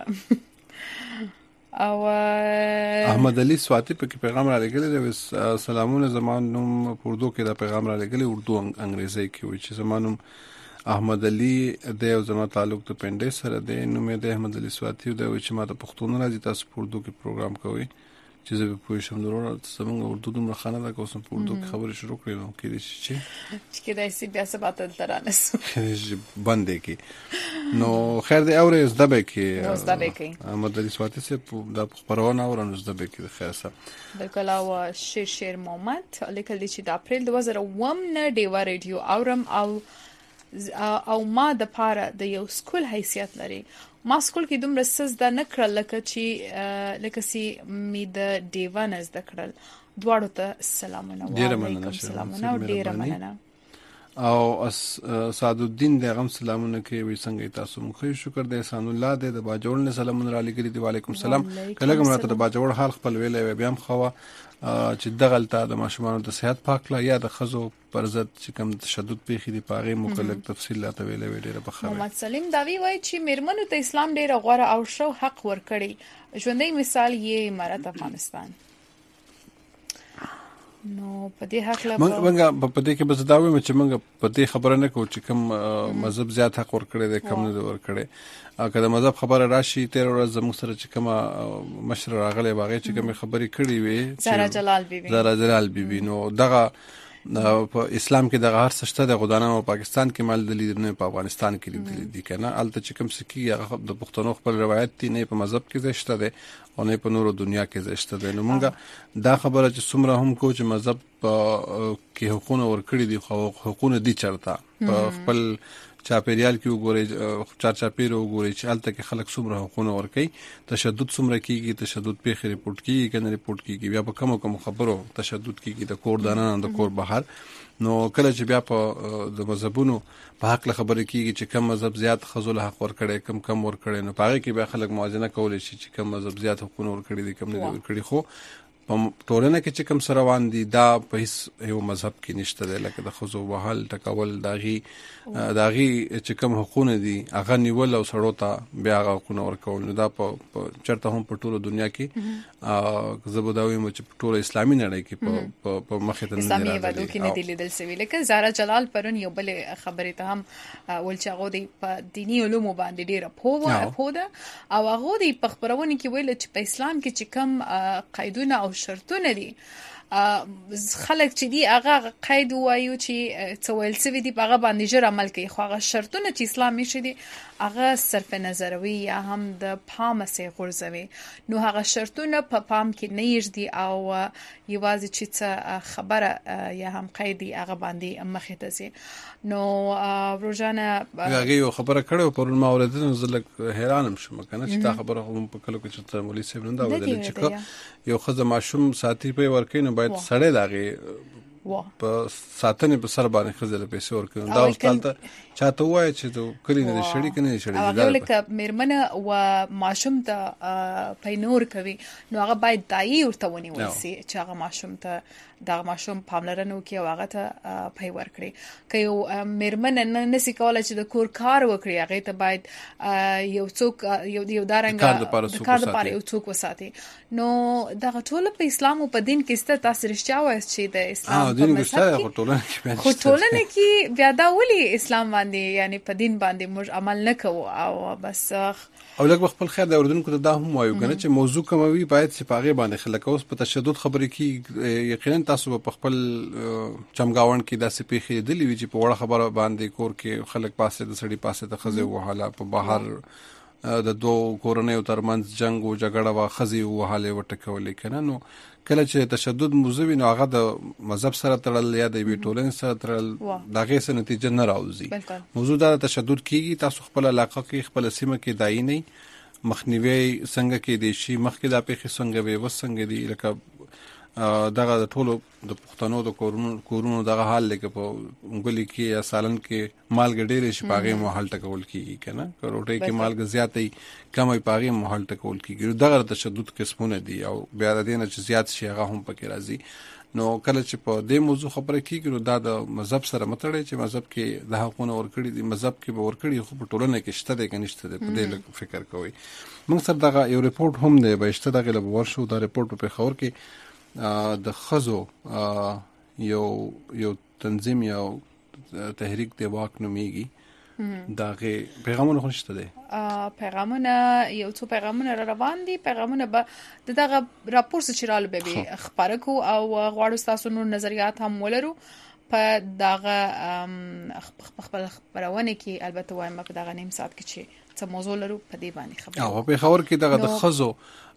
او احمد علي سواتی په پیغام را لګل دي سلامونه زمانوم اردو کې دا پیغام را لګل اردو انګریزي کې وي چې زمانوم احمد علي د یو زما تعلق ته پنده سره دی نو مې د احمد علي سواتی د چې ما ته پښتون راځي تاسو اردو کې پروګرام کوي چې زه به پوه شم ضرور زموږ اردو دومره خانه ده کوم په اردو کې خبرې شروع کړې نو کې دي چې کېدای شي بیا څه باته ترانه سو باندې کې نو خیر دی اورې زده کې احمد علي سواتی سے د خبرونه اورنه زده کې خیر سره بالکل او شیر محمد لیکل دي چې د اپریل 2001 نه ډیوا ریډیو اورم او ما د پاره د یو سکول حیثیت لري ما سکول کې دومره سزده نه کړل لکه سي می د دیوان از د کړل دواړو ته سلامونه وعلیکم سلامونه او ډیر مننه او سعد الدین د غم سلامونه کوي وي څنګه تاسو مخ شکر د احسان الله د باجوړ نه سلامونه را لګري دی وعلیکم سلام کله کوم راته د باجوړ حال خپل ویلې بیا هم خو چې دغلطه د ماشومان د صحت پاکله یا د خزو پر ضد چې کوم تشدد پیخي دی پاغه مکلک تفصیل لا ته ویلې ډیره بخښه. محمد سلیم داوی وای چې میرمنو ته اسلام ډیره غوړه او شو حق ورکړي ژوندۍ مثال یې امارات افغانستان. نو په دې حق لا موږ په دې کې به زداوي چې موږ په دې خبره نه کوو چې کوم مذهب زیات حق ورکړي دی کم نه ورکړي کله مذهب خبره راشي 13 ورځ زموږ سره چې کوم مشر راغلی باغې چې کوم خبرې کړې وي زهرا جلال بیبي نو دغه په اسلام کې دغه هر څه شته د غدانه او پاکستان کې مال د لیدنه په افغانستان کې لیدل کنه الته چې کوم سکی هغه د پښتنو خپل روایت دي نه په مذهب کې زشته ده او نه په نورو دنیا کې زشته ده نو مونږه دا خبره چې څومره هم کو چې مذهب کې حقوقونه ورکړي دي خو حقوقونه دي چرته په خپل چاپیریال کې وګورئ چاپیر وګورئ چې الته کې خلک څومره حقوقونه ورکړي تشدد څومره کیږي تشدد په خیر ریپورت کیږي کنه ریپورت کیږي بیا په کوم خبرو تشدد کیږي د کور دانه د کور بهر نو کله چې بیا په د مذهبونو په حق خبرې کیږي چې کوم مذهب زیات خزول حق ورکړي کم ورکړي نو پاره کې بیا خلک موازنه کولای شي چې کوم مذهب زیات حقوقونه ورکړي دي کم نه ورکړي خو په ټولنه کې چې کوم سره روان دي دا په هیڅ یو مذهب کې نشته دی لکه د خزو وهل ټکول داغي چې کوم حقوقونه دي هغه نیول او سړو ته بیا هغه حقوقونه ورکول نو دا په چرته هم په ټوله دنیا کې زبداوي مو چې په ټوله اسلامي نړۍ کې په مخه ته اسلامي ودو کې نه دي لیدل سوي لکه زهرا جلال پرون یو بل خبره ته هم ول چې هغه دی په دینی علومو باندې ډیره پوهه او هغه دی په خبرونه کې ویل چې په اسلام کې چې کوم قاعدونه او شرطونه دي خلک چې دی هغه قید وایو چې څویل سوي دی په هغه باندې جره عمل کوي خو هغه شرطونه چې اسلامي شي دي هغه صرف نظروي یا هم د پامه سي غورځوي نو هغه شرطونه په پام کې نه یږدي او یوازې چې خبره یا هم قیدی هغه باندې مخه ته سي نو روزانه هغه یو خبره کړو پر ما اوریدل زلک حیرانم شوم کنه چې دا خبره هم په کلو کې چې مولوی صاحب نن دا ودل چې یو خزه ماشوم ساتي په ورکې نو باید سړی داغي په ساتنې په سر باندې خزل پیسې ورکړي دا اوسال ته چاته وای چې ته کلی نه شړی کنه شړی دا لکه میرمنه و ماشوم ته پینور کوي نو هغه باید دایي ورته ونی وسی چې هغه ماشوم ته دا ماشوم پاملرنه وکي او هغه ته پي ورکړي که یو میرمنه نسی کولای چې د کور کار وکړي هغه ته باید یو څوک یو دارنګ کار لپاره یو څوک وساتي نو دا ټول په اسلام او په دین کې ست تاسو رښتیا وایي چې د اسلام دین ګشته خو ټولنه کې بیا دا ولي اسلام باندې یعنی په دین باندې موږ عمل نکوو او بس او لکه خپل خیر د اوردونکو ته دا هم وایو کنه چې موضوع کوموي باید چې پاغه باندې خلک اوس په تشدد خبرې کی یقینا تاسو په خپل چمګاون کې داسې پیښې دي لوي چې په وړه خبره باندې کور کې خلک پاسه د سړی پاسه د خزه وهاله په بهر د دوه کورنیو ترمنځ جنگ او جګړه وا خزي وهاله وټکولې کنه نو کله چې تشدد موضوع نو هغه د مذهب سره تړل یا د ټولنې سره تړل دغه څه نتیجه نه راوځي موضوع دا تشدد کیږي تاسو خپل علاقه کې خپل سیمه کې دای نه مخنیوي څنګه کې دي شي مخکې د پیښې څنګه به وسنګ دي لکه دغه د ټولو د پښتنو د کورونو دغه حال لکه په انګولي کې یا سالن کې مالګ ډېرې شي پاغه محل ټکول کیږي کنه کروټي کې مالګ زیاتې کمې پاغه محل ټکول کیږي دغه تشدد قسمونه دي او بیا د دې نه چې زیات شي هغه هم پکې راځي نو کله چې په دې موضوع خبره کیږي نو دا د مذهب سره متړي چې مذهب کې د حقونو ورکړي دي مذهب کې به ورکړي خو په ټولنه کې شته دي کنيشته دي په دې فکر کوي موږ سره دغه یو ریپورت هم دی به شته دغه لور شو دا ریپورت په خبر کې د خزو یو تنظیم یو تحریک دی واک نومیږي دغه پیغامونه خوشته دي پیغامونه یو څو پیغامونه روان دي پیغامونه به دغه راپور سره به خبره کو او غواړو تاسو نور نظریات هم ولرو په دغه خپل خبرونه کې البته وایم په دغه نیم ساعت کې چې څه موضوع لرو په دې باندې خبره او په خبر کې دغه د خزو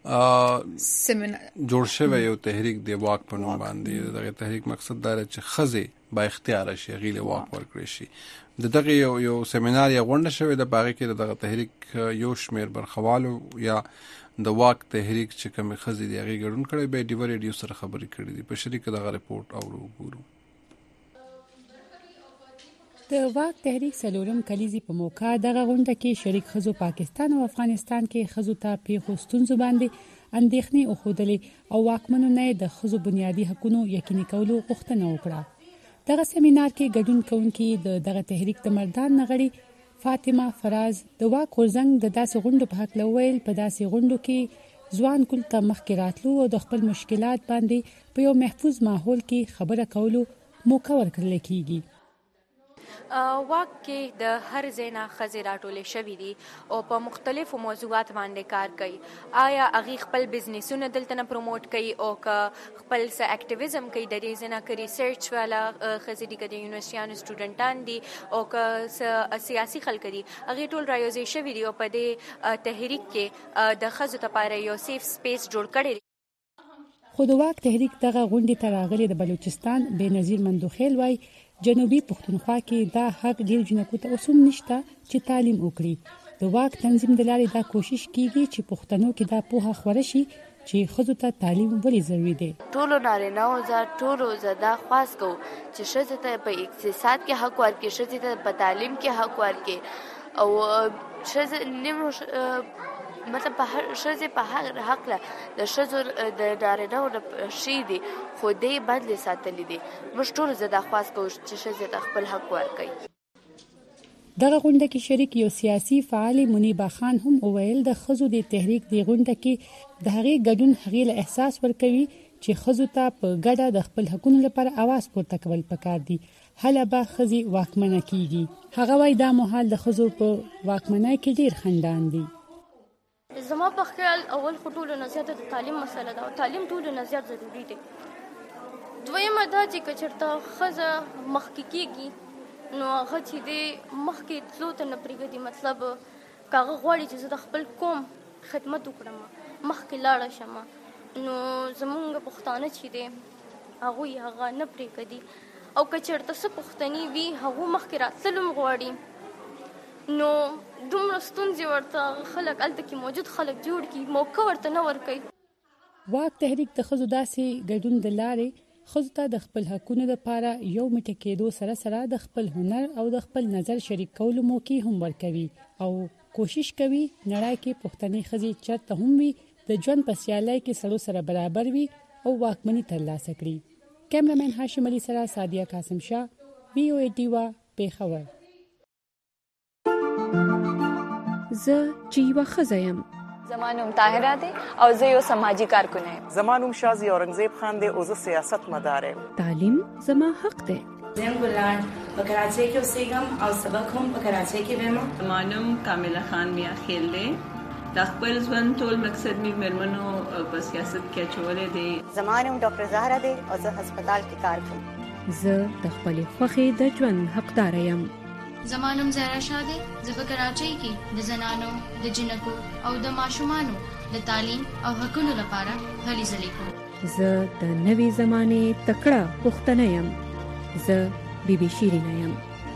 جوړ شوی یو تحریک دی واک په نوم باندې دغه تحریک مقصد دا چې خزه با اختیار شي غیله واک ورکړي شي دغه یو سیمینار یا غونډه شوی د باغ کې دغه تحریک یو شمیر برخوالو یا د واک تحریک چې کوم خزه دی هغه ګډون کړي به ډیو ریډیو سره خبرې کړې دي په شریک دغه ریپورت او وګورو د واک تحریک سلورم کلیزي په موقع دغه غونډه کې شریک خزو پاکستان او افغانستان کې خزو ته پیښو ستونزو باندې اندېښنې او خودلې او واکمنو نه د خزو بنیادی حقوقو یقیني کولو غوښتنه وکړه دغه سیمینار کې ګډون کوونکي دغه تحریک د مردان نغړي فاطمه فراز د واک ورزنګ د داسې غونډو په حق لویل په داسې غونډو کې ځوان کول ته مخکې راتلو او د خپل مشکلات باندې په یو محفوظ ماحول کې خبره کولو موقع ورکړل کیږي واک کې د هر ځای خزې راټولې شوې دي او په مختلفو موضوعات باندې کار کوي آیا هغه خپل بزنسونه دلته نه پروموټ کوي او که خپل س اکټیویزم کوي د دې ځنه کوي ریسرچ والا خزې دي د یونیورسيټانو سټوډنټان دي او که سیاسي خلک دي هغه ټول رايوځي شوې دي او په دې تحریک کې د خزو لپاره یو سیف سپیس جوړ کړي خو د واک تحریک دغه غونډې ته راغلي د بلوچستان بېنظیر مندوخیل وای جنوبي پښتونخوا کې دا حق ډیر جنکو ته اوسم نشته چې تعلیم وکړي د واک تنظیم د لارې دا کوشش کیږي چې پښتنو کې دا پوهه خور شي چې خزو ته تعلیم ولې ضروری دی ټولو نارینه او ټولو زده خواست کو چې شته ته په اقتصاد کې حق ورکړي شته ته په تعلیم کې حق ورکړي او شته نیمه مطلب په هر شزه په هر حق له د شزو د نارینه او شي دي خو دې بدل ساتلې دي موږ ټول زده خواست کوو چې شزه د خپل حق ورکړي دغه غونډه کې شریک یو سیاسي فعال منیبا خان هم وویل د خزو د تحریک دی غونډه کې د هغې ګډون هغې له احساس ورکوي چې خزو ته په ګډه د خپل حقوقو لپاره आवाज پورته کول پکار دي هله به خزي واکمنه کیږي هغه وای دا مهال د خزو په واکمنۍ کې ډیر خندان دي زما په خیال اول خطوله نه زیاته د تعلیم مسله ده او تعلیم ټول نه زیات ضروری دی دویمه دا چې کچرته خزه مخکې کیږي نو هغه چې د مخکې تلو ته نه پرېږدي مطلب کاغه غواړي چې زه د خپل قوم خدمت وکړم مخکې لاړه شم نو زمونږ پښتانه چې دی هغه نه پرېږدي او کچرته څه پښتني وي هغه مخکې راتلم غواړي نو دومره ستونزې ورته خلک الته کې موجود خلک جوړ کی موقع ورته نه ورکوي واک تحریک د خزو داسې ګډون د لارې خزو ته د خپل حقوقو لپاره یو مټ کېدو سره سره د خپل هنر او د خپل نظر شریک کولو موقع هم ورکوي او کوشش کوي نړۍ کې پښتني خزې چرته هم وي د ژوند په سیالۍ کې سړو سره برابر وي او واکمني ترلاسه کړي کیمرامین هاشم علي سره سادیه قاسم شاه VOA ډیوا پیښور زه چې یوه ښځه یم زما نوم طاهره دی او زه یو سماجي کارکونه یم زما نوم شازي اورنګزیب خان دی او زه سیاست مدار یم تعلیم زما حق دی زم ګلان په کراچۍ کې اوسېږم او سبق هم په کراچۍ کې وایم. مانم کامله خان میا خیل دی. د خپل ژوند ټول مقصد می مرمنو په سیاست کې چولې دی. زمانم ډاکټر زهرا دی او زه هسپتال کې کار کوم. زه د خپل خوخي د ژوند حقدار یم. زمانم زهرا شاده زه په کراچۍ کې د زنانو د جنکو او د ماشومانو د تعلیم او حقوقو لپاره هلې ځلې کوم. زه د نوې زمانه تکړه پښتنه یم. زه بیبي شیرینه یم.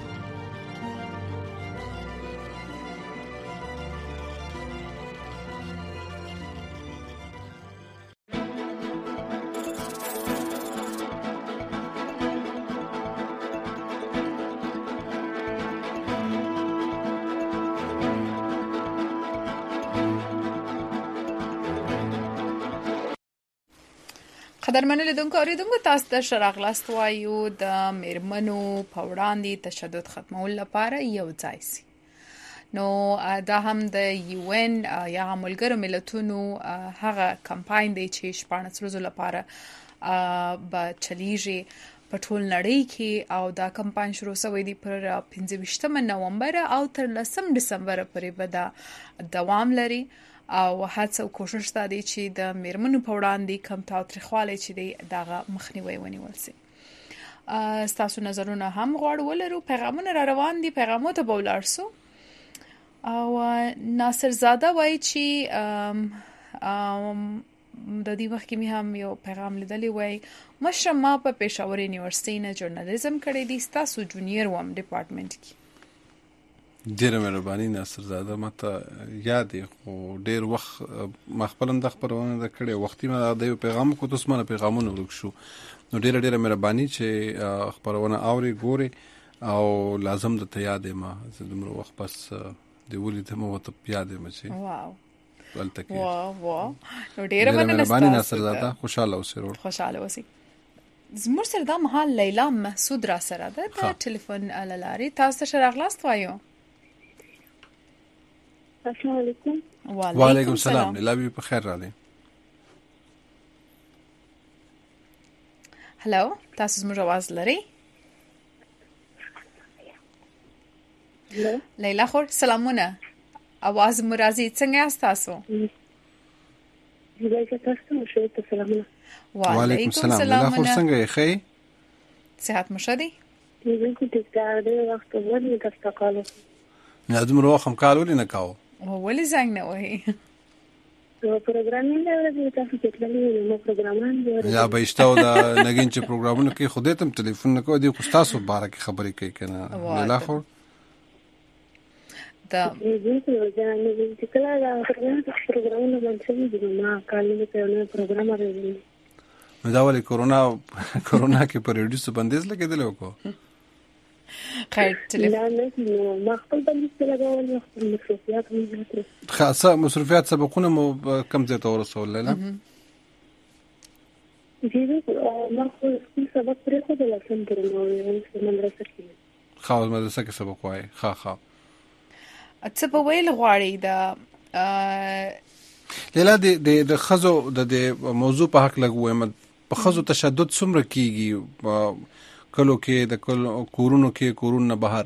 قدرمنو لیدونکو اوریدونکو تاسو د شراغلاست وایو د میرمنو په وړاندې تشدد ختمول لپاره یو ځای سي. نو دا هم د UN یا ملګرو ملتونو هغه کمپاین دی چې 14 ورځې لپاره به چلیږي په ټول نړۍ کې او دا کمپاین شروع شوی دی پر 25 نومبر او تر 10 دسمبر پورې به دا دوام لري او هڅه او کوشش تا دی چې د میرمنو په وړاندې کم تاوتریخوالی چې دی دغه مخنیوي ونیول شي. تاسو نظرونه هم غواړو ولرو. پیغامونه را روان دي، پیغامو ته بولارسو. او ناصر زاده وایي چې د دې وخت کې مې هم یو پیغام لیدلی وای مشر ما په پېښور یونیورسيټي نه ژورنالیزم کړی دی، تاسو جونیئر وم ډپارټمنټ کې. ډیره مهرباني ناصر زاده، ماته یاد خو ډیر وخت مخبلم د خبرونه د کړي وختي ما د پیغام کو تاسو مانه پیغامونه ورک شو. نو ډیره مهرباني چې خبرونه اوري ګوري او لازم د ته یاد ما زموږ وخت پس دی ولې ته مو ته یاد ما چې واو ولته واو نو ډیره مهرباني ناصر زاده، خوشاله اوسئ. خوشاله اوسئ. زموږ سره د محل لیلا مسعود را سره ده په ټلیفون لاري. تاسو شراغلاست وایو. السلام علیکم. وعلیکم السلام. لیلا بی په خیر راغلی. هلو، تاسو زموږ आवाज لري؟ لیلا خور سلامونه. आवाज مرازي څنګه یاست تاسو؟ وعلیکم السلام. لیلا خور څنګه یې؟ ښه؟ صحت مو ښه دی؟ بالکل ټیک دی. وخت ولې تاسو کالو؟ نه دومره وخت هم کال ولې نه کاوه؟ ولې زنګ نه وایي؟ پروګرامینګ لري تاسو چې تللی نو پروګرامونه یا به ایستاو دا نګین چې پروګرامونه کې خوده تم ټلیفون نه کوي، خو تاسو باره کې خبرې کوي کنه. لیلا خور دا دې چې کله دا پروګرامونه باندې دي ما کالو ته نو پروګرام راوړل. نو دا ولې کورونا کې پر ریډیو څه بندیز لګیدل وکړو؟ خیر ټلیفون ما خپل باندې لګاول خپل مصروفیات هم زیاتره خاصه مصروفیات سبقونه مو کم زیات ورسول لیلا. جی ما خو سبق پرې خو د لسم پر نو مدرسه کې خاص مدرسه کې سبق وای. ښه څه په ویل غواړي دا لیلا د خزو د موضوع په حق لګوم. په خزو تشدد څومره کیږي کلو کې د کورونو کې کورونه بهر؟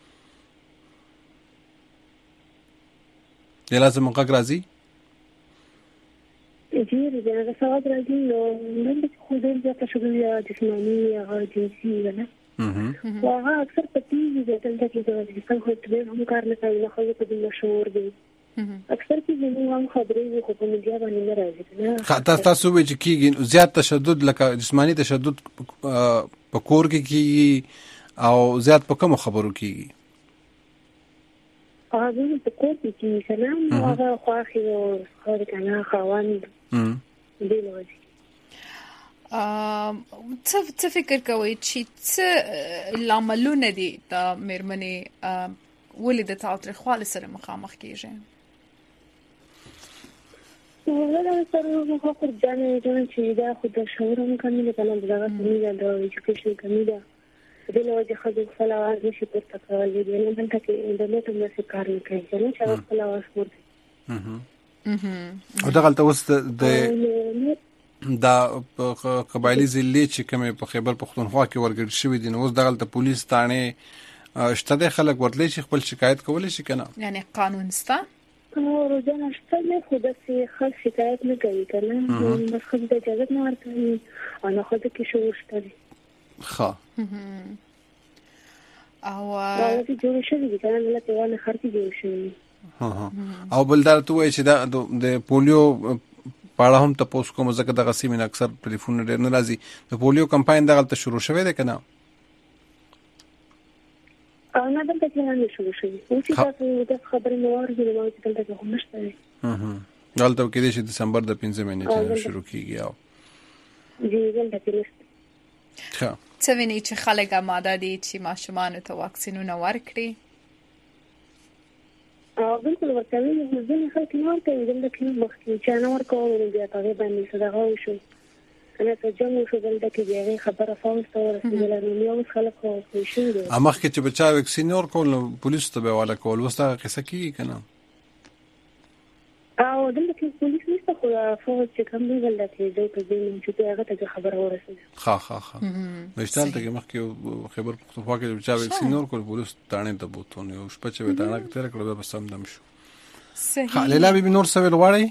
لیلا زموږ غږ راځي؟ جی دا سواد راځي. نو موږ خو دې تشدد یا جسماني یا جنسي نه هغه اکثر پتی دي دلته کې د ځکه خو ته هم کار نه کوي، خو په دې مشهور دي اکثر کې زموږ هم خبرې خو په میډیا باندې نه راځي. تاسو وایي چې کیږي زیات تشدد لکه جسماني تشدد په کور کې کیږي او زیات په کوم خبرو کیږي؟ هغه په کور کې کیږي کنه. هغه خواخي او خور کنه خواند دې لوځي. څه فکر کوي چې څه لاملونه دي د میرمنې ولې د تاوتریخوالي سره مخامخ کیږي؟ ولا سره خو پر ځانې چې دا خو د شعور هم کمی نه کنه، دغه کمی ده، د ایجوکیشن کمی ده. د لوځي خو خپل आवाज نشي پورته کولای. د نن څنګه کې د نوټ مې کار نه کوي چې خپل आवाज پورته. او دا غلطه اوس د دا قبایلی ضلع چې کومه په خیبر پختونخوا کې ورګرځ شوی دي نو اوس دغه پولیس تانه شته د خلک ورتلی چې خپل شکایت کولی شي کنه یعنی قانون ستا روزانه شته نه خو د خلک شکایت نه کوي کنه بس خو د اجازه نه ورکوي او نه خو د کې شو شته ښه او دا چې جوړ شوی دي کنه له پیوانه خرڅي جوړ شوی او بل دا ته وایي چې د پولیو پاړه هم تاسو کوم ځکه د غسیمین اکثر ټلیفون ډیر نه راځي د پولیو کمپاین دغه شروع شوی دی کنه نه دلته کې نه شروع شوی او چې تاسو د خبرې نو ورغلې نو چې دلته کوم نشته دلته کې د دسمبر د 15 مېنې شروع کیږي او جی دلته کې نشته ښه څه ویني چې خلک آماده دي چې ماشومان ته واکسینونه ورکړي بالکل ورکوي ځینې خلک نه ورکوي دلته کې مخکې چې نه ورکول نو بیا هغه باندې صدقه وشو کنه ته جمع شو دلته کې بیا خبره فاوسته ورسېدله نو یو خلک خو شي دي امخ کې چې بچا وکسین ورکول نو پولیس ته به والا کول وسته قصه کیږي کنه او دلته کې پولیس نشته خو فوج چې کوم دی دلته کې دوی په دې چې هغه ته خبره ورسېده ښه مشتال ته مخ کې خبر پختونخوا کې بچا وکسین ورکول پولیس تانه ته بوته نو شپه چې وټانه کې تر کړو به سم دم شو صحیح لیلا بي نور څه ویل غواړي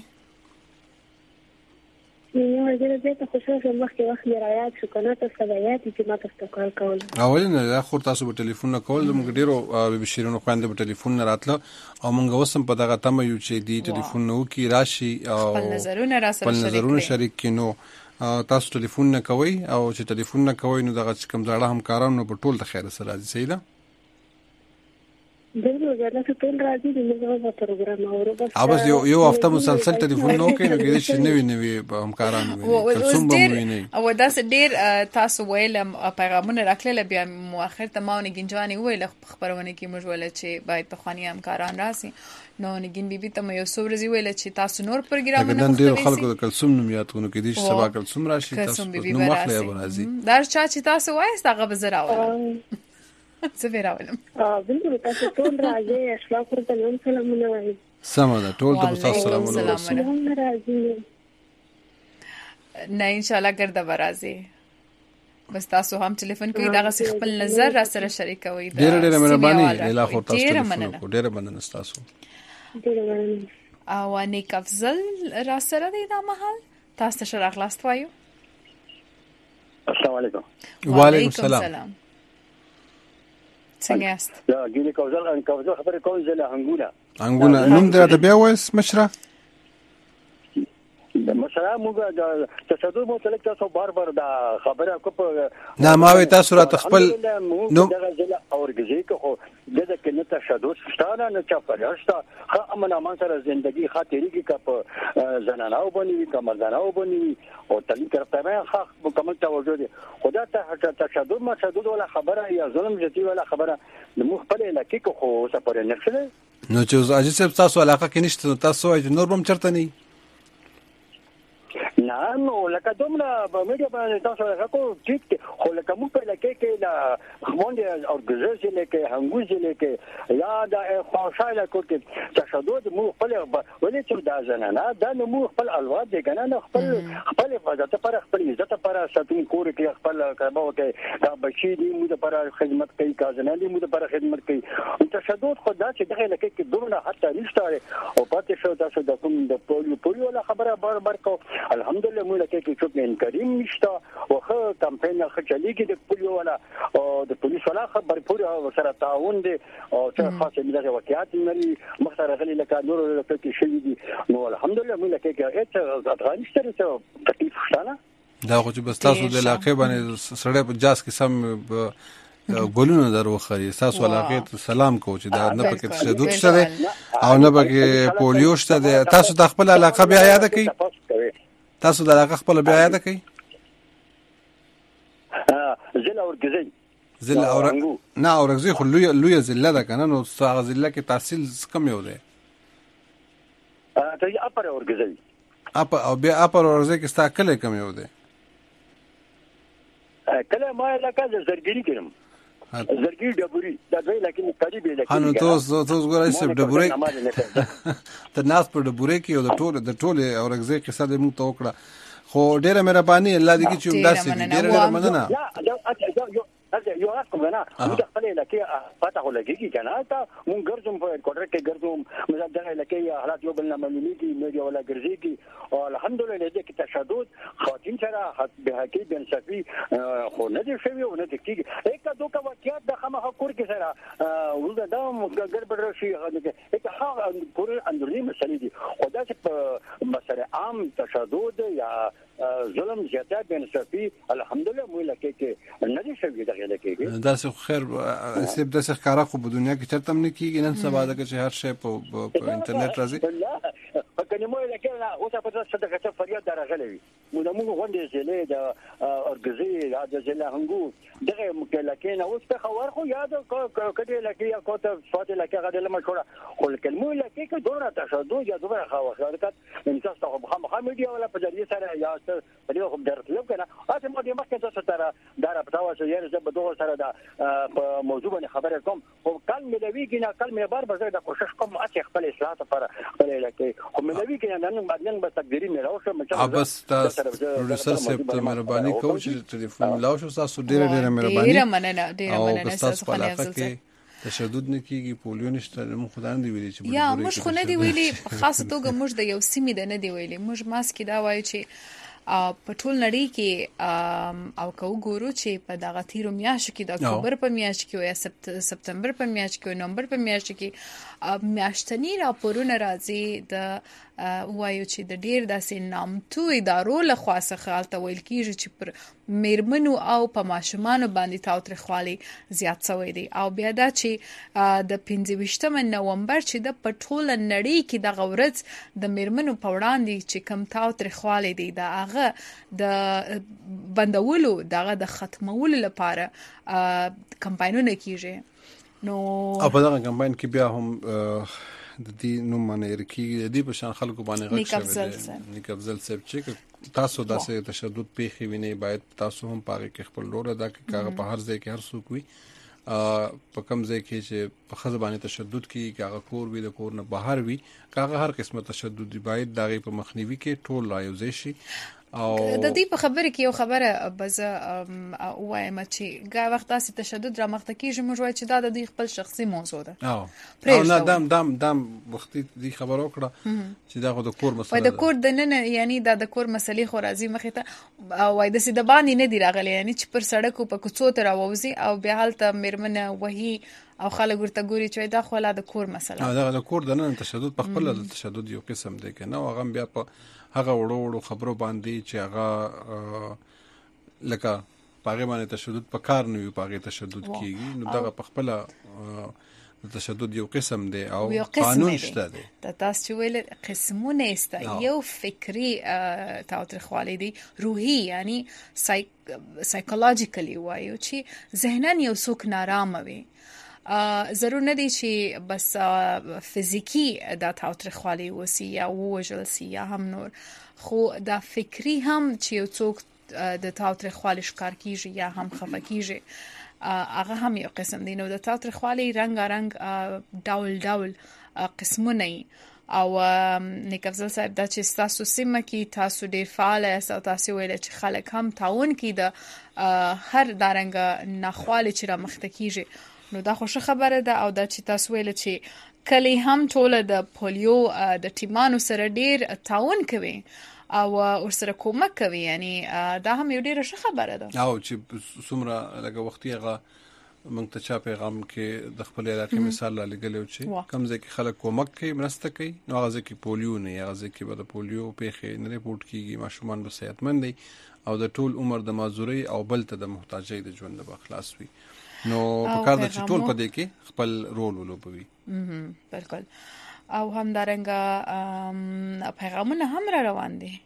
نو زه ته خوشاله مخکې وخت رايات شو کنه تاسو رايات چې ما تاسو کار کول اولنه دا خو تاسو په ټلیفون نه کول موږ ډیرو بشیرونو خواندې په ټلیفون نه راتله او موږ وسم په دغه تم یو چې دی ټلیفون نو کې راشي او خپل نظرونه شریک کینو تاسو ټلیفون نه کوي او چې ټلیفون نه کوي نو دغه کم زړه هم کارونه په ټول د خیر سره راځي صحیح ده دغه ځل څه ټول راځي د موږ پروګرام اورو بس یو هفته مسلسل ټلیفون نو کوي نو کې چې نوی همکاران وي او دا ډیر تاسو ویل پیغامونه راکړل بیا مؤخر ته ماونه گنجوانی ویل خبرونه کې موږ ول چې باید په خواني همکاران راسي نو نګین بیبي ته یو سورزي ویل چې تاسو نور پروګرامونه نن ډیر خلکو د کلسوم نوم یادونه کې دي چې سبا کلسوم راشي تاسو نو مخله راځي دا چې تاسو وایي هغه بزراوه څه ویراولم بالکل تاسو ټول راځي اشراف ورته نن سلامونه وایي سمه ده ټول ته تاسو سلامونه راځي نه ان شاء الله ګرځه برازي بس تاسو هم ټلیفون کوي دا خپل نظر را سره شریکوي ډېر مهرباني لیلا خو تاسو ټلیفون کو ډېر مننه تاسو او نیک افضل را سره دی دا محل تاسو شرح خلاص وایو السلام علیکم وعلیکم السلام څنګه یاست دا ګینه کوزل خبره کوم زله انګونه نوم درته بیا وایس مشره مثلا موږ د تصدر متعلق تاسو بار دا خبره کو نه ما وی تاسو را تخپل نو دغه ځله اورګزي کو دغه کې نه تشدد شته نه چا فرشتہ خو امن امان سره ژوندۍ خاطرې کې کپ زنانو باندې کمردانو باندې او تعلیم کرته خو مکمل توجه دي خدا ته تشدد ولا خبره یا ظلم جدي ولا خبره نو خپل علاقې کو سفر نه کړل نو چې اجازه تاسو علاقه کې نشته تاسو نور بم چرته نه نه نو لکه دومره په میډیا باندې تاسو راکو ټیک خو لکه موږ په لکه کې لا خمونډ او ګزرسي لکه هنګوزي لکه یا د خوشاله کوټ تشدد مو خپل ولې چې دا زنانه دا مو خپل الواد دي کنه خپل حفاظت پر خپل عزت پر ساتون کور کې خپل کاربو کې دا بچی دي مو د پر خدمت کوي کازنه دي مو د پر خدمت کوي تشدد خدا چې دغه لکه کې دومره حتی نشته او پاتې شو تاسو د کوم د پولیو ولا خبره بار کو الحمدلله موږ کې څوک نه کریم نشته او خو کمپاین خچلېږي د پولیو ولا او د پولیس ولا خبر پوری سره تعاون دي او څه خاصه ملي واقعیت لري مختار غلي لکه نور کې شي دي نو الحمدلله موږ کې هیڅ افغانستان څه تکلیف شته دا خو چې بس تاسو د علاقې باندې سړې په جاس کې سم ګولونه دروخري تاسو علاقې ته سلام کو چې دا نه پکې تشدد شته او نه پکې پولیو شته تاسو د خپل علاقې بیا یاد کړئ تاسو د علاقې خپل بیا یاد کړئ زله اورګزي نه اورګزي خو لوی زله ده کنه نو هغه زله کې تحصیل کم یو دی ته اپر اورګزي او بیا اپر اورګزي کې ستا کله کم یو دی کله ما علاقې زرګری کړم زرګری ډبوري دا دوی لکه قریب دی انو تاسو ګورئ چې ډبوري ته ناس په ډبوري کې او د ټوله اورګزي کې ساده موږ توکړه خو ډیره مهرباني الله دې چې داسې ډیره مننه یو اس کوم نه موږ خپل لکه پته ولګي کنه تا موږ ګرځم په کوټر کې ګرځم موږ دغه لکه حالات یو بل نه معلومیږي میډیا ولا ګرځيږي او الحمدلله دې کې تشدد خاطین سره به حقیقت بنصفي خو نه دي شوی او نه دي کیږي یک دوه واقعیت د خمه کور کې سره ولدا دا ګرځبر شي هغه یک ها کور اندرونی مسلې دي خو دا چې مسله عام تشدد یا ظلم زیاته بنصفي الحمدلله موږ لکه کې نه دي شوی دا څه خیر سیب د څه کارا خو په دنیا کې چرته هم نه کیږي نن سبا د چې هر شی په انټرنیټ راځي په کلمو لکه اوسه په څه دغه فریاد درغلي موږ غونډې زلې د ارګزي د زله هنګو دغه مکلکین اوس په خبر خو یاد کړي لکه یا کوته فاضل لکه غدل مشوره خو کلمو لکه کې دونه تشدد یا دونه حرکت انسان ته خامخا میډیا ولا په ذریعہ سره یا په دې خو درتلو کنه اته مو دې مخکې څه سره دار پتاوه چې یې زه به سره دا په موضوع باندې خبره کوم او کله ملوي کینا کله مې بار بار دا کوشش کوم چې خپل اصلاحات لپاره خپل لکه خو ملوي کینا نن بعدين به تقديري مې راوښه مچ بس تاسو پروډوسر صاحب ته مهرباني کوم چې ټلیفون لاوښو تاسو ډیره مهرباني ډیره مننه تاسو خپل کې تشدد نه کیږي پولیو نشته موږ خدای نه دی ویلي چې یا موږ خو نه دی ویلي خاصه توګه موږ د یو سیمې د نه دی ویلي موږ ماسک دا وایي چې په ټول نړۍ کې او کو ګورو چې په دغه تیرو میاشتو کې د اکتوبر په میاشت کې او یا سپتمبر په میاشت کې او نومبر په میاشت کې میاشتنی راپورونه راځي د وایو چې د ډیر داسې نامتو ادارو له خوا څخه الته ویل کیږي چې پر میرمنو او په ماشومانو باندې تاوتریخوالي زیات شوی دی او بیا دا چې د 25 نومبر چې د په ټول نړۍ کې د غورځ د میرمنو په وړاندې چې کم تاوتریخوالي دی دا د بندولو دغه د ختمولو لپاره کمپاینونه کیږي نو په دغه کمپاین کې بیا هم د دې نوم باندې رکیږي د دې په شان خلکو باندې غږ شوی نیک افضل صاحب چې تاسو داسې تشدد پیښې ویني باید تاسو هم پاره کې خپل لور ادا کړئ کاغه په هر ځای کې هر څوک وي په کوم ځای کې چې په خزه باندې تشدد کې کاغه کور وي د کور نه بهر وي کاغه هر قسمه تشدد باید دغه په مخنیوي کې ټول رايوځي شي او د دې په خبره کې یو خبره بز وایم چې غا وخت تاسو تشدد را مخته کیږي موږ وایو چې دا د دې خپل شخصي موضوع ده او نه دام وختي دې خبر وکړه چې دا خو د کور مسله ده د کور د نن یعنی دا د کور مسلې خو راځي مخې ته او وای د سید باندې نه دی راغلی یعنی چې پر سړک په کوڅو ته راوځي او بیا حالت میرمنه وਹੀ او خلک ورته ګوري چې دا خو لا د کور مسله دا د کور د نن تشدد په خپل د تشدد یو قسم دی کنه او هغه بیا په هغه وړو خبرو باندې چې هغه لکه پاغه باندې تشدد په کار نه وي پاغه تشدد کیږي نو دغه په خپل تشدد یو قسم دی او قانون شته دی تاسو ویل قسمونه است یو فکری تاوتریخوالی دی روحي یعنی سایکولوژیکلی وایو چې ذهنن یو څوک نارامه وي ضرور نه دی چې بس فزیکی د تاوتریخوالی وسی یا وژل سی یا هم نور خو د فکری هم چې یو څوک د تاوتریخوالی ښکار کیږي یا هم خفه کیږي هغه هم یو قسم دی نو د تاوتریخوالی رنگ ډول قسمونه او نیک افضل صاحب دا چې تاسو سیمه کې تاسو ډیر فعال یاست او تاسو ویل چې خلک هم تعاون کوي د هر دارنګ ناخواله چې را مخته کیږي نو دا خوشو خبره ده او دا چې تاسو ویل چې کلی هم ټول د پولیو د ټیمانو سره ډیر تعاون کوي او ورسره کومک کوي یعنی دا هم یو ډیره ښه خبره ده او چې څومره لکه وختي هغه موږ ته چا پیغام کې د خپل علاقې مثال را لګلو چې کم ځای کې خلک کومک کوي مرسته کوي نو هغه ځکه پولیو نه هغه ځکه به د پولیو پیښې نه ریپورت کیږي ماشومان به صحتمند دي او د ټول عمر د مازوري او بل ته د محتاجۍ د ژوند به خلاص وي نو په کار د ټول په دې کې خپل رول ولوبوي بالکل او هم دارنګه پیغامونه هم را روان دي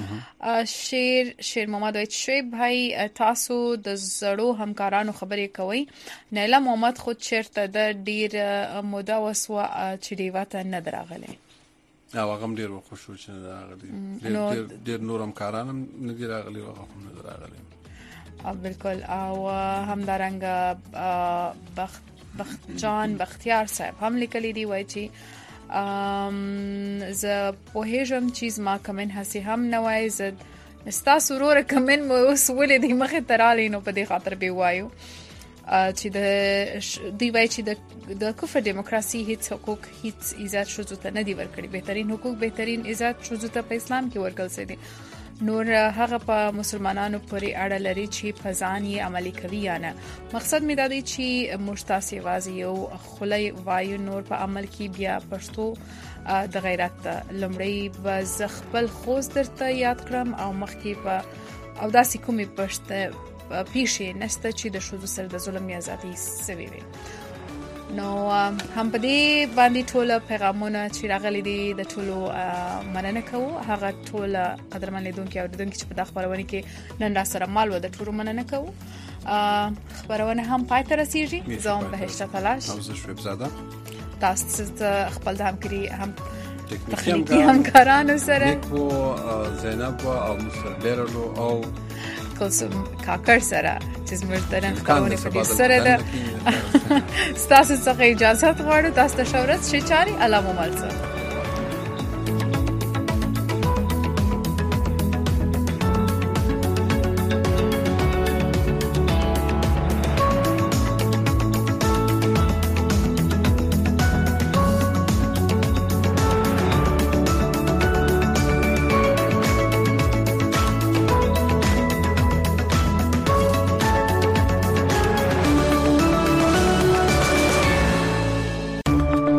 شیر محمد وایي شعیب بھائی تاسو د زړو همکارانو خبرې کوي نیلا محمد خود چیرته د ډیر موده وسوه چې دیواته نه دراغله او هغه ډیر خوشو چې راغلي ډیر نور همکاران نه دی راغلي او هغه نه راغلي بالکل او هم دارنګ بختیار صاحب هم لیکلي دی وایي چې ز په هیڅ چیز ما کمن هسي هم نه وای ز ستاسو ورور کمن مو اوس ولې د مخه ترالې نو په دې خاطر به وایو چې د وای چې د کفر دیموکراسي هیڅ حقوق هیڅ عزت شوزو ته نه دی ورکړي. بهترین حقوق بهترین عزت شوزو ته په اسلام کې ورکړل شوی دی. نور هغه په مسلمانانو پورې اړه لري چې په ځان یې عملي کوي یا نه. مقصد می دا دی چې مشتاسي وازي یو خلای وایو نور په عمل کې بیا پښتو د غیرت لمړی بز خپل خوځ درته یاد کړم او مخکې په او داسې کومې پښته پیښې نشته چې د شوزو سره د ظلم یا زیاتی سوي وي. نو هم په دې باندې ټول پیغامونه چې راغلي دي د ټولو مننه کوو. هغه ټول قدرمن لیدونکو او لیدونکو چې په دغه خبرونه کې نن را سره مال و د ټولو مننه کوو. خبرونه هم پای ته رسیږي. زه هم بهشت تلاش او زه شویب زاده تاسو خپل د همکاري هم تخنیکی همکارانو سره نیکو زینب او مستر بیرلو او کوسم کاکر سره چې زموږ د نن خبرونه په دې سره ده. ستاسو څخه اجازه غواړم. تاسو ته شورت شي چاري علامه مالڅه